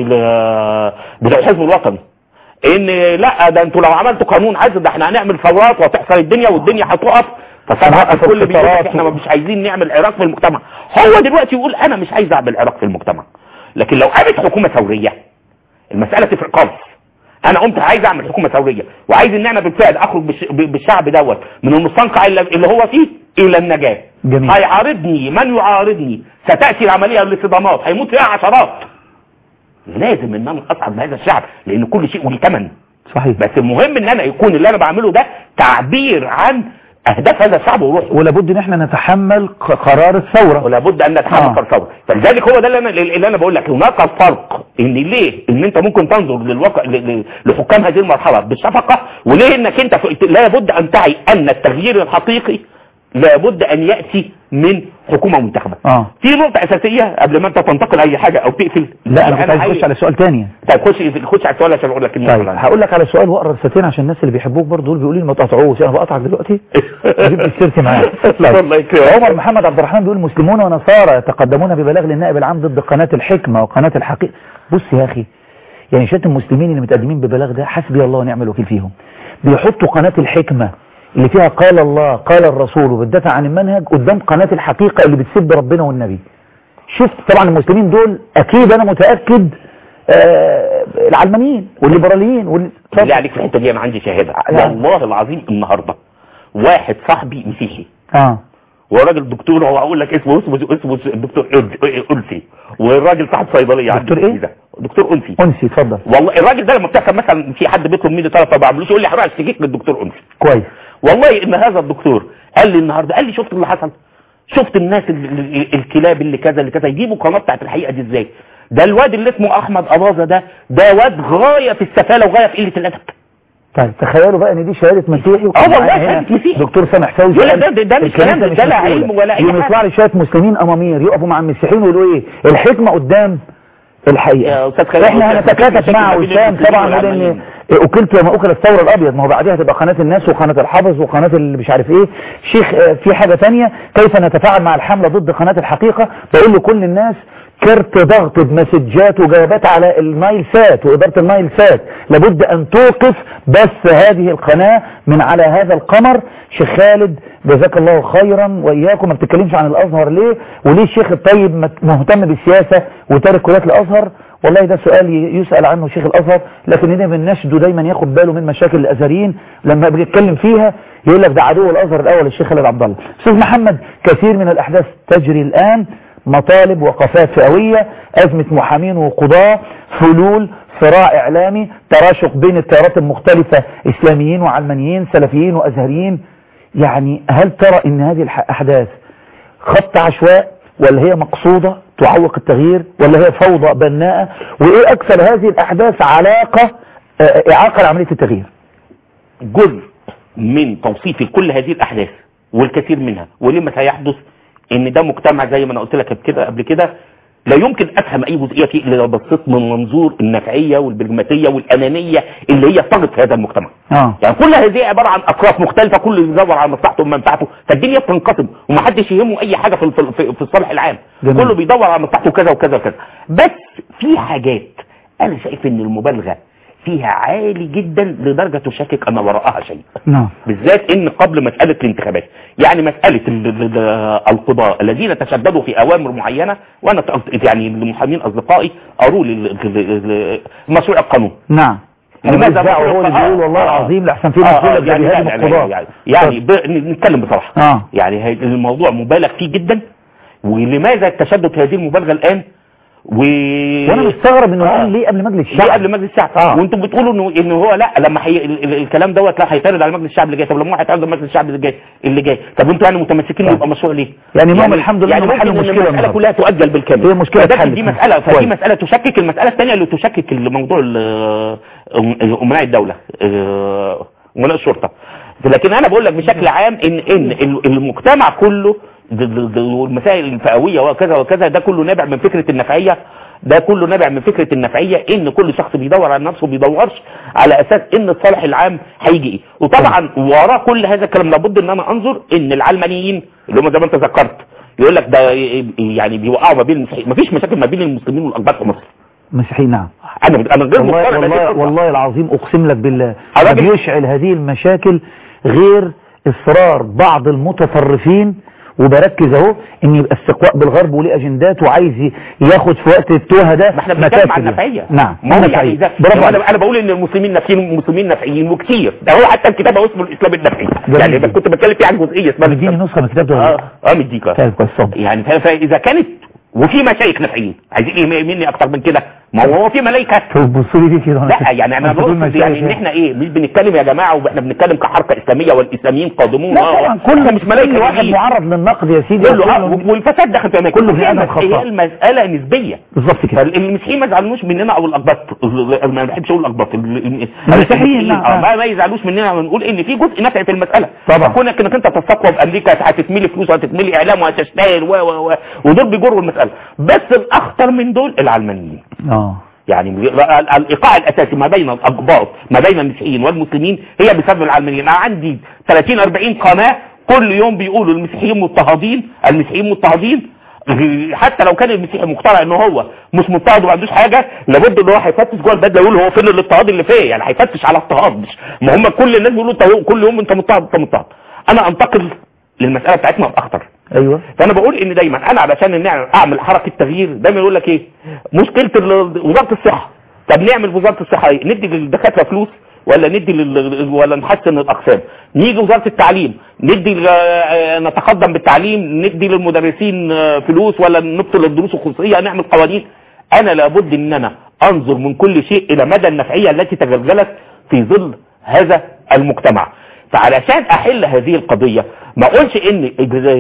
بتوع الحزب الوطني ان لا ده انتوا لو عملتوا قانون عزل ده احنا هنعمل ثورات وهتحصل الدنيا والدنيا هتقف، فطبعا الكل بيقول احنا مش عايزين نعمل عراق في المجتمع. هو دلوقتي يقول انا مش عايز اعمل عراق في المجتمع، لكن لو قامت حكومه ثوريه المساله تفرق خالص. انا قمت عايز اعمل حكومه ثوريه وعايز ان انا بالفعل اخرج بالشعب دوت من المستنقع اللي هو فيه الى النجاه. جميل. هيعارضني من يعارضني، ستاتي العمليه للصدامات هيموت فيها عشرات. لازم ان انا اصعد بهذا الشعب لان كل شيء له ثمن. صحيح. بس المهم ان انا يكون اللي انا بعمله ده تعبير عن اهداف هذا الشعب وروحه، ولابد ان احنا نتحمل قرار الثوره، ولابد ان نتحمل آه. قرار الثوره. فلذلك هو ده اللي انا اللي انا بقول لك هناك فرق ان ليه ان انت ممكن تنظر للواقع لحكام هذه المرحله بالشفقه، وليه انك انت لابد ان تعي ان التغيير الحقيقي لابد ان ياتي من حكومه منتخبه. اه في نقطه اساسيه قبل ما انت تنتقل اي حاجه او تقفل. لا انا كنت عايز اخش على سؤال ثاني. طيب خش خش على السؤال عشان اقول لك النقطه. طيب هقول لك على سؤال واقرا رسالتين عشان الناس اللي بيحبوك برضه دول بيقولوا لي ما تقطعوش، انا بقطعك دلوقتي جبت السيرتي معاك. الله يكرمك. عمر محمد عبد الرحمن بيقول مسلمون ونصارى يتقدمون ببلاغ للنائب العام ضد قناه الحكمه وقناه الحقيقه. بص يا اخي يعني شات المسلمين اللي متقدمين ببلاغ ده حسبي الله ونعم الوكيل فيهم. بيحطوا قناه الحكمه اللي فيها قال الله قال الرسول وبتدافع عن المنهج قدام قناة الحقيقة اللي بتسب ربنا والنبي. شفت طبعا المسلمين دول اكيد انا متأكد آه العلمانيين والليبراليين وال... اللي عليك في الحتة دي انا عندي شاهدة والله العظيم. النهاردة واحد صاحبي مسيحي اه والراجل دكتور هو اقول لك اسمه اسمه اسمه الدكتور أنسي، والراجل صاحب صيدليه دكتور ايه ده دكتور أنسي. أنسي اتفضل. والله الراجل ده لما بتحصل مثلا في حد بيطلب مني طلب ما بعملوش يقول لي هروح اشتكيك للدكتور أنسي. كويس. والله ان هذا الدكتور قال لي النهارده قال لي شفت اللي حصل، شفت الناس الكلاب اللي كذا اللي كذا يجيبوا قناه بتاعت الحقيقه دي ازاي؟ ده الواد اللي اسمه احمد اباظه ده ده واد غايه في السفاله وغايه في قله الادب. طيب تخيلوا بقى ان دي شهاده مسيحي اه والله شهاده مسيحي. دكتور سامح فوزي ده ده, ده مش كلام ده لا علم ولا اي حاجه. يطلع لي شويه مسلمين امامير يقفوا مع المسيحيين ويقولوا ايه الحكمه قدام الحقيقه. احنا هنتكاتف مع وسام طبعا لان اكلت ما اكل الثور الابيض، ما هو بعدها هتبقى قناه الناس وقناه الحافظ وقناه اللي مش عارف ايه. شيخ في حاجه ثانيه كيف نتفاعل مع الحمله ضد قناه الحقيقه؟ بقول لكل الناس كرت ضغط بمسجات وجوابات على المايل سات وإدارة المايل سات لابد أن توقف بس هذه القناة من على هذا القمر. شيخ خالد جزاك الله خيرا وإياكم. ما بتتكلمش عن الأزهر ليه؟ وليه الشيخ الطيب مهتم بالسياسة وتارك كليات الأزهر؟ والله ده سؤال يسأل عنه شيخ الأزهر، لكن هنا من نشده دايما ياخد باله من مشاكل الأزهريين لما بيتكلم فيها يقول لك ده عدو الأزهر الأول الشيخ خالد عبد الله. أستاذ محمد كثير من الأحداث تجري الآن، مطالب وقفات فئوية، أزمة محامين وقضاة، حلول، صراع إعلامي، تراشق بين التيارات المختلفة إسلاميين وعلمانيين سلفيين وأزهريين. يعني هل ترى إن هذه الأحداث خط عشواء ولا هي مقصودة تعوق التغيير ولا هي فوضى بناءة؟ وإيه أكثر هذه الأحداث علاقة إعاقة لعملية التغيير؟ جزء من توصيف كل هذه الأحداث والكثير منها ولما سيحدث ان ده مجتمع زي ما انا قلت لك كده قبل كده لا يمكن افهم اي جزئيه فيه الا لو بصيت من منظور النفعيه والبرجماتيه والانانيه اللي هي طغت في هذا المجتمع. اه يعني كل هذه عباره عن اطراف مختلفه كل يدور على مصلحته ومنفعته، فالدنيا بتنقسم ومحدش يهمه اي حاجه في في, في الصالح العام. جميل. كله بيدور على مصلحته وكذا وكذا وكذا. بس في حاجات انا شايف ان المبالغه فيها عالي جدا لدرجه تشكك ان وراءها شيء. نعم. بالذات ان قبل مساله الانتخابات، يعني مساله ال- ال- القضاء الذين تشددوا في اوامر معينه، وانا ت- يعني المحامين اصدقائي قالوا لي ال- ال- ال- مشروع القانون. نعم. لماذا هو اللي بيقول والله العظيم لأحسن فيه مسؤولة يعني بهذه يعني, القضاء. يعني, يعني ب- نتكلم بصراحه. آه. يعني هي- الموضوع مبالغ فيه جدا، ولماذا التشدد في هذه المبالغه الان؟ و... وانا مستغرب انه آه. ليه قبل مجلس الشعب؟ ليه قبل مجلس الشعب؟ آه. وانتم بتقولوا انه انه هو لا لما حي... ال... ال... الكلام دوت لا هيتعرض على مجلس الشعب اللي جاي. طب لما هو هيتعرض على مجلس الشعب اللي جاي اللي جاي طب انتوا يعني متمسكين يبقى مشروع ليه؟ يعني المهم الحمد لله يعني انه حلوا ممكن مشكله المساله كلها تؤجل بالكامل. هي مشكله اتحلت. دي مساله فدي مساله تشكك. المساله الثانيه اللي تشكك الموضوع امناء الدوله، امناء الشرطه. لكن انا بقول لك بشكل عام ان ان المجتمع كله والمسائل الفئويه وكذا وكذا ده كله نابع من فكره النفعيه. ده كله نابع من فكره النفعيه، ان كل شخص بيدور على نفسه، بيدورش على اساس ان الصالح العام هيجي ايه. وطبعا وراء كل هذا الكلام لابد ان انا انظر ان العلمانيين اللي هم زي ما انت ذكرت يقول لك ده يعني بيوقعوا ما بين المسيحيين. مفيش مشاكل ما بين المسلمين والاقباط في مصر. مسيحيين نعم. انا انا غير والله مقتنع والله, والله العظيم اقسم لك بالله ما الراجل- بيشعل هذه المشاكل غير اصرار بعض المتطرفين، وبركز اهو ان يبقى استقواء بالغرب وليه اجندات وعايز ي- ياخد في وقت التوهه ده. ما احنا بنتكلم عن النفعيه. نعم. ما هو يعني نفعية. ده برافو انا عليك. انا بقول ان المسلمين نفسيين مسلمين نفعيين وكتير. ده هو حتى الكتاب هو اسمه الاسلام النفعي. يعني بس كنت بتكلم فيه عن جزئيه اسمها اديني نسخه من الكتاب ده. اه اه مديك طيب كويس. يعني ف- فاذا كانت وفي مشايخ نفعيين عايزين ايه مني اكتر من كده؟ ما هو هو في ملائكه. بصوا لي كده. لا يعني انا بقول بقول يعني ان احنا ايه مش بنتكلم يا جماعه واحنا بنتكلم كحركه اسلاميه والاسلاميين قادمون. لا طبعا كل مش ملائكه كل واحد نبيين. معرض للنقد يا سيدي. كله آه، والفساد داخل في كله بني آدم هي خطأ. المساله نسبيه بالظبط كده. فالمسيحيين ما يزعلوش مننا او الاقباط، ما بحبش اقول الاقباط، المسيحيين اه ما ما يزعلوش مننا ونقول ان في جزء نفعي في المساله. طبعا. كونك انك انت تستقوى بامريكا هتتملي فلوس وهتتملي اعلام وهتشتغل و و و ودول بيجروا المساله. بس الاخطر من دول العلمانيين. اه يعني الايقاع الاساسي ما بين الاقباط ما بين المسيحيين والمسلمين هي بسبب العلمانيين. انا عندي ثلاثين أربعين قناه كل يوم بيقولوا المسيحيين مضطهدين المسيحيين مضطهدين. حتى لو كان المسيحي مقتنع ان هو مش مضطهد وما عندوش حاجه لابد ان هو هيفتش جوه البلد يقول هو فين الاضطهاد اللي فيه. يعني هيفتش على اضطهاد. مش ما هم كل الناس بيقولوا انت كل يوم انت مضطهد انت مضطهد. انا انتقل للمساله بتاعتنا الاخطر. ايوه. فانا بقول ان دايما انا علشان ان اعمل حركه تغيير دايما يقول لك ايه مشكله وزاره الصحه. طب نعمل وزاره الصحه ايه؟ ندي للدكاتره فلوس ولا ندي لل... ولا نحسن الاقسام؟ نيجي وزاره التعليم ندي ل... نتقدم بالتعليم، ندي للمدرسين فلوس ولا نبطل الدروس الخصوصيه، نعمل قوانين. انا لابد ان انا انظر من كل شيء الى مدى النفعيه التي تجلجلت في ظل هذا المجتمع. فعلشان احل هذه القضيه ما اقولش ان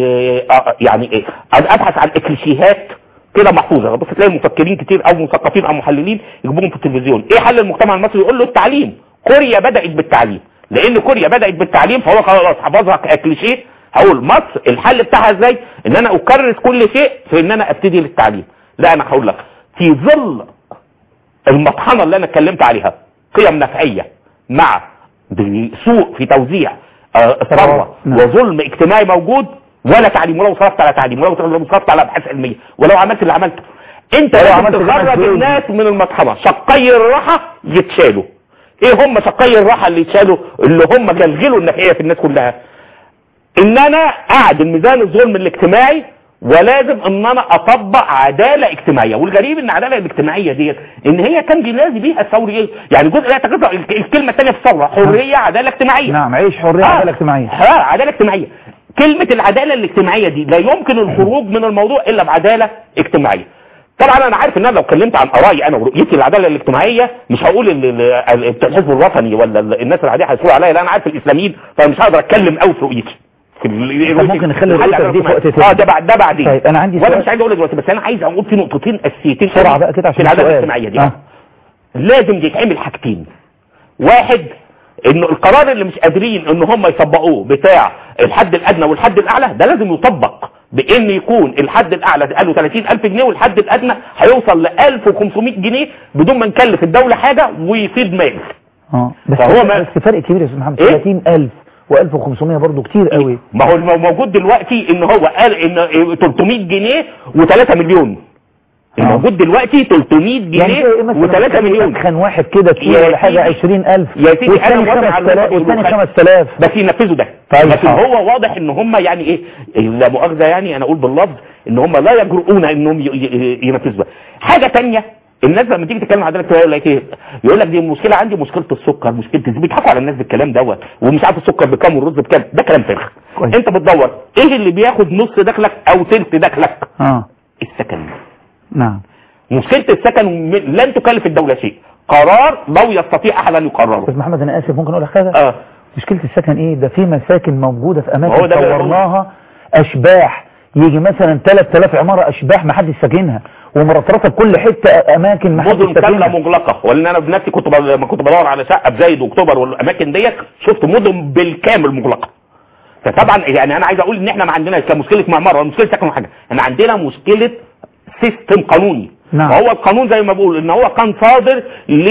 يعني ايه ابحث عن اكليشيهات كده محفوظه. بس تلاقي مفكرين كتير او مثقفين او محللين يجيبوهم في التلفزيون ايه حل المجتمع المصري؟ يقول له التعليم. كوريا بدات بالتعليم، لان كوريا بدات بالتعليم فهو خلاص حفظها ككليشيه. هقول مصر الحل بتاعها ازاي؟ ان انا اكرس كل شيء في ان انا ابتدي للتعليم. لا انا هقول لك في ظل المطحنه اللي انا اتكلمت عليها قيم نفعيه مع سوء في توزيع ثروه وظلم اجتماعي موجود، ولا تعليم ولو صرفت على تعليم ولو صرفت على ابحاث علميه ولو عملت اللي عملته انت لازم تخرج الناس من المطحنه. شقي الراحه يتشالوا. ايه هم شقي الراحه اللي يتشالوا؟ اللي هم جلجلوا النفعيه في الناس كلها. ان انا اعدل ميزان الظلم الاجتماعي ولازم ان انا اطبق عداله اجتماعيه. والغريب ان العداله الاجتماعيه ديت ان هي كان بينادي بيها الثوري ايه؟ يعني جزء لا تجزأ الكلمه الثانيه في الثوره حريه عداله اجتماعيه. نعم عيش حريه آه. عداله اجتماعيه. اه عداله اجتماعيه. كلمه العداله الاجتماعيه دي لا يمكن الخروج من الموضوع الا بعداله اجتماعيه. طبعا انا عارف ان انا لو اتكلمت عن ارائي انا ورؤيتي للعداله الاجتماعيه مش هقول الحزب الوطني ولا الناس العاديه هيقولوا عليا. لا انا عارف الاسلاميين فانا مش هقدر اتكلم قوي في رؤيتي. ممكن نخلي الرؤيه دي في وقت تاني. اه ده بعد ده بعدين. طيب انا عندي وانا مش عايز اقول دلوقتي بس انا عايز اقول في نقطتين اساسيتين بسرعه بقى كده عشان في العداله الاجتماعيه دي. آه. لازم يتعمل حاجتين. واحد انه القرار اللي مش قادرين ان هم يطبقوه بتاع الحد الادنى والحد الاعلى ده لازم يطبق بان يكون الحد الاعلى قالوا ثلاثين ألف جنيه والحد الادنى هيوصل ل ألف وخمسمائة جنيه بدون ما نكلف الدوله حاجه ويفيد مال. اه بس فهو ما بس فرق كبير يا استاذ محمد. إيه؟ ثلاثين ألف وألف وخمسمائة برضه كتير قوي. ما هو موجود دلوقتي ان هو قال ان ثلاثمائة جنيه وثلاثة مليون. الموجود دلوقتي ثلاثمية جنيه و3 مليون. كان واحد كده تقول ولا حاجه عشرين ألف يا سيدي انا موافق على والثاني خمس آلاف بس ينفذوا ده. طيب لكن هو واضح ان هم يعني ايه لا مؤاخذه يعني انا اقول باللفظ ان هم لا يجرؤون انهم ينفذوا. حاجه ثانيه الناس لما تيجي تتكلم عن عداله يقول لك ايه؟ يقول لك دي المشكله عندي مشكله السكر، مشكله بيضحكوا على الناس بالكلام دوت ومش عارف السكر بكام والرز بكام، ده كلام فارغ. انت بتدور ايه اللي بياخد نص دخلك او ثلث دخلك؟ اه السكن. نعم. مشكله السكن لن تكلف الدوله شيء، قرار لو يستطيع احد ان يقرره. استاذ محمد انا اسف ممكن اقول لك حاجه؟ اه مشكله السكن ايه؟ ده في مساكن موجوده في اماكن صورناها اشباح، يجي مثلا ثلاث آلاف عماره اشباح ما حدش ساكنها ومرطرطه بكل حته اماكن ما حدش ساكنها. مدن كامله مغلقه، ولان انا بنفسي كنت لما كنت بدور على شقه بزايد واكتوبر والاماكن ديت شفت مدن بالكامل مغلقه. فطبعا يعني انا عايز اقول ان احنا ما عندناش كمشكله معمار ولا مشكله سكن ولا حاجه، احنا عندنا مشكله سيستم قانوني. نعم. وهو القانون زي ما بقول ان هو كان صادر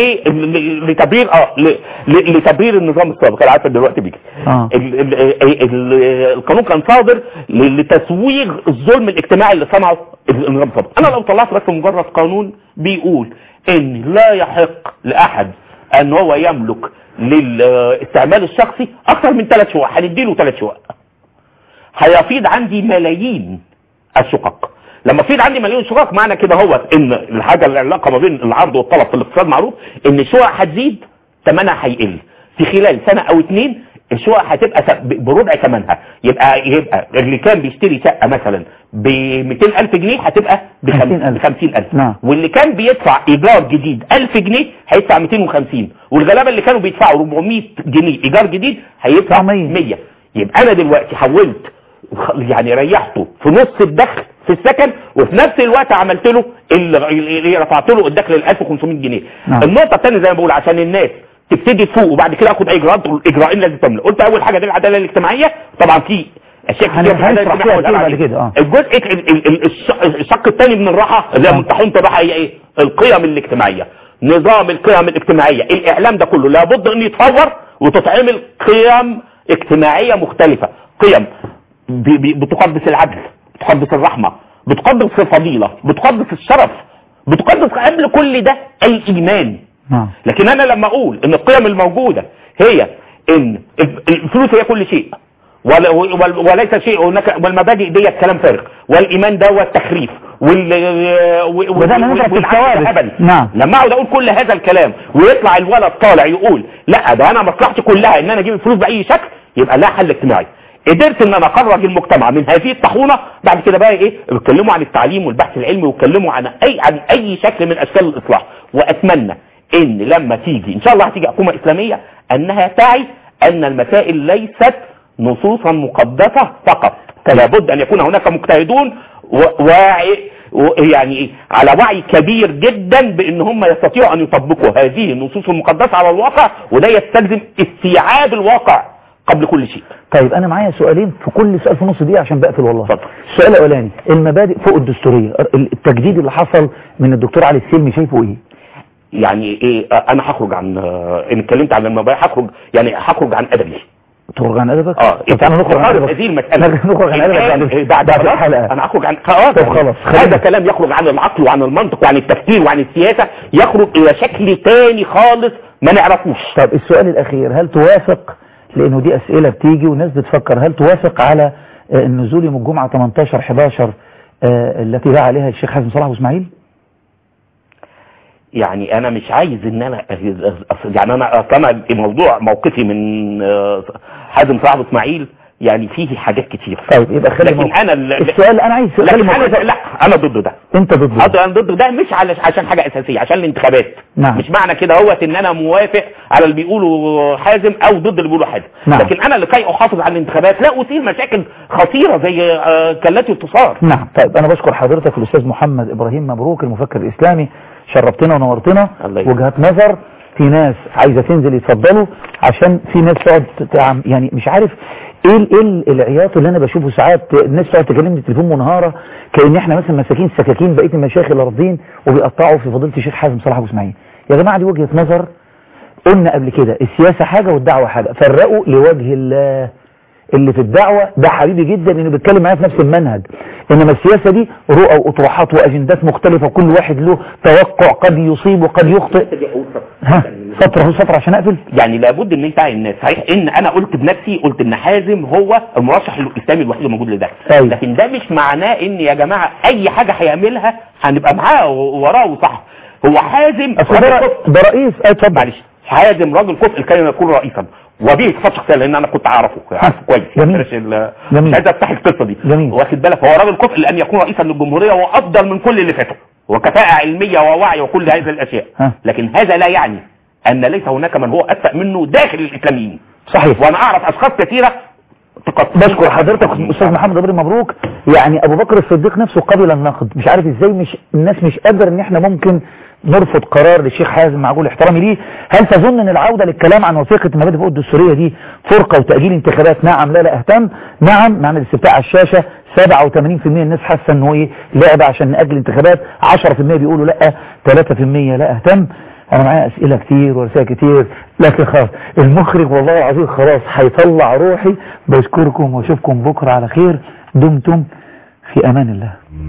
لتبرير اه لتبرير النظام السابق. انا عارف دلوقتي بيجي آه. ال ال ال القانون كان صادر لتسويغ الظلم الاجتماعي اللي صنعه النظام السابق. انا لو طلعت بس مجرد قانون بيقول ان لا يحق لاحد ان هو يملك للاستعمال الشخصي اكثر من ثلاث شقق، هنديله ثلاث شقق، هيفيض عندي ملايين الشقق. لما في عندي مليون شقق معنى كده هو ان الحاجه العلاقه ما بين العرض والطلب في الاقتصاد معروف ان الشقق هتزيد ثمنها هيقل في خلال سنه او اتنين، الشقق هتبقى بربع ثمنها. يبقى يبقى اللي كان بيشتري شقه مثلا ب مئتين ألف جنيه هتبقى ب خمسين ألف، نعم. واللي كان بيدفع ايجار جديد ألف جنيه هيدفع مئتين وخمسين، والغلابه اللي كانوا بيدفعوا أربعمية جنيه ايجار جديد هيدفع مية. يبقى انا دلوقتي حولت يعني ريحته في نص الدخل في السكن وفي نفس الوقت عملت له اللي رفعت له الدخل ل ألف وخمسمية جنيه. نعم. النقطه الثانيه زي ما بقول عشان الناس تبتدي تفوق وبعد كده اخد اجراءات والاجراءين لازم تعمل. قلت اول حاجه دي العداله الاجتماعيه، طبعا في اشياء كتير في العداله الاجتماعيه كده. اه الجزء الشق الثاني من الراحه اللي هي طاحونه الراحه هي ايه؟ القيم الاجتماعيه، نظام القيم الاجتماعيه، الاعلام ده كله لابد ان يتطور وتتعمل قيم اجتماعيه مختلفه، قيم بتقدس العدل، بتقدس الرحمه، بتقدس الفضيله، بتقدس الشرف، بتقدس قبل كل ده الايمان. نعم. لكن انا لما اقول ان القيم الموجوده هي ان الفلوس هي كل شيء وليس شيء هناك، والمبادئ ديت كلام فارغ، والايمان ده هو التخريف وال والهبل. نعم. لما اقعد اقول كل هذا الكلام ويطلع الولد طالع يقول لا ده انا مصلحتي كلها ان انا اجيب الفلوس باي شكل، يبقى لا حل اجتماعي. قدرت ان انا اخرج المجتمع من هذه الطاحونه. بعد كده بقى ايه؟ بيتكلموا عن التعليم والبحث العلمي ويتكلموا عن اي عن اي شكل من اشكال الاصلاح. واتمنى ان لما تيجي ان شاء الله هتيجي حكومه اسلاميه انها تعي ان المسائل ليست نصوصا مقدسه فقط، لابد ان يكون هناك مجتهدون وواعي يعني ايه على وعي كبير جدا بان هم يستطيعوا ان يطبقوا هذه النصوص المقدسه على الواقع، وده يستلزم استيعاب الواقع قبل كل شيء. طيب انا معايا سؤالين في كل سؤال في نص دقيقه عشان بقفل والله. اتفضل. السؤال الاولاني المبادئ فوق الدستوريه، التجديد اللي حصل من الدكتور علي السلمي شايفه ايه؟ يعني ايه انا هخرج عن ان اتكلمت عن المبادئ هخرج يعني هخرج عن ادبي. تخرج عن ادبك؟ اه طب تعالى نخرج عن ادبك. هذه المساله نخرج عن ادبك يعني بعد الحلقه. انا هخرج عن اه طب خلاص. هذا كلام يخرج عن العقل وعن المنطق وعن التفكير وعن السياسه، يخرج الى شكل تاني خالص ما نعرفوش. طب السؤال الاخير، هل توافق، لانه دي اسئله بتيجي والناس بتفكر، هل توافق على النزول يوم الجمعه تمنتاشر حداشر التي دعا عليها الشيخ حازم صلاح واسماعيل؟ يعني انا مش عايز ان انا يعني انا اصلا موضوع موقفي من حازم صلاح واسماعيل يعني فيه حاجات كتير. طيب يبقى خلي لكن انا السؤال انا عايز أنا لا انا ضد ده. انت ضد ده؟ انا ضد ده مش على عشان حاجه اساسيه، عشان الانتخابات. نعم. مش معنى كده هو ان انا موافق على اللي بيقولوا حازم او ضد اللي بيقولوا حازم. نعم. لكن انا لكي احافظ على الانتخابات لا اثير مشاكل خطيره زي كالتي تصار. نعم. طيب انا بشكر حضرتك الاستاذ محمد ابراهيم مبروك المفكر الاسلامي، شرفتنا ونورتنا. وجهات نظر، في ناس عايزه تنزل يتفضلوا عشان في ناس تقعد يعني مش عارف ايه ايه العياط اللي انا بشوفه ساعات، الناس تقعد تكلمني التليفون منهاره كأن احنا مثلا مساكين سكاكين بقيه المشايخ الارضين وبيقطعوا في فضيله الشيخ حازم صلاح واسماعيل. يا جماعه دي وجهه نظر، قلنا قبل كده السياسه حاجه والدعوه حاجه، فرقوا لوجه الله. اللي في الدعوة ده حبيبي جدا انه بيتكلم معايا في نفس المنهج، انما السياسة دي رؤى واطروحات واجندات مختلفة، كل واحد له توقع قد يصيب وقد يخطئ. ها سطر سطر عشان اقفل. يعني لابد ان يتعي الناس. صحيح ان انا قلت بنفسي، قلت ان حازم هو المرشح الاسلامي الوحيد الموجود لده، لكن ده مش معناه ان يا جماعة اي حاجة هيعملها هنبقى معاه وراه وصح. هو حازم ده رئيس اتفضل معلش، حازم راجل كفء الكلمة يكون رئيسا، وبه صفات شخصيه لان انا كنت اعرفه عارفه كويس. جميل مش عايز افتح القصه دي. جميل. واخد بالك، هو راجل كفء لان يكون رئيسا للجمهوريه وافضل من كل اللي فاتوا، وكفاءه علميه ووعي وكل هذه الاشياء. ها. لكن هذا لا يعني ان ليس هناك من هو اكفأ منه داخل الاسلاميين. صحيح. وانا اعرف اشخاص كثيره. بشكر حضرتك استاذ محمد ابراهيم، مبروك. يعني ابو بكر الصديق نفسه قبل النقد، مش عارف ازاي مش الناس مش قادر ان احنا ممكن نرفض قرار للشيخ حازم مع كل احترامي ليه. هل تظن ان العودة للكلام عن وثيقة المبادئ فوق الدستورية دي فرقة وتأجيل انتخابات؟ نعم لا لا اهتم. نعم معنى الاستفتاء على الشاشة سبعة وثمانين بالمئة الناس حاسة انه ايه لعبة عشان نأجل انتخابات، عشرة بالمئة بيقولوا لا، ثلاثة بالمئة لا اهتم. انا معايا اسئلة كتير ورسائل كتير، لكن خلاص المخرج والله العظيم خلاص هيطلع روحي. بشكركم واشوفكم بكرة على خير، دمتم في امان الله.